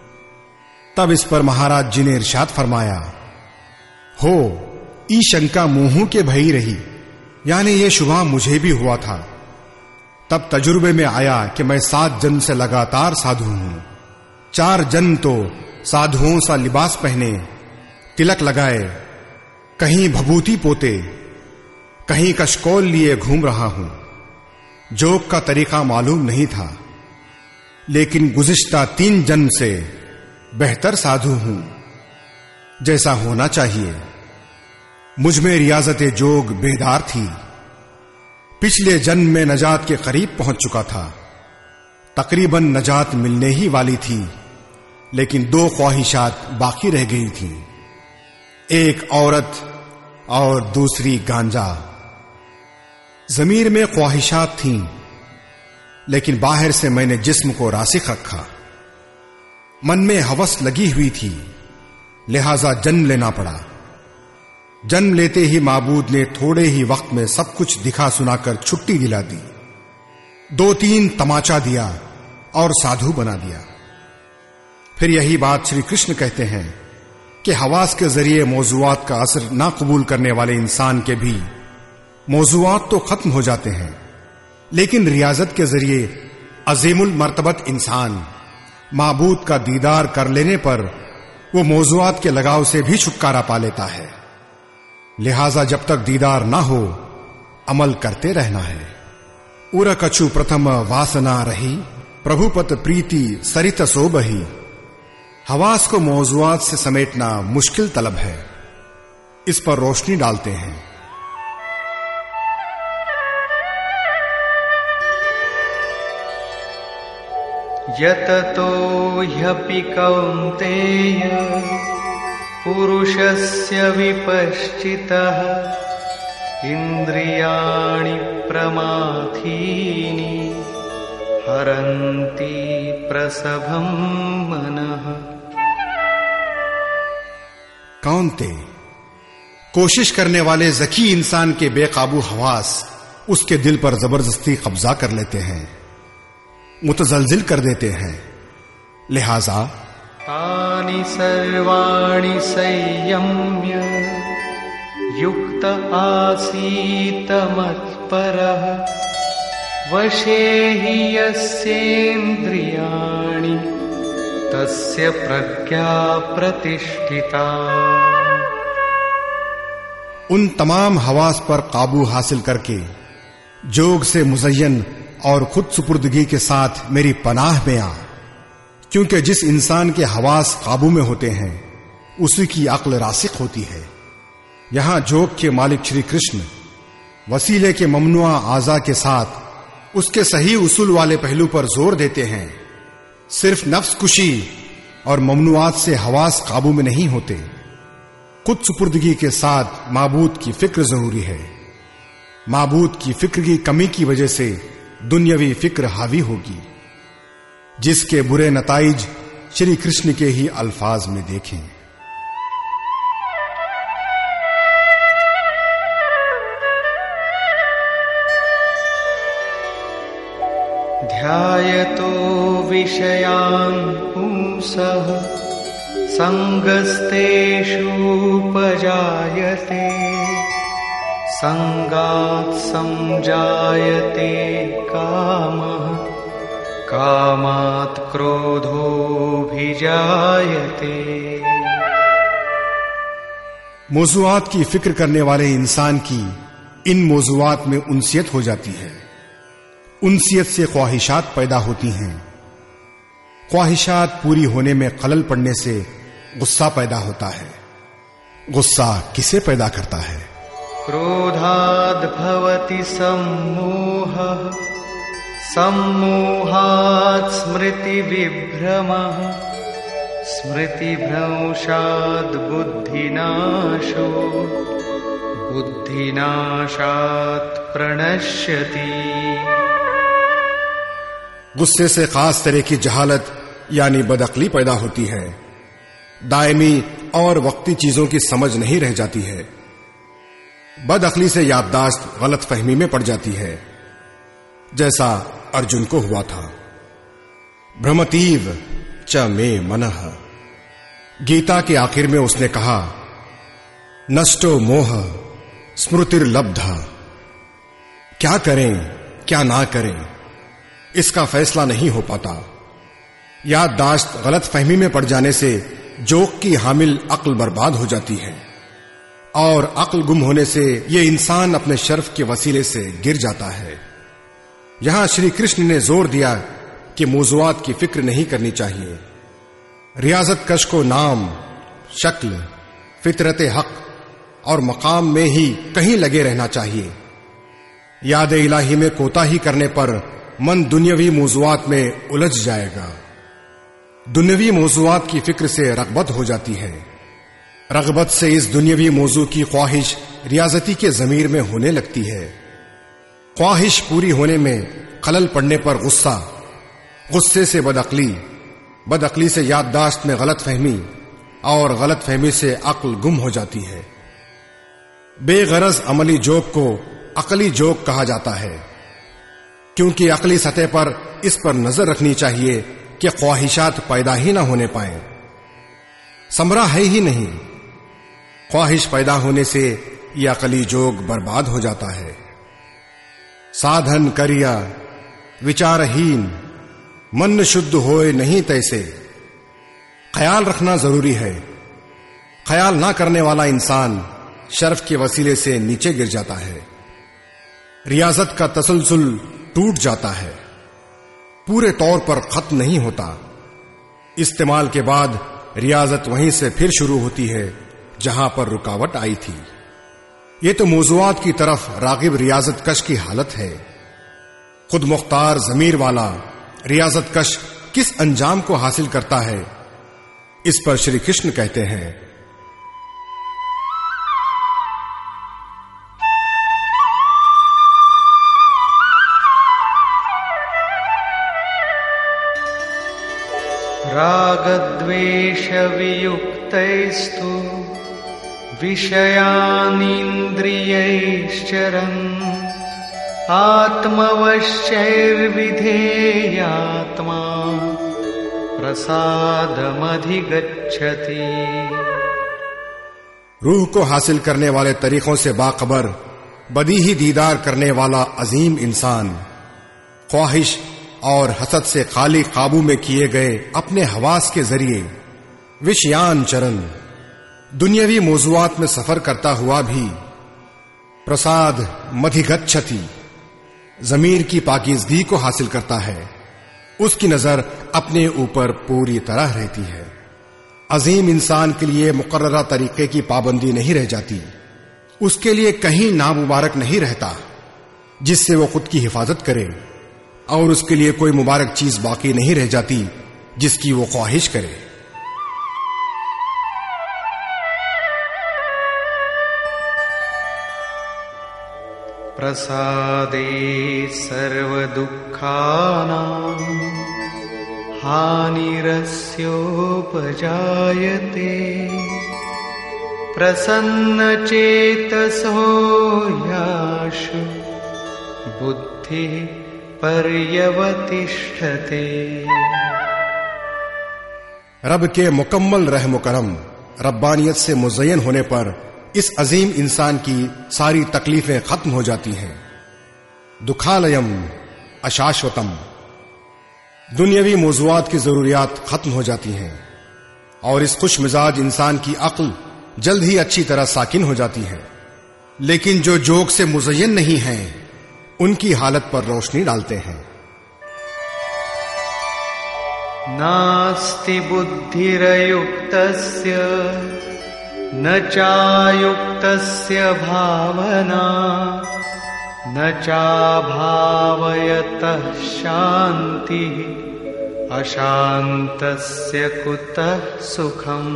तब इस पर महाराज जी ने इरशाद फरमाया, हो ई शंका मुंह के भई रही, यानी ये शुबा मुझे भी हुआ था। तब तजुर्बे में आया कि मैं 7 जन्म से लगातार साधु हूं। 4 जन्म तो साधुओं सा लिबास पहने, तिलक लगाए, कहीं भभूति पोते, कहीं कशकोल लिए घूम रहा हूं। जोग का तरीका मालूम नहीं था, लेकिन गुज़िश्ता 3 जन्म से बेहतर साधु हूं, जैसा होना चाहिए। मुझ में रियाजत जोग बेदार थी। पिछले जन्म में नजात के करीब पहुंच चुका था। तकरीबन नजात मिलने ही वाली थी, लेकिन 2 ख्वाहिशात बाकी रह गई थी, एक औरत और दूसरी गांजा। जमीर में ख्वाहिशात थीं, लेकिन बाहर से मैंने जिस्म को रासिख रखा। मन में हवस लगी हुई थी, लिहाजा जन्म लेना पड़ा। जन्म लेते ही माबूद ने थोड़े ही वक्त में सब कुछ दिखा सुनाकर छुट्टी दिला दी। 2-3 तमाचा दिया और साधु बना दिया। फिर यही बात श्री कृष्ण कहते हैं कि हवास के जरिए मौजूआत का असर ना कबूल करने वाले इंसान के भी मौजूआत तो खत्म हो जाते हैं, लेकिन रियाजत के जरिए अजीमुल मर्तबत इंसान माबूद का दीदार कर लेने पर वो मौजूआत के लगाव से भी छुटकारा पा लेता है। लिहाजा जब तक दीदार ना हो, अमल करते रहना है। उर कछु प्रथम वासना रही, प्रभुपत प्रीति सरित सोबही। हवास को मौजूआत से समेटना मुश्किल तलब है। इस पर रोशनी डालते हैं। यततो ह्यपि कौन्तेय पुरुषस्य विपश्चितः इन्द्रियाणि प्रमाथीनि हरन्ति प्रसभं मनः। कौन्ते, कोशिश करने वाले ज़की इंसान के बेकाबू हवास उसके दिल पर जबरदस्ती कब्जा कर लेते हैं, मुतजलजिल कर देते हैं। लिहाजा तानि सर्वाणि संयम्य युक्त आसीत मत्परः वशे हि यस्येन्द्रियाणि तस्य प्रज्ञा प्रतिष्ठिता। उन तमाम हवास पर काबू हासिल करके जोग से मुज़य्यन और खुद सुपुर्दगी के साथ मेरी पनाह में आ, क्योंकि जिस इंसान के हवास काबू में होते हैं उसी की अक्ल रासिक होती है। यहां जोग के मालिक श्री कृष्ण वसीले के ममनुआ आज़ा के साथ उसके सही उसूल वाले पहलू पर जोर देते हैं। सिर्फ नफ्स कुशी और ममनुआत से हवास काबू में नहीं होते, खुद सुपुर्दगी के साथ माबूद की फिक्र जरूरी है। माबूद की फिक्र की कमी की वजह से दुनियावी फिक्र हावी होगी, जिसके बुरे नताइज श्री कृष्ण के ही अल्फाज में देखें। ध्यायतो विषयान् पुंसः संगस्तेषूपजायते संगात् संजायते कामः कामात् क्रोधोऽभिजायते। मौजूआत की फिक्र करने वाले इंसान की इन मौजूआत में उनसियत हो जाती है। उनसियत से ख्वाहिशात पैदा होती हैं। ख्वाहिशात पूरी होने में खलल पड़ने से गुस्सा पैदा होता है। गुस्सा किसे पैदा करता है? क्रोधाद्भवति सम्मोहः सम्मोहात् स्मृतिविभ्रमः स्मृतिभ्रंशात् बुद्धिनाशो बुद्धिनाशात् प्रणश्यति। गुस्से से खास तरह की जहालत यानी बदअक्ली पैदा होती है। दायमी और वक्ती चीजों की समझ नहीं रह जाती है। बदअक्ली से याददाश्त गलतफहमी में पड़ जाती है, जैसा अर्जुन को हुआ था। भ्रमतीव च मे मनः। गीता के आखिर में उसने कहा, नष्टो मोह स्मृतिर्लब्धा। क्या करें क्या ना करें, इसका फैसला नहीं हो पाता। याददाश्त गलतफहमी में पड़ जाने से जोक की हामिल अक्ल बर्बाद हो जाती है, और अक्ल गुम होने से यह इंसान अपने शर्फ के वसीले से गिर जाता है। यहां श्री कृष्ण ने जोर दिया कि मौज़ूआत की फिक्र नहीं करनी चाहिए। रियाजत कश को नाम, शक्ल, फितरत हक और मकाम में ही कहीं लगे रहना चाहिए। याद इलाही में कोताही करने पर मन दुनियावी मौज़ूआत में उलझ जाएगा। दुनियावी मौज़ूआत की फिक्र से रग़बत हो जाती है। रग़बत से इस दुनियावी मौजू की ख्वाहिश रियाजती के ज़मीर में होने लगती है। ख्वाहिश पूरी होने में खलल पड़ने पर गुस्सा, गुस्से से बदअक्ली, बदअक्ली से याददाश्त में गलतफहमी, और गलतफहमी से अक्ल गुम हो जाती है। बेगरज अमली जोक को अकली जोक कहा जाता है, क्योंकि अकली सतह पर इस पर नजर रखनी चाहिए कि ख्वाहिशात पैदा ही ना होने पाए। समरा है ही नहीं, ख्वाहिश पैदा होने से यह अकली जोग बर्बाद हो जाता है। साधन करिया विचारहीन, मन शुद्ध होए नहीं तैसे। ख्याल रखना जरूरी है। ख्याल ना करने वाला इंसान शर्फ के वसीले से नीचे गिर जाता है। रियाजत का तसलसल टूट जाता है, पूरे तौर पर खत्म नहीं होता। इस्तेमाल के बाद रियाजत वहीं से फिर शुरू होती है जहां पर रुकावट आई थी। ये तो मौज़ूआत की तरफ रागिब रियाजत कश की हालत है। खुद मुख्तार ज़मीर वाला रियाजत कश किस अंजाम को हासिल करता है, इस पर श्री कृष्ण कहते हैं, रागद्वेष वियुक्तैस्तु विषयानीन्द्रियैश्चरन् आत्मवश्चैर्विधेयात्मा प्रसादमधिगच्छति। रूह को हासिल करने वाले तरीकों से बाखबर, बदीही दीदार करने वाला अजीम इंसान ख्वाहिश और हसद से खाली काबू में किए गए अपने हवास के जरिए विषयान चरण दुनियावी मौज़ूआत में सफर करता हुआ भी प्रसाद मधिगच्छति ज़मीर की पाकीज़गी को हासिल करता है। उसकी नजर अपने ऊपर पूरी तरह रहती है। अजीम इंसान के लिए मुकर्ररा तरीके की पाबंदी नहीं रह जाती। उसके लिए कहीं नामुबारक नहीं रहता जिससे वो खुद की हिफाजत करे, और उसके लिए कोई मुबारक चीज बाकी नहीं रह जाती जिसकी वो ख्वाहिश करे। प्रसादे सर्व दुःखानां हानिरस्योपजायते प्रसन्नचेतसो याशु बुद्धिः पर्यवतिष्ठते। रब के मुकम्मल रहम करम रब्बानियत से मुज़य्यन होने पर इस अजीम इंसान की सारी तकलीफें खत्म हो जाती हैं। दुखालयम अशाश्वतम, दुनियावी मौज़ूआत की जरूरियात खत्म हो जाती हैं, और इस खुश मिजाज इंसान की अक्ल जल्द ही अच्छी तरह साकिन हो जाती है। लेकिन जो जोग से मुज़य्यन नहीं हैं, उनकी हालत पर रोशनी डालते हैं। नास्ति बुद्धिरयुक्तस्य न चायुक्तस्य भावना न चाभावयतः शान्तिः अशान्तस्य कुतः सुखम्।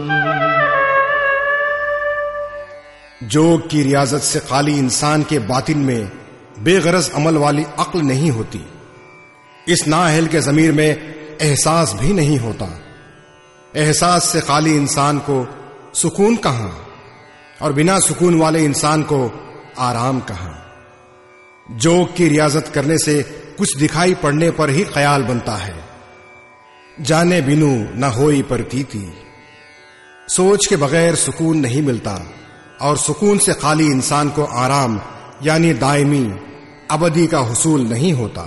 जोग की रियाजत से खाली इंसान के बातिन में बेगरज अमल वाली अक्ल नहीं होती। इस नाअहल के ज़मीर में एहसास भी नहीं होता। एहसास से खाली इंसान को सुकून कहां और बिना सुकून वाले इंसान को आराम कहां। जोग की रियाजत करने से कुछ दिखाई पड़ने पर ही ख्याल बनता है। जाने बिनु न होई प्रतीति। सोच के बगैर सुकून नहीं मिलता और सुकून से खाली इंसान को आराम यानी दायमी अबदी का हुसूल नहीं होता।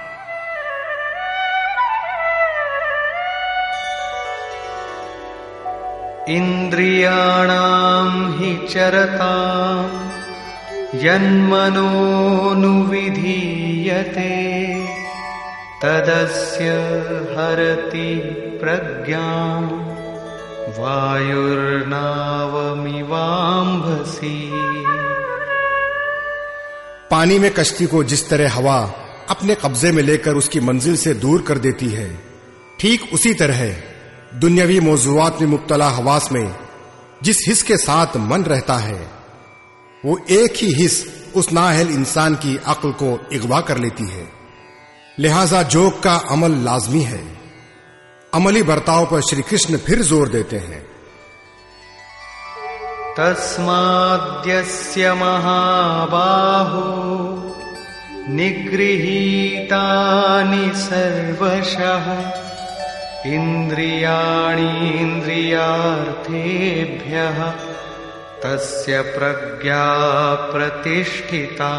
इंद्रियाणां हि चरतां यन्मनोनुविधीयते तदस्य हरति प्रज्ञां वायुर्नावमिवाम्भसि। पानी में कश्ती को जिस तरह हवा अपने कब्जे में लेकर उसकी मंजिल से दूर कर देती है, ठीक उसी तरह दुनियावी मौजूआत में मुब्तला हवास में जिस हिस के साथ मन रहता है, वो एक ही हिस उस नाअहल इंसान की अक्ल को इग़वा कर लेती है। लिहाजा जोग का अमल लाजमी है। अमली बर्ताव पर श्री कृष्ण फिर जोर देते हैं। तस्माद्यस्य महाबाहो निगृहीतानि सर्वशः इंद्रियाणीन्द्रियार्थेभ्यः तस्य प्रज्ञा प्रतिष्ठिता।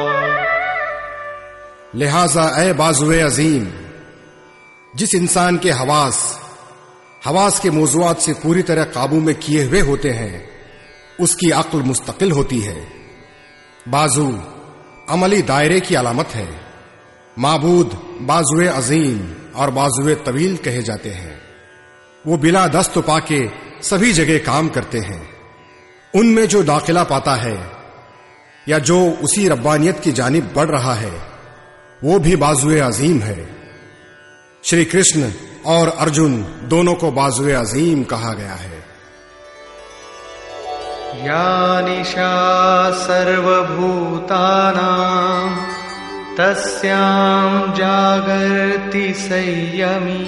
लिहाजा ऐ बाजुए अजीम, जिस इंसान के हवास के मौजूआत से पूरी तरह काबू में किए हुए होते हैं, उसकी अक्ल मुस्तकिल होती है। बाजू अमली दायरे की अलामत है। माबूद बाजुए अजीम और बाजुए तवील कहे जाते हैं। वो बिला दस्त पाके सभी जगह काम करते हैं। उनमें जो दाखिला पाता है या जो उसी रब्बानियत की जानिब बढ़ रहा है, वो भी बाजुए अजीम है। श्री कृष्ण और अर्जुन दोनों को बाजुए अजीम कहा गया है। या निशा सर्वभूतानां तस्यां जागर्ति संयमी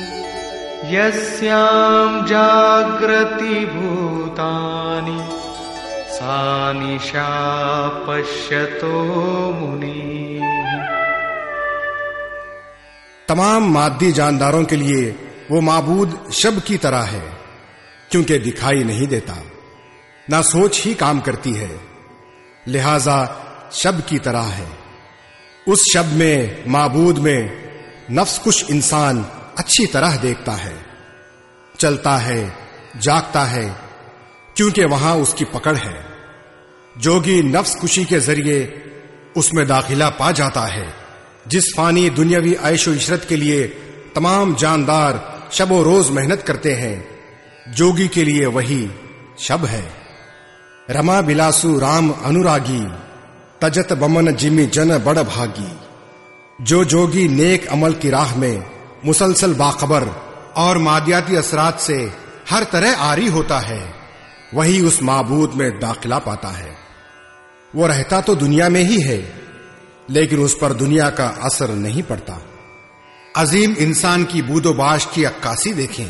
यस्यां जाग्रति भूतानि सा निशा पश्यतो मुनिः। तमाम माद्दी जानदारों के लिए वो माबूद शब की तरह है, क्योंकि दिखाई नहीं देता, ना सोच ही काम करती है, लिहाजा शब की तरह है। उस शब में, माबूद में नफ्स कुछ इंसान अच्छी तरह देखता है, चलता है, जागता है, क्योंकि वहां उसकी पकड़ है। जोगी नफ्स कुशी के जरिए उसमें दाखिला पा जाता है। जिस फानी दुनियावी ऐशो इशरत के लिए तमाम जानदार शबो रोज मेहनत करते हैं, जोगी के लिए वही शब है। रमा बिलासु राम अनुरागी तजत बमन जिमी जन बड़ भागी। जो जोगी नेक अमल की राह में मुसलसल बाखबर और मादियाती असरात से हर तरह आरी होता है, वही उस माबूद में दाखिला पाता है। वो रहता तो दुनिया में ही है, लेकिन उस पर दुनिया का असर नहीं पड़ता। अजीम इंसान की बूदोबाश की अक्कासी देखें।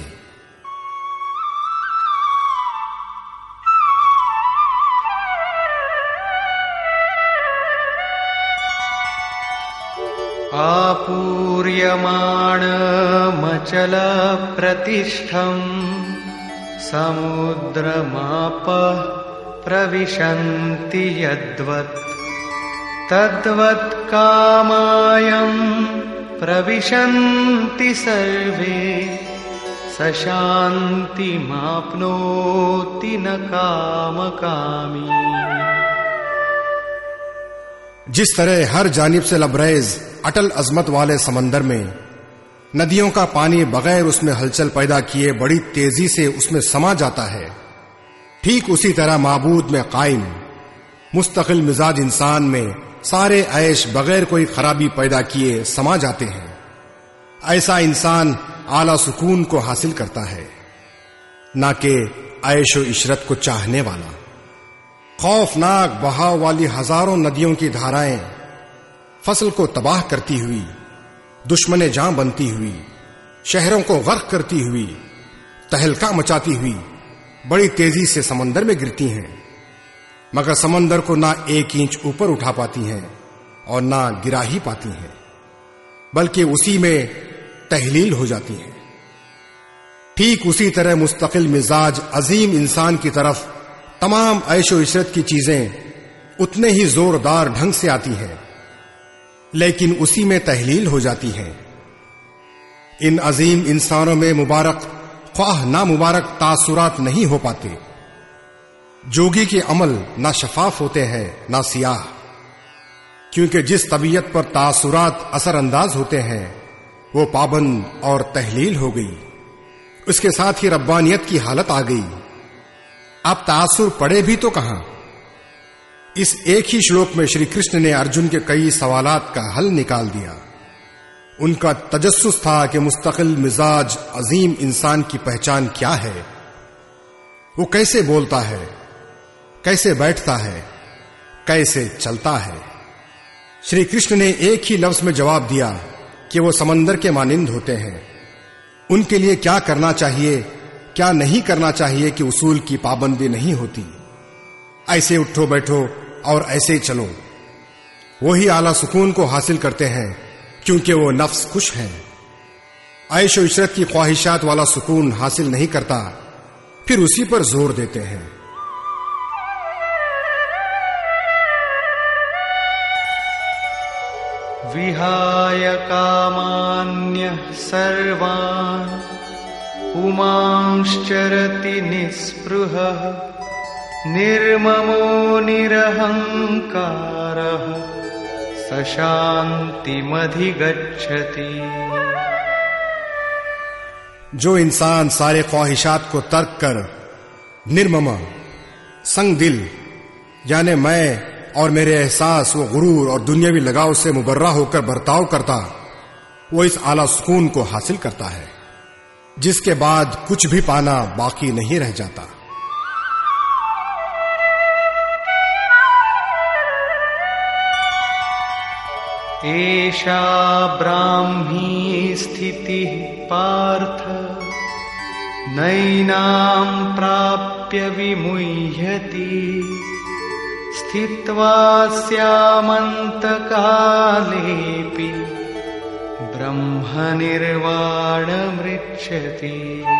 आपूर्यमाणमचल प्रतिष्ठम् समुद्रमापः प्रविशन्ति यद्वत् तद्वत् कामायं प्रविशन्ति सर्वे स शान्तिमाप्नोति न कामकामी। जिस तरह हर जानिब से लबरेज अटल अजमत वाले समंदर में नदियों का पानी बगैर उसमें हलचल पैदा किए बड़ी तेजी से उसमें समा जाता है, ठीक उसी तरह माबूद में कायम मुस्तकिल मिजाज इंसान में सारे ऐश बगैर कोई खराबी पैदा किए समा जाते हैं। ऐसा इंसान आला सुकून को हासिल करता है, ना कि ऐश व इशरत को चाहने वाला। खौफनाक बहाव वाली हजारों नदियों की धाराएं फसल को तबाह करती हुई, दुश्मने जान बनती हुई, शहरों को गर्क करती हुई, तहलका मचाती हुई बड़ी तेजी से समंदर में गिरती हैं, मगर समंदर को ना एक इंच ऊपर उठा पाती हैं और ना गिरा ही पाती हैं, बल्कि उसी में तहलील हो जाती हैं। ठीक उसी तरह मुस्तकिल मिजाज अजीम इंसान की तरफ तमाम ऐशो इशरत की चीजें उतने ही जोरदार ढंग से आती हैं, लेकिन उसी में तहलील हो जाती हैं। इन अजीम इंसानों में मुबारक ख्वाह ना मुबारक तासुरात नहीं हो पाते। जोगी के अमल ना शफाफ होते हैं ना सियाह, क्योंकि जिस तबीयत पर तासुरात असरअंदाज होते हैं वो पाबंद और तहलील हो गई, उसके साथ ही रब्बानियत की हालत आ गई। अब तासुर पड़े भी तो कहां। इस एक ही श्लोक में श्री कृष्ण ने अर्जुन के कई सवालात का हल निकाल दिया। उनका तजस्सुस था कि मुस्तकिल मिजाज अजीम इंसान की पहचान क्या है, वो कैसे बोलता है, कैसे बैठता है, कैसे चलता है। श्री कृष्ण ने एक ही लफ्ज में जवाब दिया कि वो समंदर के मानिंद होते हैं। उनके लिए क्या करना चाहिए, क्या नहीं करना चाहिए कि उसूल की पाबंदी नहीं होती। ऐसे उठो बैठो और ऐसे चलो। वही आला सुकून को हासिल करते हैं क्योंकि वो नफ्स खुश है। ऐश व इशरत की ख्वाहिशात वाला सुकून हासिल नहीं करता, फिर उसी पर जोर देते हैं। विहाय कामान्यः सर्वान् पुमांश्चरति निःस्पृहः निर्ममो निरहंकारः स शान्तिमधिगच्छति। जो इंसान सारे ख्वाहिशात को तर्क कर निर्मम संग दिल यानी मैं और मेरे एहसास व गुरूर और दुनियावी लगाव से मुबर्रा होकर बर्ताव करता, वो इस आला सुकून को हासिल करता है जिसके बाद कुछ भी पाना बाकी नहीं रह जाता। एषा ब्राह्मी स्थितिः पार्थ नैनां प्राप्य विमुह्यति स्थित्वा स्यामन्तकालेऽपि ब्रह्मनिर्वाणमृच्छति।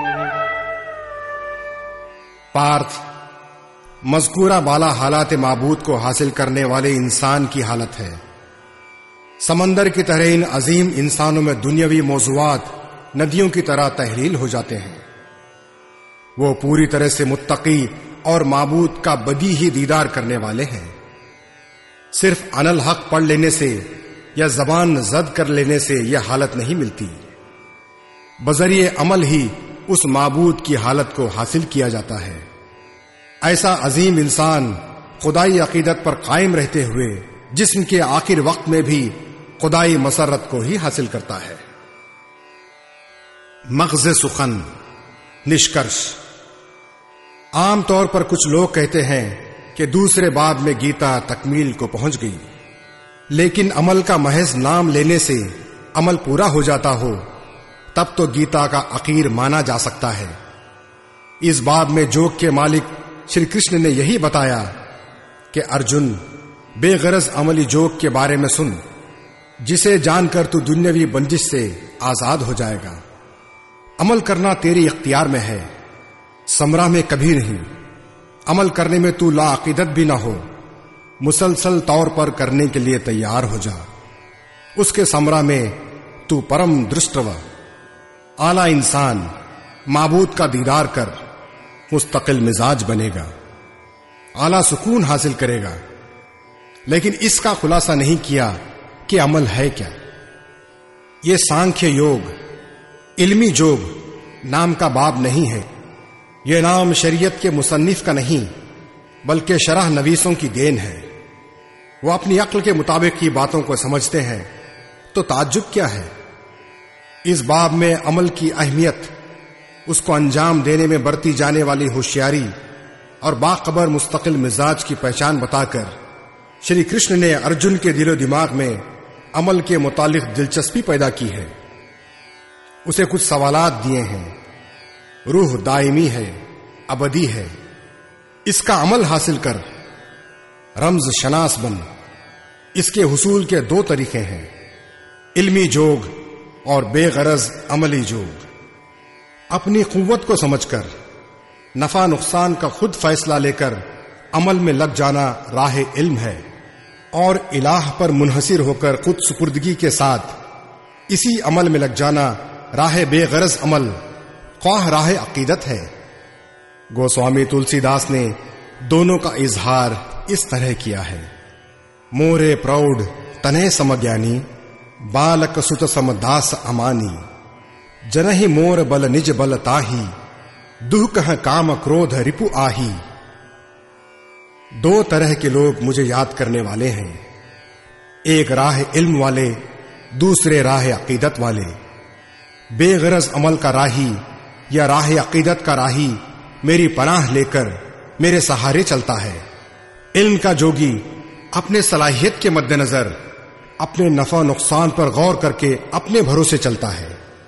पार्थ, मज़कूरा बाला हालात माबूद को हासिल करने वाले इंसान की हालत है। समंदर की तरह इन अजीम इंसानों में दुनियावी मौज़ूआत नदियों की तरह तहलील हो जाते हैं। वो पूरी तरह से मुत्तकी और माबूद का बदी ही दीदार करने वाले हैं। सिर्फ अनल हक पढ़ लेने से या जबान जद कर लेने से यह हालत नहीं मिलती, बजरिए अमल ही उस माबूद की हालत को हासिल किया जाता है। ऐसा अजीम इंसान खुदाई अकीदत पर कायम रहते हुए जिस्म के आखिर वक्त में भी खुदाई मसरत को ही हासिल करता है। मग़ज़ सुखन, निष्कर्ष। आमतौर पर कुछ लोग कहते हैं कि दूसरे बाब में गीता तकमील को पहुंच गई, लेकिन अमल का महज नाम लेने से अमल पूरा हो जाता हो तब तो गीता का आखिर माना जा सकता है। इस बाब में जोग के मालिक श्री कृष्ण ने यही बताया कि अर्जुन, बेगरज अमली जोग के बारे में सुन, जिसे जानकर तू दुनियावी बंदिश से आजाद हो जाएगा। अमल करना तेरी इख्तियार में है, समरा में कभी नहीं। अमल करने में तू लाअकीदत भी ना हो, मुसलसल तौर पर करने के लिए तैयार हो जा। उसके समरा में तू परम दृष्टव आला इंसान माबूद का दीदार कर मुस्तकिल मिजाज बनेगा, आला सुकून हासिल करेगा। लेकिन इसका खुलासा नहीं किया कि अमल है क्या। यह सांख्य योग, इल्मी जोग नाम का बाब नहीं है। ये नाम शरीयत के मुसन्निफ का नहीं बल्कि शरह नवीसों की देन है। वो अपनी अक्ल के मुताबिक की बातों को समझते हैं तो ताज्जुब क्या है। इस बाब में अमल की अहमियत, उसको अंजाम देने में बरती जाने वाली होशियारी और बाखबर मुस्तकिल मिजाज की पहचान बताकर श्री कृष्ण ने अर्जुन के दिलो दिमाग में अमल के मुतालिक दिलचस्पी पैदा की है। उसे कुछ सवालात दिए हैं। रूह दायमी है, अबदी है, इसका अमल हासिल कर रम्ज शनास बन। इसके हुसूल के दो तरीके हैं, इल्मी जोग और बेगरज अमली जोग। अपनी कुव्वत को समझकर नफा नुकसान का खुद फैसला लेकर अमल में लग जाना राह इल्म है और इलाह पर मुनहसिर होकर खुद सुपुर्दगी के साथ इसी अमल में लग जाना राह बेगरज अमल ख्वाह राह अकीदत है। गोस्वामी तुलसीदास ने दोनों का इजहार इस तरह किया है। मोरे प्रौढ़ तने समज्ञानी, बालक सुत समदास अमानी। जनहि मोर बल निज बल ताही, दुह कह काम क्रोध रिपु आही। दो तरह के लोग मुझे याद करने वाले हैं, एक राह इल्म वाले, दूसरे राह अकीदत वाले। बेगरज अमल का राही या राह अकीदत का राही मेरी पनाह लेकर मेरे सहारे चलता है। इल्म का जोगी अपने सलाहियत के मद्देनजर अपने नफा नुकसान पर गौर करके अपने भरोसे चलता है,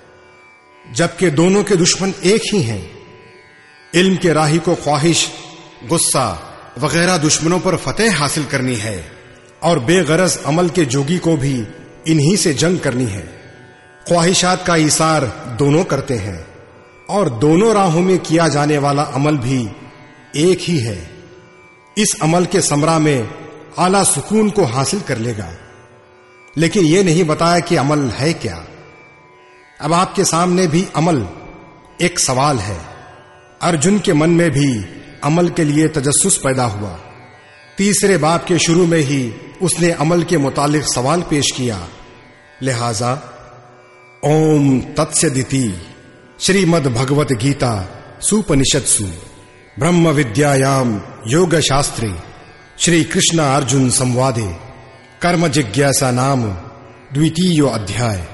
जबकि दोनों के दुश्मन एक ही हैं। इल्म के राही को ख्वाहिश, गुस्सा वगैरह दुश्मनों पर फतेह हासिल करनी है और बेगरज अमल के जोगी को भी इन्हीं से जंग करनी है। ख्वाहिशात का इसार दोनों करते हैं और दोनों राहों में किया जाने वाला अमल भी एक ही है। इस अमल के समरा में आला सुकून को हासिल कर लेगा, लेकिन यह नहीं बताया कि अमल है क्या। अब आपके सामने भी अमल एक सवाल है। अर्जुन के मन में भी अमल के लिए तजस्सुस पैदा हुआ। तीसरे बाब के शुरू में ही उसने अमल के मुतालिक सवाल पेश किया। लिहाजा ओम तत्सदिति श्रीमद् भगवत गीता सुपनिषत्सु ब्रह्म विद्यायाम योग शास्त्रे श्री कृष्ण अर्जुन संवादे कर्म जिज्ञासा नाम द्वितीय अध्याय।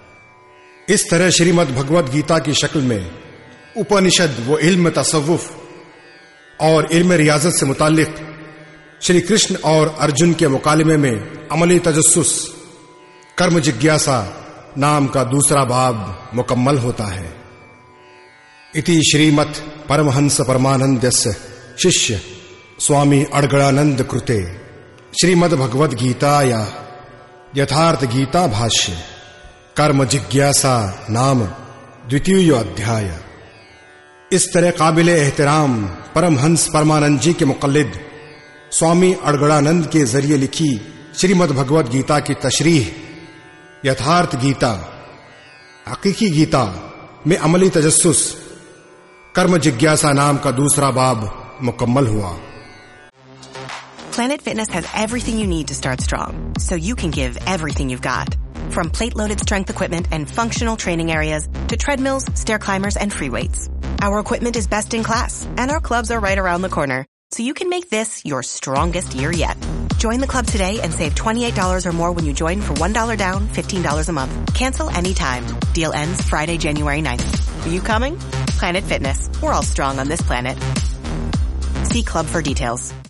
इस तरह श्रीमद् भगवत गीता की शक्ल में उपनिषद व इल्म तसव्वुफ और इल्म रियाजत से मुतालिक श्री कृष्ण और अर्जुन के मुकालमे में अमली तजस्सुस कर्म जिज्ञासा नाम का दूसरा बाब मुकम्मल होता है। इति श्रीमत् परमहंस परमानंदस्य शिष्य स्वामी अड़गड़ानंद कृते श्रीमद् भगवद गीताया यथार्थ गीता भाष्य कर्म जिज्ञासा नाम द्वितीय अध्याय। इस तरह काबिल एहतराम परमहंस परमानंद जी के मुक़ल्लिद स्वामी अड़गड़ानंद के जरिए लिखी श्रीमद् भगवद गीता की तशरीह यथार्थ गीता हकीकी गीता में अमली तजस्सुस कर्म जिज्ञासा नाम का दूसरा बाब मुकम्मल हुआ। Planet Fitness has everything you need to start strong, so you can give everything you've got. From plate-loaded strength equipment and functional training areas to treadmills, stair climbers, and free weights. Our equipment is best in class, and our clubs are right around the corner, so you can make this your strongest year yet. Join the club today and save $28 or more when you join for $1 down, $15 a month. Cancel anytime. Deal ends Friday, January 9th. Are you coming? Planet Fitness. We're all strong on this planet. See club for details.